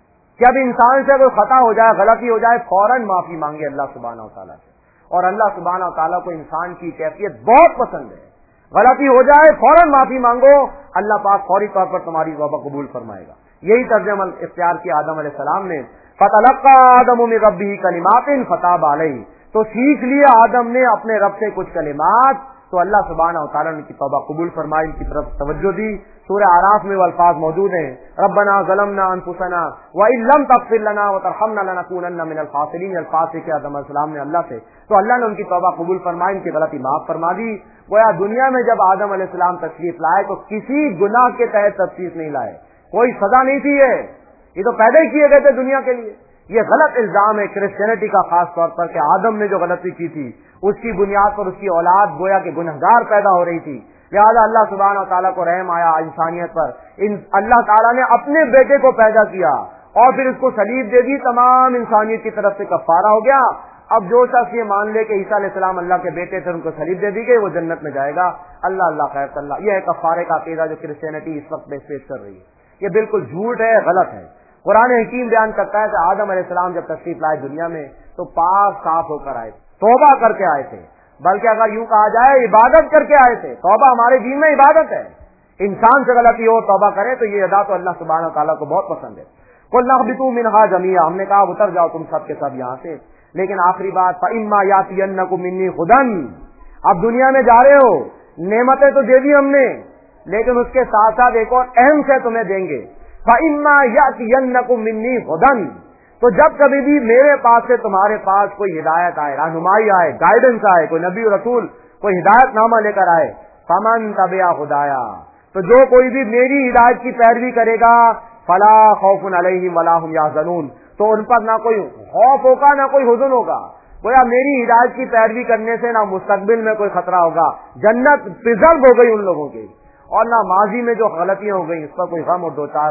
جب انسان سے کوئی خطا ہو جائے, غلطی ہو جائے, فوراً معافی مانگے اللہ سبحانہ و تعالیٰ سے. اور اللہ سبحانہ و تعالیٰ کو انسان کی کیفیت بہت پسند ہے. غلطی ہو جائے فوراً معافی مانگو, اللہ پاک فوری طور پر تمہاری توبہ قبول فرمائے گا. یہی طرز عمل اختیار کیا آدم علیہ السلام نے. فَتَلَقَّىٰ آدَمُ مِن رَّبِّهِ كَلِمَاتٍ فَتَابَ عَلَيْهِ, تو سیکھ لیا آدم نے اپنے رب سے کچھ کلمات, تو اللہ سبحانہ و تعالیٰ نے کی توبہ قبول فرمائی, ان کی طرف توجہ دی. سورہ اعراف میں وہ الفاظ موجود ہیں, ربنا ظلمنا انفسنا وان لم تغفر لنا وترحمنا لنكونن من الخاسرین. الفاظ سے کہ آدم علیہ السلام نے اللہ سے, تو اللہ نے ان کی توبہ قبول فرمائی, ان کی غلطی معاف فرما دی. گویا دنیا میں جب آدم علیہ السلام تشریف لائے تو کسی گناہ کے تحت تشریف نہیں لائے, کوئی سزا نہیں تھی, یہ تو پیدا ہی کیے گئے تھے دنیا کے لیے. یہ غلط الزام ہے کرسچینٹی کا خاص طور پر کہ آدم نے جو غلطی کی تھی اس کی بنیاد پر اس کی اولاد گویا کہ گنہگار پیدا ہو رہی تھی. لہٰذا اللہ سبحانہ و تعالیٰ کو رحم آیا انسانیت پر, اللہ تعالیٰ نے اپنے بیٹے کو پیدا کیا اور پھر اس کو صلیب دے دی, تمام انسانیت کی طرف سے کفارہ ہو گیا. اب جو شخص یہ مان لے کہ عیسیٰ علیہ السلام اللہ کے بیٹے تھے, ان کو صلیب دے دی گئی, وہ جنت میں جائے گا. اللہ خیر اللہ. یہ ہے کفارے کا عقیدہ جو کرسچینٹی اس وقت پیش کر رہی ہے. یہ بالکل جھوٹ ہے, غلط ہے. قرآن حکیم بیان کرتا ہے کہ آدم علیہ السلام جب تشریف لائے دنیا میں تو پاک صاف ہو کر آئے, توبہ کر کے آئے تھے, بلکہ اگر یوں کہا جائے عبادت کر کے آئے تھے. توبہ ہمارے دین میں عبادت ہے. انسان سے غلطی ہو توبہ کرے تو یہ ادا تو اللہ سبحانہ تعالیٰ کو بہت پسند ہے. قُلْ اهْبِطُوا مِنْهَا جَمِيعًا, ہم نے کہا اتر جاؤ تم سب کے سب یہاں سے. لیکن آخری بات, فَإِمَّا يَأْتِيَنَّكُم مِّنِّي هُدًى, اب دنیا میں جا رہے ہو, نعمتیں تو دے دی ہم نے, لیکن اس کے ساتھ ساتھ ایک اور اہم سے تمہیں دیں گے. فَإِمَّا يَأْتِيَنَّكُم مِّنِّي هُدًى, تو جب کبھی بھی میرے پاس سے تمہارے پاس کوئی ہدایت آئے, رہنمائی آئے, گائیڈنس آئے, کوئی نبی و رسول کوئی ہدایت نامہ لے کر آئے, فَمَن تَبِعَ هُدَايَا, تو جو کوئی بھی میری ہدایت کی پیروی کرے گا, فَلَا خَوْفٌ عَلَيْهِمْ وَلَا هُمْ يَحْزَنُونَ, تو ان پر نہ کوئی خوف ہوگا نہ کوئی حزن ہوگا. گویا میری ہدایت کی پیروی کرنے سے نہ مستقبل میں کوئی خطرہ ہوگا, جنت پرزرو ہو گئی ان لوگوں کی, اور نہ ماضی میں جو غلطیاں ہو گئی اس پر کوئی غم اور دوچار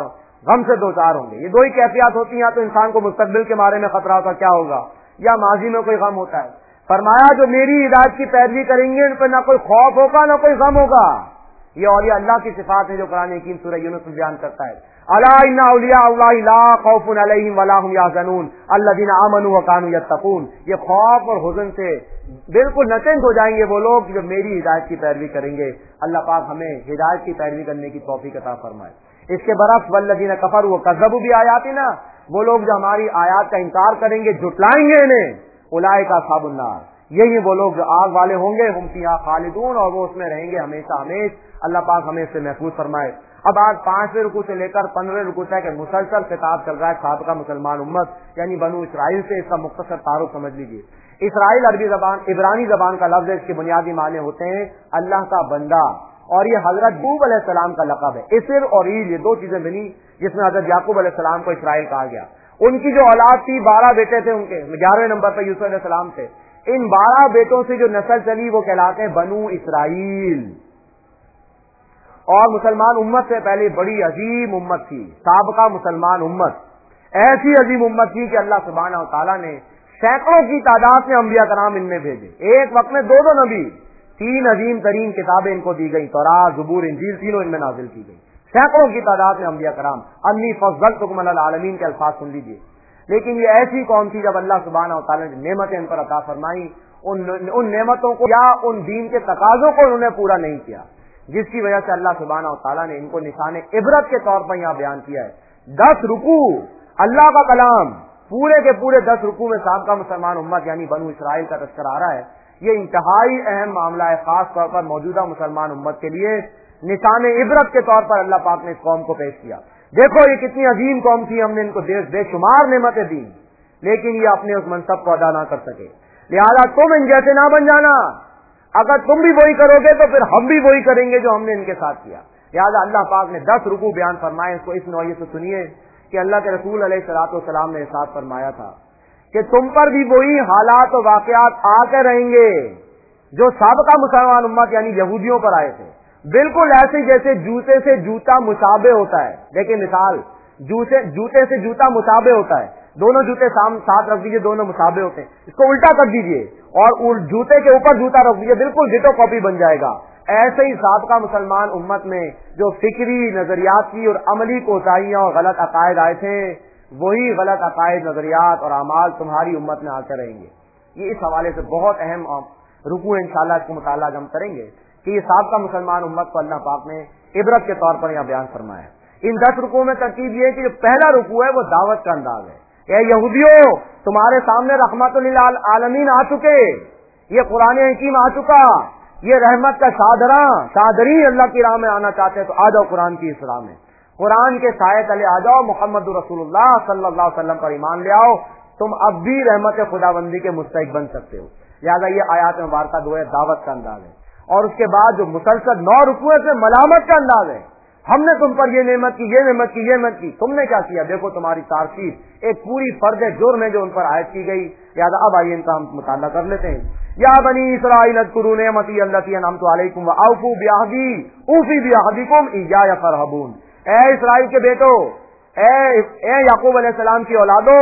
غم سے دو چار ہوں گے. یہ دو ہی کیفیات ہوتی ہیں, یا تو انسان کو مستقبل کے بارے میں خطرہ ہوتا کیا ہوگا, یا ماضی میں کوئی غم ہوتا ہے. فرمایا جو میری ہدایت کی پیروی کریں گے ان پہ نہ کوئی خوف ہوگا نہ کوئی غم ہوگا. یہ اولیاء اللہ کی صفات ہے جو قرآن حکیم سورہ یونس میں بیان کرتا ہے. الا ان اولیاء اللہ لا خوف علیہم ولا هم یحزنون الذین آمنوا وکانوا یتقون. یہ خوف اور حزن سے بالکل نچنج ہو جائیں گے وہ لوگ جو میری ہدایت کی پیروی کریں گے. اللہ پاک ہمیں ہدایت کی پیروی کرنے کی توفیق عطا فرمائے. اس کے برعکس والذین کفروا وکذبوا بآیاتنا, وہ لوگ جو ہماری آیات کا انکار کریں گے, جھٹلائیں گے انہیں, اولئک اصحاب النار, یہی وہ لوگ جو آگ والے ہوں گے, ہم فیہا خالدون, اور وہ اس میں رہیں گے ہمیشہ ہمیش. اللہ پاک ہمیں اس سے محفوظ فرمائے. اب آج 5ویں رکوع سے لے کر 15ویں رکوع تک مسلسل خطاب چل رہا ہے سابقہ مسلمان امت یعنی بنو اسرائیل سے. اس کا مختصر تعارف سمجھ لیجیے. اسرائیل عربی زبان عبرانی زبان کا لفظ ہے. اس کے بنیادی معنی ہوتے ہیں اللہ کا بندہ, اور یہ حضرت یعقوب علیہ السلام کا لقب ہے. اسر اور ایل یہ دو چیزیں بنی جس میں حضرت یعقوب علیہ السلام کو اسرائیل کہا گیا. ان کی جو اولاد تھی 12 بیٹے تھے, ان کے 11ویں نمبر پہ یوسف علیہ السلام تھے. ان 12 بیٹوں سے جو نسل چلی وہ کہلاتے ہیں بنو اسرائیل. اور مسلمان امت سے پہلے بڑی عظیم امت تھی سابقہ مسلمان امت, ایسی عظیم امت تھی کہ اللہ سبحانہ و تعالیٰ نے سینکڑوں کی تعداد میں انبیاء کرام ان میں بھیجے. ایک وقت میں 2 نبی, 3 عظیم ترین کتابیں ان کو دی گئی, تورات, زبور, انجیل, تینوں ان میں نازل کی گئی. سینکڑوں کی تعداد میں انبیاء کرام. انی فضلتکم علی العالمین کے الفاظ سن لیجیے. لیکن یہ ایسی قوم تھی جب اللہ سبحانہ و تعالیٰ نے نعمتیں ان پر عطا فرمائی, ان نعمتوں کو یا ان دین کے تقاضوں کو انہوں نے پورا نہیں کیا, جس کی وجہ سے اللہ سبحانہ و تعالیٰ نے ان کو نشان عبرت کے طور پر یہاں بیان کیا ہے. 10 رکوع اللہ کا کلام, پورے کے پورے 10 رکوع میں سابقہ مسلمان امت یعنی بنو اسرائیل کا تذکرہ آ رہا ہے. یہ انتہائی اہم معاملہ ہے, خاص طور پر موجودہ مسلمان امت کے لیے نشان عبرت کے طور پر اللہ پاک نے اس قوم کو پیش کیا. دیکھو یہ کتنی عظیم قوم تھی, ہم نے ان کو بے شمار نعمتیں دی, لیکن یہ اپنے اس منصب کو ادا نہ کر سکے. لہذا تم ان جیسے نہ بن جانا. اگر تم بھی وہی کرو گے تو پھر ہم بھی وہی کریں گے جو ہم نے ان کے ساتھ کیا. لہٰذا اللہ پاک نے 10 رکوع بیان فرمائے. اس کو اس نوعیت سے سنیے کہ اللہ کے رسول علیہ الصلوۃ والسلام نے ارشاد فرمایا تھا کہ تم پر بھی وہی حالات و واقعات آ کے رہیں گے جو سابقہ مسلمان امت یعنی یہودیوں پر آئے تھے. بالکل ایسے جیسے جوتے سے جوتا مشابہ ہوتا ہے. دیکھیں مثال, جوتے سے جوتا مشابہ ہوتا ہے, دونوں جوتے ساتھ رکھ دیجئے, دونوں مشابہ ہوتے ہیں. اس کو الٹا کر دیجئے اور جوتے کے اوپر جوتا رکھ دیجئے, بالکل ڈٹو کاپی بن جائے گا. ایسے ہی سابقہ مسلمان امت میں جو فکری, نظریاتی اور عملی کوتاہیاں اور غلط عقائد آئے تھے, وہی غلط عقائد, نظریات اور اعمال تمہاری امت میں آ کر رہیں گے. یہ اس حوالے سے بہت اہم رکوع انشاءاللہ اس کو مطالعہ ہم کریں گے کہ یہ سابقہ مسلمان امت کو اللہ پاک نے عبرت کے طور پر یہاں بیان فرمایا. ان 10 رکوع میں ترتیب یہ ہے کہ جو پہلا رکوع ہے وہ دعوت کا انداز ہے. اے یہودیوں, تمہارے سامنے رحمت للعالمین آ چکے, یہ قرآن حکیم آ چکا, یہ رحمت کا شادری اللہ کی راہ میں آنا چاہتے ہیں تو آ جاؤ قرآن کی اس راہ میں, قرآن کے سائے تلے آ جاؤ, محمد رسول اللہ صلی اللہ علیہ وسلم پر ایمان لے آؤ, تم اب بھی رحمت خداوندی کے مستحق بن سکتے ہو. لہٰذا یہ آیات مبارکہ دو ہے دعوت کا انداز ہے. اور اس کے بعد جو مسلسل 9 رکوع سے ملامت کا انداز ہے. ہم نے تم پر یہ نعمت کی, یہ نعمت کی, یہ نعمت کی, تم نے کیا کیا, دیکھو تمہاری تارشیف ایک پوری فرض جرم ہے جو ان پر عائد کی گئی. لہٰذا اب آئیے ان کا ہم مطالعہ کر لیتے ہیں. یا بنی اسرائیل اذکروا نعمتی التی انعمت علیکم واوفوا بعہدی اوفی بعہدکم ایایا فارہبون. اے اسرائیل کے بیٹو, اے یعقوب علیہ السلام کی اولادو,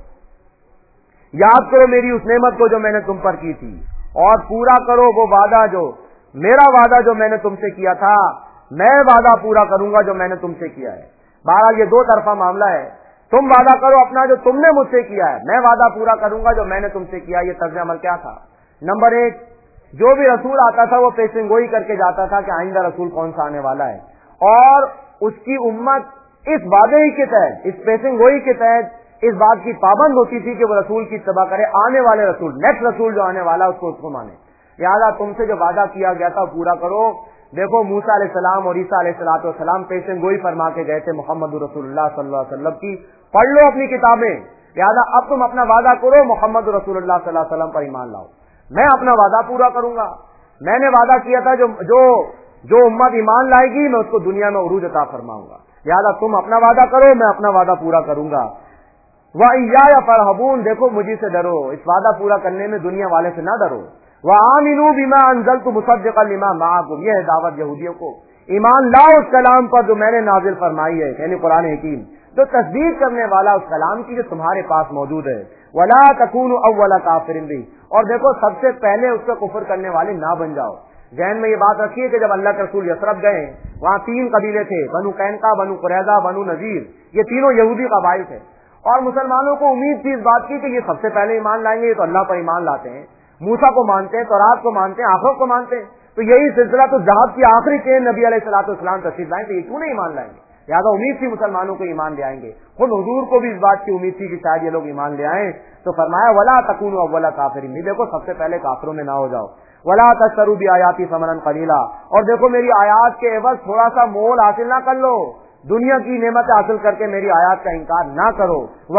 یاد کرو میری اس نعمت کو جو میں نے تم پر کی تھی, اور پورا کرو وہ وعدہ جو میرا وعدہ جو میں نے تم سے کیا تھا, میں وعدہ پورا کروں گا جو میں نے تم سے کیا ہے. بہرحال یہ 2 طرفہ معاملہ ہے. تم وعدہ کرو اپنا جو تم نے مجھ سے کیا ہے, میں وعدہ پورا کروں گا جو میں نے تم سے کیا. یہ طرز عمل کیا تھا؟ نمبر 1, جو بھی رسول آتا تھا وہ پیشن گوئی کر کے جاتا تھا کہ آئندہ رسول کون سا آنے والا ہے, اور اس کی امت اس وعدے ہی کے تحت, اس پیشن گوئی کے تحت اس بات کی پابند ہوتی تھی کہ وہ رسول کی اتباع کرے, آنے والے رسول, نیکسٹ رسول جو آنے والا اس کو مانے. لہٰذا تم سے جو وعدہ کیا گیا تھا پورا کرو. دیکھو موسیٰ علیہ السلام اور عیسیٰ علیہ السلام پیشن گوئی فرما کے گئے تھے محمد رسول اللہ صلی اللہ علیہ وسلم کی, پڑھ لو اپنی کتابیں. لہٰذا اب تم اپنا وعدہ کرو, محمد رسول اللہ صلی اللہ علیہ وسلم پر ایمان لاؤ, میں اپنا وعدہ پورا کروں گا. میں نے وعدہ کیا تھا جو امت ایمان لائے گی میں اس کو دنیا میں عروج عطا فرماؤں گا. لہٰذا تم اپنا وعدہ کرو, میں اپنا وعدہ پورا کروں گا. وَإِيَّايَ فَارْهَبُونَ, دیکھو مجھے سے ڈرو, اس وعدہ پورا کرنے میں دنیا والے سے نہ ڈرو. وَآمِنُوا بِمَا أَنزَلْتُ مُصَدِّقًا لِمَا مَعَكُمْ, یہ ہے دعوت یہودیوں کو. ایمان لاؤ اس کلام پر جو میں نے نازل فرمائی ہے، یعنی قرآن حکیم، جو تصدیق کرنے والا اس کلام کی جو تمہارے پاس موجود ہے. ولا تکونوا اول کافر بہ، اور دیکھو سب سے پہلے اس سے کفر کرنے والے نہ بن جاؤ. ذہن میں یہ بات رکھیے کہ جب اللہ کے رسول یثرب گئے، وہاں 3 قبیلے تھے، بنو قینقاع، بنو قریظہ، بنو نذیر. یہ تینوں یہودی قبائل تھے، اور مسلمانوں کو امید تھی اس بات کی کہ یہ سب سے پہلے ایمان لائیں گے، یہ تو اللہ پر ایمان لاتے ہیں، موسیٰ کو مانتے ہیں، تورات کو مانتے ہیں، آخرت کو مانتے ہیں. تو یہی سلسلہ تو ذہب کی آخری چین نبی علیہ الصلوۃ والسلام تشریف لائیں، تو یہ کیوں نہیں ایمان لائیں گے؟ لہٰذا امید تھی مسلمانوں کو ایمان لے آئیں گے. خود حضور کو بھی اس بات کی امید تھی کہ شاید یہ لوگ ایمان لے آئیں. تو فرمایا ولا تکونوا اول کافر بہ، دیکھو سب سے پہلے کافروں میں نہ ہو جاؤ. ولا تشتروا بآیاتی ثمنا قلیلا، اور دیکھو میری آیات کے عوض تھوڑا سا مول حاصل نہ کر لو، دنیا کی نعمتیں حاصل کر کے میری آیات کا انکار نہ کرو.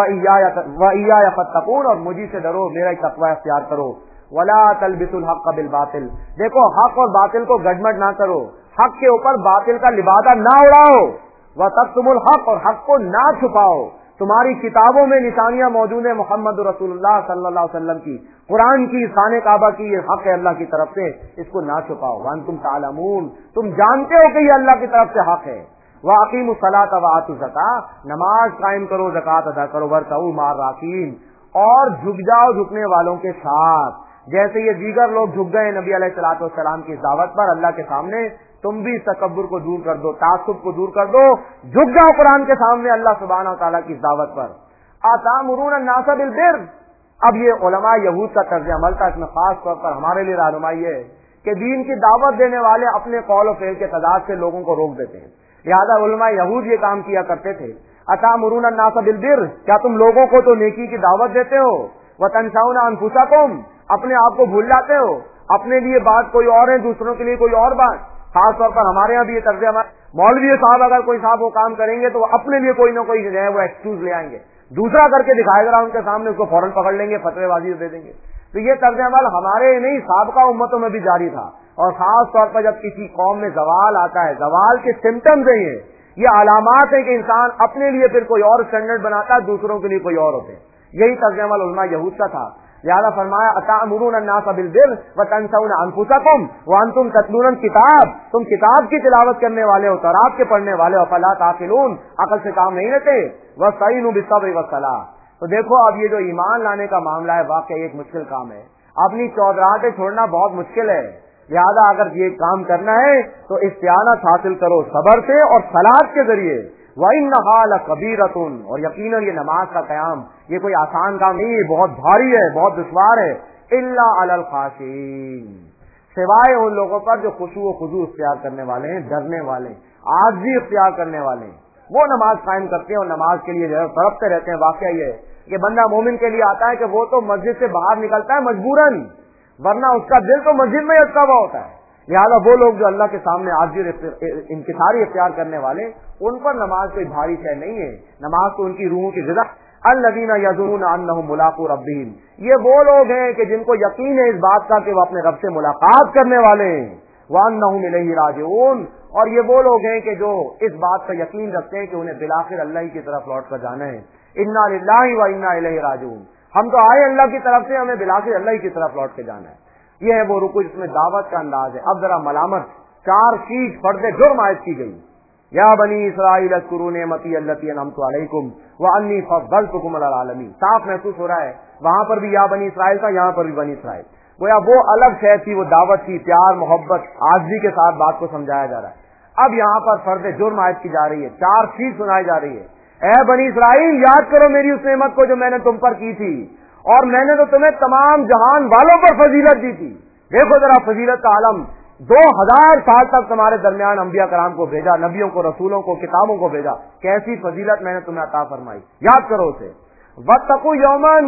وإیایا فاتقون، اور مجھے سے ڈرو، میرا تقوی اختیار کرو. ولا تلبسوا الحق بالباطل، دیکھو حق اور باطل کو گڈمڈ نہ کرو، حق کے اوپر باطل کا لبادہ نہ اڑاؤ. وتکتموا الحق، اور حق کو نہ چھپاؤ. تمہاری کتابوں میں نشانیاں موجود ہیں محمد رسول اللہ صلی اللہ علیہ وسلم کی، قرآن کی، خانہ کعبہ کی، یہ حق ہے اللہ کی طرف سے، اس کو نہ چھپاؤ. وانتم تعلمون، تم جانتے ہو کہ یہ اللہ کی طرف سے حق ہے. وَأَقِیمُوا الصَّلَاةَ وَآتُوا الزَّکَاةَ، نماز قائم کرو، زکات ادا کرو. وَارْكَعُوا مَعَ الرَّاکعِینَ، اور جھک جاؤ جھکنے والوں کے ساتھ. جیسے یہ دیگر لوگ جھک گئے نبی علیہ الصلوۃ والسلام کی دعوت پر اللہ کے سامنے، تم بھی تکبر کو دور کر دو، تعصب کو دور کر دو، جھک جاؤ قرآن کے سامنے اللہ سبحانہ و تعالیٰ کی دعوت پر. أَتَأْمُرُونَ النَّاسَ بِالْبِرِّ، اب یہ علماء یہود کا طرز عمل تھا، اس میں خاص طور پر ہمارے لیے رہنمائی ہے کہ دین کی دعوت دینے والے اپنے قول و فعل کے تضاد سے لوگوں کو روک دیتے ہیں. لہذا علماء یہود یہ کام کیا کرتے تھے. أَتَأْمُرُونَ النَّاسَ بِالْبِرِّ، کیا تم لوگوں کو تو نیکی کی دعوت دیتے ہو. وَتَنْسَوْنَ أَنفُسَكُمْ، اپنے آپ کو بھول جاتے ہو، اپنے لیے بات کوئی اور ہے، دوسروں کے لیے کوئی اور بات. خاص طور پر ہمارے یہاں بھی یہ طرز عمل، مولوی صاحب اگر کوئی صاحب وہ کام کریں گے تو وہ اپنے لیے کوئی نہ کوئی جو ہے وہ ایکسکیوز لے آئیں گے، دوسرا کر کے دکھائے گا ان کے سامنے، اس کو فوراً پکڑ لیں گے، فتوی بازی دے دیں گے. تو یہ طرز عمل ہمارے نہیں سابقہ امتوں میں بھی جاری تھا. اور خاص طور پر جب کسی قوم میں زوال آتا ہے، زوال کے سمٹمز ہیں، یہ علامات ہیں کہ انسان اپنے لیے پھر کوئی اور اسٹینڈرڈ بناتا ہے، دوسروں کے لیے کوئی اور ہوتے ہیں. یہی طرز عمل علماء یہود کا تھا. لہذا فرمایا أَتَأْمُرُونَ النَّاسَ بِالْبِرِّ وَتَنْسَوْنَ أَنفُسَكُمْ وَأَنْتُمْ تَتْلُونَ الْكِتَابَ، تم کتاب کی تلاوت کرنے والے ہو، تورات کے پڑھنے والے ہو. فَلَا تَعْقِلُونَ، عقل سے کام نہیں لیتے. وَاسْتَعِینُوا بِالصَّبْرِ وَالصَّلَاةِ، تو دیکھو اب یہ جو ایمان لانے کا معاملہ ہے واقعی ایک مشکل کام ہے. اپنی چودراہٹیں چھوڑنا بہت مشکل ہے. لہذا اگر یہ کام کرنا ہے تو استعانت حاصل کرو صبر سے اور صلاۃ کے ذریعے. وَإِنَّهَا لَكَبِيرَةٌ، اور یقیناً یہ نماز کا قیام یہ کوئی آسان کام نہیں ہے، بہت بھاری ہے، بہت دشوار ہے. إِلَّا عَلَى الْخَاشِعِينَ، سوائے ان لوگوں پر جو خشوع و خضوع اختیار کرنے والے ہیں، ڈرنے والے ہیں، عاجزی اختیار کرنے والے ہیں، وہ نماز قائم کرتے ہیں اور نماز کے لیے جو ہے تڑپتے رہتے ہیں. واقعہ یہ ہے کہ بندہ مومن کے لیے آتا ہے کہ وہ تو مسجد سے باہر نکلتا ہے مجبوراً، ورنہ اس کا دل تو مسجد میں ہی اٹکا ہوا ہوتا ہے. لہٰذا وہ لوگ جو اللہ کے سامنے عاجزی انکساری اختیار کرنے والے، ان پر نماز کوئی بھاری شے نہیں ہے. نماز تو ان کی روحوں کی غذا. الذین یظنون انہم ملاقو ربہم، یہ وہ لوگ ہیں کہ جن کو یقین ہے اس بات کا کہ وہ اپنے رب سے ملاقات کرنے والے ہیں. وانہم الیہ راجعون، اور یہ وہ لوگ ہیں کہ جو اس بات کا یقین رکھتے ہیں کہ انہیں بالآخر اللہ ہی کی طرف لوٹ کر جانا ہے. انا للہ و انا الیہ راجعون، ہم تو آئے اللہ کی طرف سے، ہمیں بالآخر اللہ ہی کی طرف لوٹ کے جانا ہے. یہ ہے وہ رکوع جس میں دعوت کا انداز ہے. اب ذرا ملامت، 4 چیز فرض جرم عائد کی گئی. یا بنی اسرائیل اذکروا نعمتی التی انعمت علیکم وانی فضلتکم علی العالمین. صاف محسوس ہو رہا ہے وہاں پر بھی یا بنی اسرائیل تھا، یہاں پر بھی بنی اسرائیل. گویا وہ الگ شے تھی، وہ دعوت تھی، پیار محبت عاجزی کے ساتھ بات کو سمجھایا جا رہا ہے. اب یہاں پر فرض جرم عائد کی جا رہی ہے، 4 چیز سنائی جا رہی ہے. اے بنی اسرائیل، یاد کرو میری اس نعمت کو جو میں نے تم پر کی تھی، اور میں نے تو تمہیں تمام جہان والوں پر فضیلت دی تھی. دیکھو ذرا فضیلت کا عالم، 2000 سال تک تمہارے درمیان انبیاء کرام کو بھیجا، نبیوں کو، رسولوں کو، کتابوں کو بھیجا، کیسی فضیلت میں نے تمہیں عطا فرمائی. یاد کرو اسے. واتقوا یومن،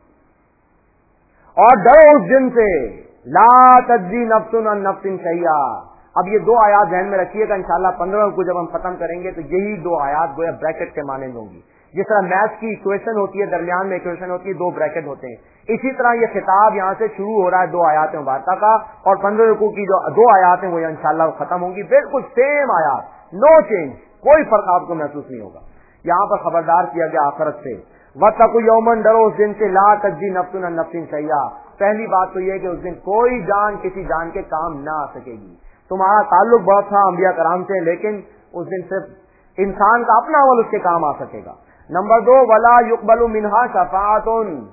اور ڈرو اس دن سے، لا تجزی نفس عن نفس شیئا. اب یہ 2 آیات ذہن میں رکھیے گا، انشاءاللہ 15 کو جب ہم ختم کریں گے تو یہی 2 آیات گویا بریکٹ کے مانند ہوں گی. جس طرح میتھ کی ایکویشن ہوتی ہے، درمیان میں ایکویشن ہوتی ہے، 2 بریکٹ ہوتے ہیں، اسی طرح یہ خطاب یہاں سے شروع ہو رہا ہے 2 آیات مبارکہ کا، اور 15 رکوع کی جو 2 آیات ہیں وہ انشاءاللہ ختم ہوں گی. بالکل سیم آیات، نو چینج، کوئی فرق آپ کو محسوس نہیں ہوگا. یہاں پر خبردار کیا گیا آخرت سے. واتقوا یومن، ڈرو اس دن سے، لا تجزی نفس عن نفس شیئا. پہلی بات تو یہ کہ اس دن کوئی جان کسی جان کے کام نہ آ سکے گی. تمہارا تعلق بہت تھا انبیاء کرام سے، لیکن اس دن صرف انسان کا اپنا عمل اس کے کام آ سکے گا۔ نمبر 2، ولا یقبل منہا شفاعت،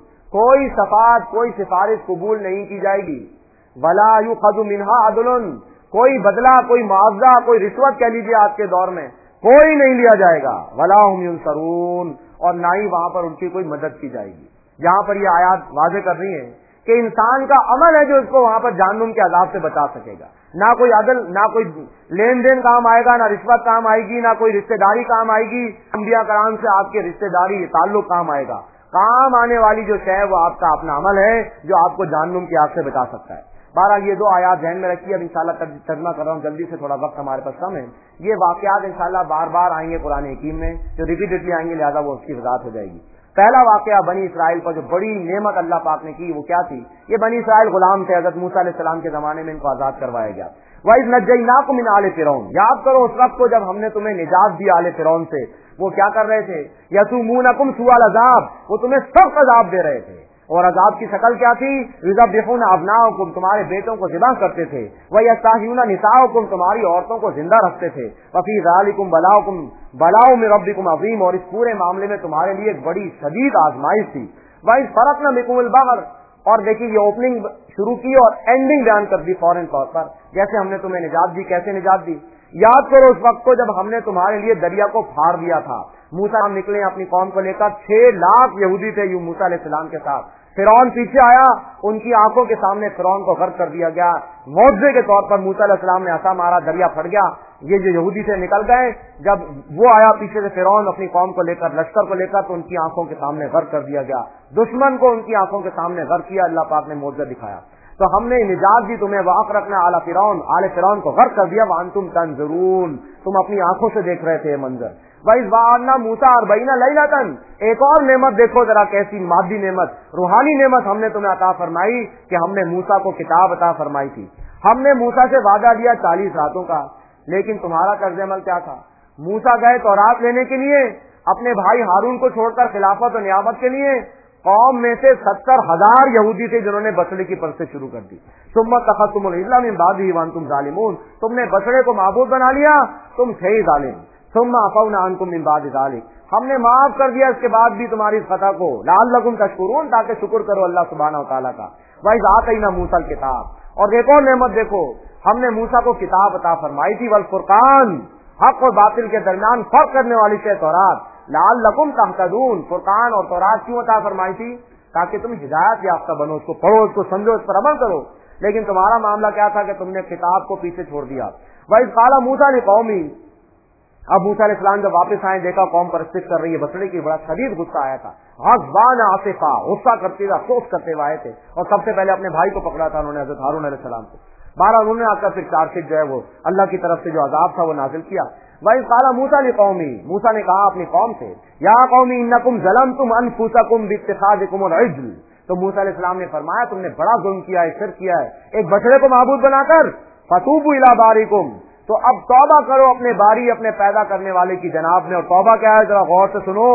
کوئی شفاعت کوئی سفارش قبول نہیں کی جائے گی۔ ولا یؤخذ منہا عدل، کوئی بدلہ کوئی معاوضہ کوئی رشوت کہہ لیجیے آج کے دور میں کوئی نہیں لیا جائے گا۔ ولا هم ينصرون، اور نہ ہی وہاں پر ان کی کوئی مدد کی جائے گی۔ یہاں پر یہ آیات واضح کر رہی ہیں کہ انسان کا عمل ہے جو اس کو وہاں پر جہنم کے عذاب سے بچا سکے گا۔ نہ کوئی عدل، نہ کوئی لین دین کام آئے گا، نہ رشوت کام آئے گی، نہ کوئی رشتہ داری کام آئے گی۔ انبیاء کرام سے آپ کے رشتہ داری تعلق کام آئے گا۔ کام آنے والی جو شے ہے وہ آپ کا اپنا عمل ہے جو آپ کو جہنم کی آگ سے بچا سکتا ہے۔ بہرحال یہ 2 آیات ذہن میں رکھیے۔ اب انشاءاللہ ترجمہ کر رہا ہوں جلدی سے، تھوڑا وقت ہمارے پاس کم ہے۔ یہ واقعات انشاءاللہ بار بار آئیں گے قرآن حکیم میں، جو ریپیٹڈلی آئیں گے، لہٰذا وہ اس کی وضاحت ہو جائے گی۔ پہلا واقعہ بنی اسرائیل پر جو بڑی نعمت اللہ پاک نے کی وہ کیا تھی؟ یہ بنی اسرائیل غلام تھے، حضرت موسیٰ علیہ السلام کے زمانے میں ان کو آزاد کروایا گیا۔ وَإِذْ نَجَّيْنَاكُم مِّنْ آلِ فِرْعَوْنَ، یاد کرو اس وقت کو جب ہم نے تمہیں نجات دی آل فرعون سے۔ وہ کیا کر رہے تھے؟ یسومونکم سوء العذاب، وہ تمہیں سخت عذاب دے رہے تھے، اور عذاب کی شکل کیا تھی؟ یذبحون ابناءکم، تمہارے بیٹوں کو ذبح کرتے تھے، ویستحیون نساءکم، تمہاری عورتوں کو زندہ رکھتے تھے، وفی ذالکم بلاء من ربکم عظیم، اور اس پورے معاملے میں تمہارے لیے ایک بڑی شدید آزمائش تھی۔ وَإِذْ فَرَقْنَا بِكُمُ الْبَحْرَ، اور دیکھیے یہ اوپننگ شروع کی اور اینڈنگ بیان کر دی فوراً طور پر، جیسے ہم نے تمہیں نجات دی۔ کیسے نجات دی؟ یاد کرو اس وقت کو جب ہم نے تمہارے لیے دریا کو پھاڑ دیا تھا۔ موسیٰ ہم نکلے اپنی قوم کو لے کر، 6 لاکھ یہودی تھے یوں موسیٰ علیہ السلام کے ساتھ۔ فرعون پیچھے آیا، ان کی آنکھوں کے سامنے فرعون کو غرق کر دیا گیا۔ معجزے کے طور پر موسیٰ علیہ السلام نے عصا مارا، دریا پھٹ گیا، یہ جو یہودی سے نکل گئے۔ جب وہ آیا پیچھے سے فرعون اپنی قوم کو لے کر، لشکر کو لے کر، تو ان کی آنکھوں کے سامنے غرق کر دیا گیا۔ دشمن کو ان کی آنکھوں کے سامنے غرق کیا، اللہ پاک نے معجزہ دکھایا۔ تو ہم نے نجات دی تمہیں، وَأَغْرَقْنَا آلَ فِرْعَوْنَ، آل فرعون کو غرق کر دیا، وَأَنْتُمْ تَنظُرُونَ، تم اپنی آنکھوں سے دیکھ رہے تھے یہ منظر۔ وَإِذْ وَعَدْنَا مُوسَىٰ 40 لَيْلَةً، ایک اور نعمت دیکھو ذرا کیسی مادی نعمت، روحانی نعمت ہم نے تمہیں عطا فرمائی کہ ہم نے موسیٰ کو کتاب عطا فرمائی تھی۔ ہم نے موسیٰ سے وعدہ لیا 40 راتوں کا، لیکن تمہارا طرز عمل کیا تھا؟ موسیٰ گئے تورات لینے کے لیے، اپنے بھائی ہارون کو چھوڑ کر خلافت و نیابت کے لیے۔ قوم میں سے 70,000 یہودی تھے جنہوں نے بچڑے کی پرستش شروع کر دی۔ ثم اتخذتم العجل من بعده وانتم ظالمون، تم نے بچڑے کو معبود بنا لیا، تم تھے ہی ظالم۔ ثم عفونا عنکم من بعد ذلک، ہم نے معاف کر دیا اس کے بعد بھی تمہاری اس خطا کو، لعلکم تشکرون، تاکہ شکر کرو اللہ سبحانہ وتعالیٰ کا۔ وَإِذْ آتَيْنَا مُوسَى الْكِتَابَ، اور ایک اور نعمت دیکھو، ہم نے موسیٰ کو کتاب عطا فرمائی تھی، والفرقان، حق اور باطل کے درمیان فرق کرنے والی شے تورات، لعلکم تہتدون، فرقان اور تورات کیوں عطا فرمائی تھی؟ تاکہ تم ہدایت یافتہ بنو، اس کو پڑھو، اس کو سمجھو، اس پر عمل کرو۔ لیکن تمہارا معاملہ کیا تھا کہ تم نے کتاب کو پیچھے چھوڑ دیا۔ وَإِذْ قَالَ مُوسَىٰ لِقَوْمِهِ، اب موسیٰ علیہ السلام جب واپس آئے، دیکھا قوم پرستش کر رہی ہے بچڑے کی، بڑا شدید غصہ آیا تھا، غضبان آصفا، غصہ کرتے ہوئے افسوس کرتے ہوئے آئے تھے، اور سب سے پہلے اپنے بھائی کو پکڑا تھا انہوں نے، حضرت ہارون علیہ السلام کو۔ بارہ انہوں نے آ کر پھر چارشک جو ہے وہ اللہ کی طرف سے جو عذاب تھا وہ نازل کیا۔ وَإِذْ قَالَ مُوسَىٰ لِقَوْمِهِ، موسیٰ نے کہا اپنی قوم سے، یا قوم انکم ظلمتم انفسکم باتخاذکم العجل، تو موسیٰ علیہ السلام نے فرمایا تم نے بڑا ظلم کیا ہے، شرک کیا ہے، ایک بچڑے کو معبود بنا کر۔ فتوبوا الی بارئکم، تو اب توبہ کرو اپنے باری، اپنے پیدا کرنے والے کی جناب میں۔ اور توبہ کیا ہے ذرا غور سے سنو،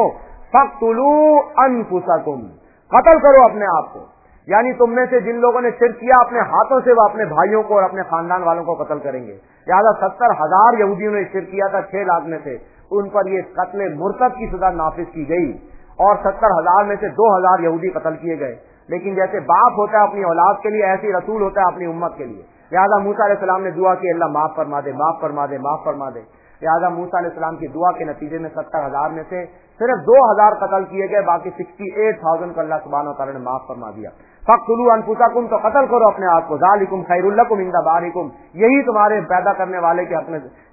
فاقتلوا انفسکم، قتل کرو اپنے آپ کو، یعنی تم میں سے جن لوگوں نے شرک کیا اپنے ہاتھوں سے وہ اپنے بھائیوں کو اور اپنے خاندان والوں کو قتل کریں گے۔ لہٰذا 70,000 یہودیوں نے شرک کیا تھا، 6 لاکھ میں سے ان پر یہ قتل مرتد کی سزا نافذ کی گئی، اور 70,000 میں سے 2,000 یہودی قتل کیے گئے۔ لیکن جیسے باپ ہوتا ہے اپنی اولاد کے لیے، ایسے ہی رسول ہوتا ہے اپنی امت کے لیے۔ لہٰذا موسیٰ علیہ السلام نے دعا کی، اللہ معاف فرما دے، معاف فرما دے، معاف فرما دے۔ لہٰذا موسیٰ علیہ السلام کی دعا کے نتیجے میں 70,000 میں سے صرف 2,000 قتل کیے گئے، باقی 68,000 کو اللہ سبحانہ وتعالیٰ نے معاف فرما دیا۔ فاقتلوا انفسکم، تو قتل کرو اپنے آپ کو، ذالکم خیر لکم عند بارئکم، یہی تمہارے پیدا کرنے والے کے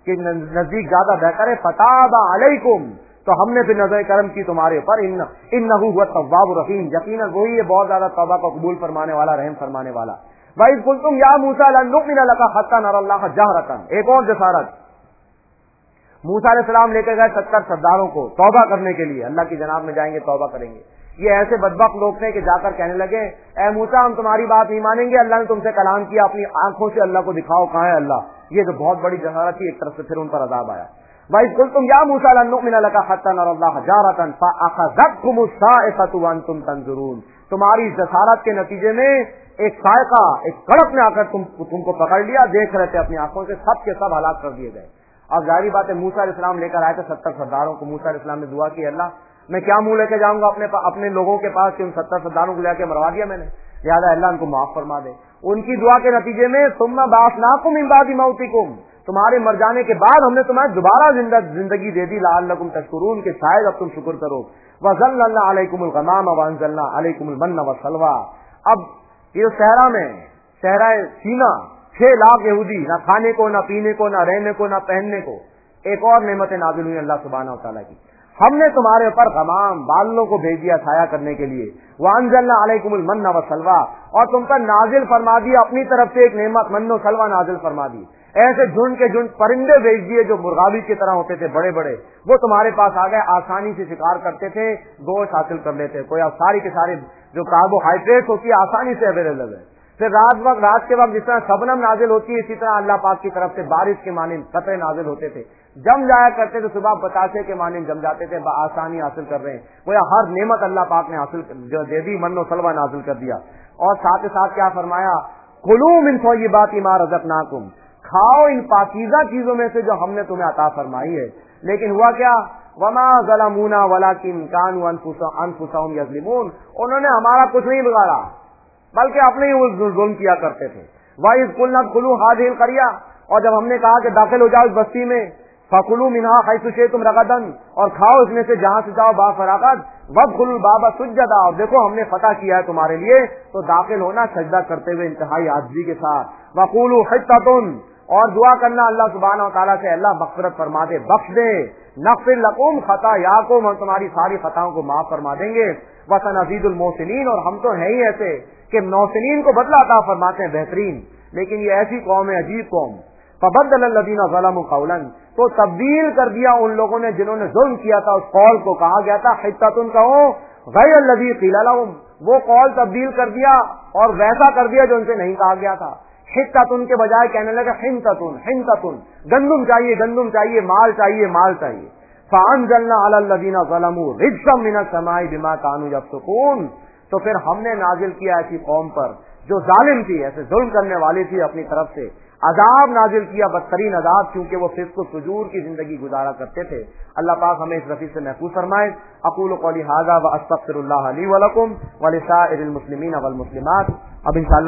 نزدیک زیادہ بہتر ہے۔ فتاب علیکم، تو ہم نے پھر نظر کرم کی تمہارے اوپر، انہ هو التواب الرحیم، یقیناً وہی ہے بہت زیادہ توبہ کو قبول فرمانے والا، رحم فرمانے والا۔ وَإِذْ قُلْتُمْ يَا مُوسَىٰ لَن نُؤْمِنَ لَكَ حَتَّىٰ نَرَى اللَّهَ جَهْرَةً، ایک اور جسارت، موسیٰ علیہ السلام لے کے گئے 70 سرداروں کو توبہ کرنے کے لیے، اللہ کی جناب میں جائیں گے توبہ کریں گے۔ یہ ایسے بدبخت لوگ تھے کہ جا کر کہنے لگے، اے موسیٰ ہم تمہاری بات نہیں مانیں گے، اللہ نے تم سے کلام کیا، اپنی آنکھوں سے اللہ کو دکھاؤ کہاں ہے اللہ۔ یہ تو بہت بڑی جسارت تھی، ایک طرف سے پھر ان پر عذاب آیا۔ وَإِذْ قُلْتُمْ يَا مُوسَىٰ لَن نُؤْمِنَ لَكَ حَتَّىٰ نَرَى اللَّهَ جَهْرَةً فَأَخَذَتْكُمُ الصَّاعِقَةُ وَأَنْتُمْ تَنظُرُونَ، تمہاری جسارت کے نتیجے میں ایک سائقہ ایک کڑک نے آ کر تم کو پکڑ لیا، دیکھ رہے تھے اپنی آنکھوں سے، سب کے سب ہلاک کر دیے گئے۔ اب ظاہری بات ہے موسیٰ علیہ السلام لے کر آئے تھے 70 سرداروں کو، موسیٰ علیہ السلام نے دعا کی اللہ میں کیا منہ لے کے جاؤں گا اپنے لوگوں کے پاس کہ ان 70 سرداروں کو لے کے مروا دیا میں نے، لہٰذا اللہ ان کو معاف فرما دے۔ ان کی دعا کے نتیجے میں ثم بعثناکم من بعد موتکم، تمہارے مر جانے کے بعد ہم نے تمہیں دوبارہ زندگی دے دی، لعلکم تشکرون، کہ شاید اب تم شکر کرو۔ وَظَلَّلْنَا عَلَيْكُمُ الْغَمَامَ وَأَنزَلْنَا عَلَيْكُمُ الْمَنَّ وَالسَّلْوَىٰ۔ اب یہ صحرا میں صحرا سینا 6 لاکھ یہودی، نہ کھانے کو نہ پینے کو نہ رہنے کو نہ پہننے کو، ایک اور نعمت نازل ہوئی اللہ سبحانہ وتعالیٰ کی، ہم نے تمہارے اوپر غمام بالوں کو بھیج دیا چھایا کرنے کے لیے، وَأَنزَلْنَا عَلَيْكُمُ الْمَنَّ وَالسَّلْوَىٰ، اور تم پر نازل فرما دیا اپنی طرف سے ایک نعمت من و سلوہ نازل فرما دی، ایسے جھنڈ کے جھنڈ پرندے بھیج دیے جو مرغابی کی طرح ہوتے تھے بڑے بڑے، وہ تمہارے پاس آ گئے، آسانی سے شکار کرتے تھے، گوشت حاصل کر لیتے، کوئی اب ساری کے سارے جو کاربوہائیڈریٹ ہوتی ہے آسانی سے اویلیبل ہے۔ پھر رات کے وقت جس طرح شبنم نازل ہوتی ہے اسی طرح اللہ پاک کی طرف سے بارش کے مانند قطرے نازل ہوتے تھے، جم جایا کرتے تھے، صبح بتاشے کے مانند جم جاتے تھے، بآسانی حاصل کر رہے ہیں، گویا ہر نعمت اللہ پاک نے حاصل جو دے دی، من و سلوہ نازل کر دیا، اور ساتھ ہی ساتھ کیا فرمایا، کلوا من طیبات ما رزقناکم، کھاؤ ان پاکیزہ چیزوں میں سے جو ہم نے تمہیں عطا فرمائی ہے۔ لیکن ہوا کیا، وما ظلمونا ولکن کانوا انفسهم یظلمون، انہوں نے ہمارا کچھ نہیں بگاڑا بلکہ اپنے ہی ظلم کیا کرتے تھے۔ وَإِذْ قُلْنَا ادْخُلُوا هَٰذِهِ الْقَرْيَةَ، اور جب ہم نے کہا کہ داخل ہو جاؤ اس بستی میں، فَكُلُوا مِنْهَا حَيْثُ شِئْتُمْ رَغَدًا، اور کھاؤ اس میں سے جہاں سے چاہو بافراغت، وَادْخُلُوا الْبَابَ سُجَّدًا، اور دیکھو ہم نے فتح کیا ہے تمہارے لیے تو داخل ہونا سجدہ کرتے ہوئے انتہائی عاجزی کے ساتھ، وَقُولُوا حِطَّةٌ، اور دعا کرنا اللہ سبحانہ و تعالیٰ سے اللہ مغفرت فرما دے، بخش دے، نغفر لکم خطایاکم، ہم تمہاری ساری خطاؤں کو معاف فرما دیں گے، وسنزید المحسنین، اور ہم تو ہیں ہی ایسے کہ محسنین کو بدلہ عطا فرماتے ہیں بہترین۔ لیکن یہ ایسی قوم ہے، عجیب قوم، فبدل الذین ظلموا قولا، تو تبدیل کر دیا ان لوگوں نے جنہوں نے ظلم کیا تھا، اس قول کو کہا گیا تھا حطۃ کہو غیر الذی قیل لہم، وہ قول تبدیل کر دیا اور ویسا کر دیا جو ان سے نہیں کہا گیا تھا، حطۃ کے بجائے کہنے لگا حنطۃ، گندم چاہیے گندم چاہیے، مال چاہیے مال چاہیے، فانزلنا علی الذین ظلموا رجزا من السماء بما كانوا یفسقون، تو پھر ہم نے نازل کیا ایسی قوم پر جو ظالم تھی، ایسے ظلم کرنے والی تھی، اپنی طرف سے عذاب نازل کیا، بدترین عذاب، کیونکہ وہ فسق و فجور کی زندگی گزارا کرتے تھے۔ اللہ پاک ہمیں اس رفیع سے محفوظ فرمائے۔ اقول قولی ھذا واستغفر اللہ لی ولکم ولسائر المسلمین والمسلمات۔ اب انشاءاللہ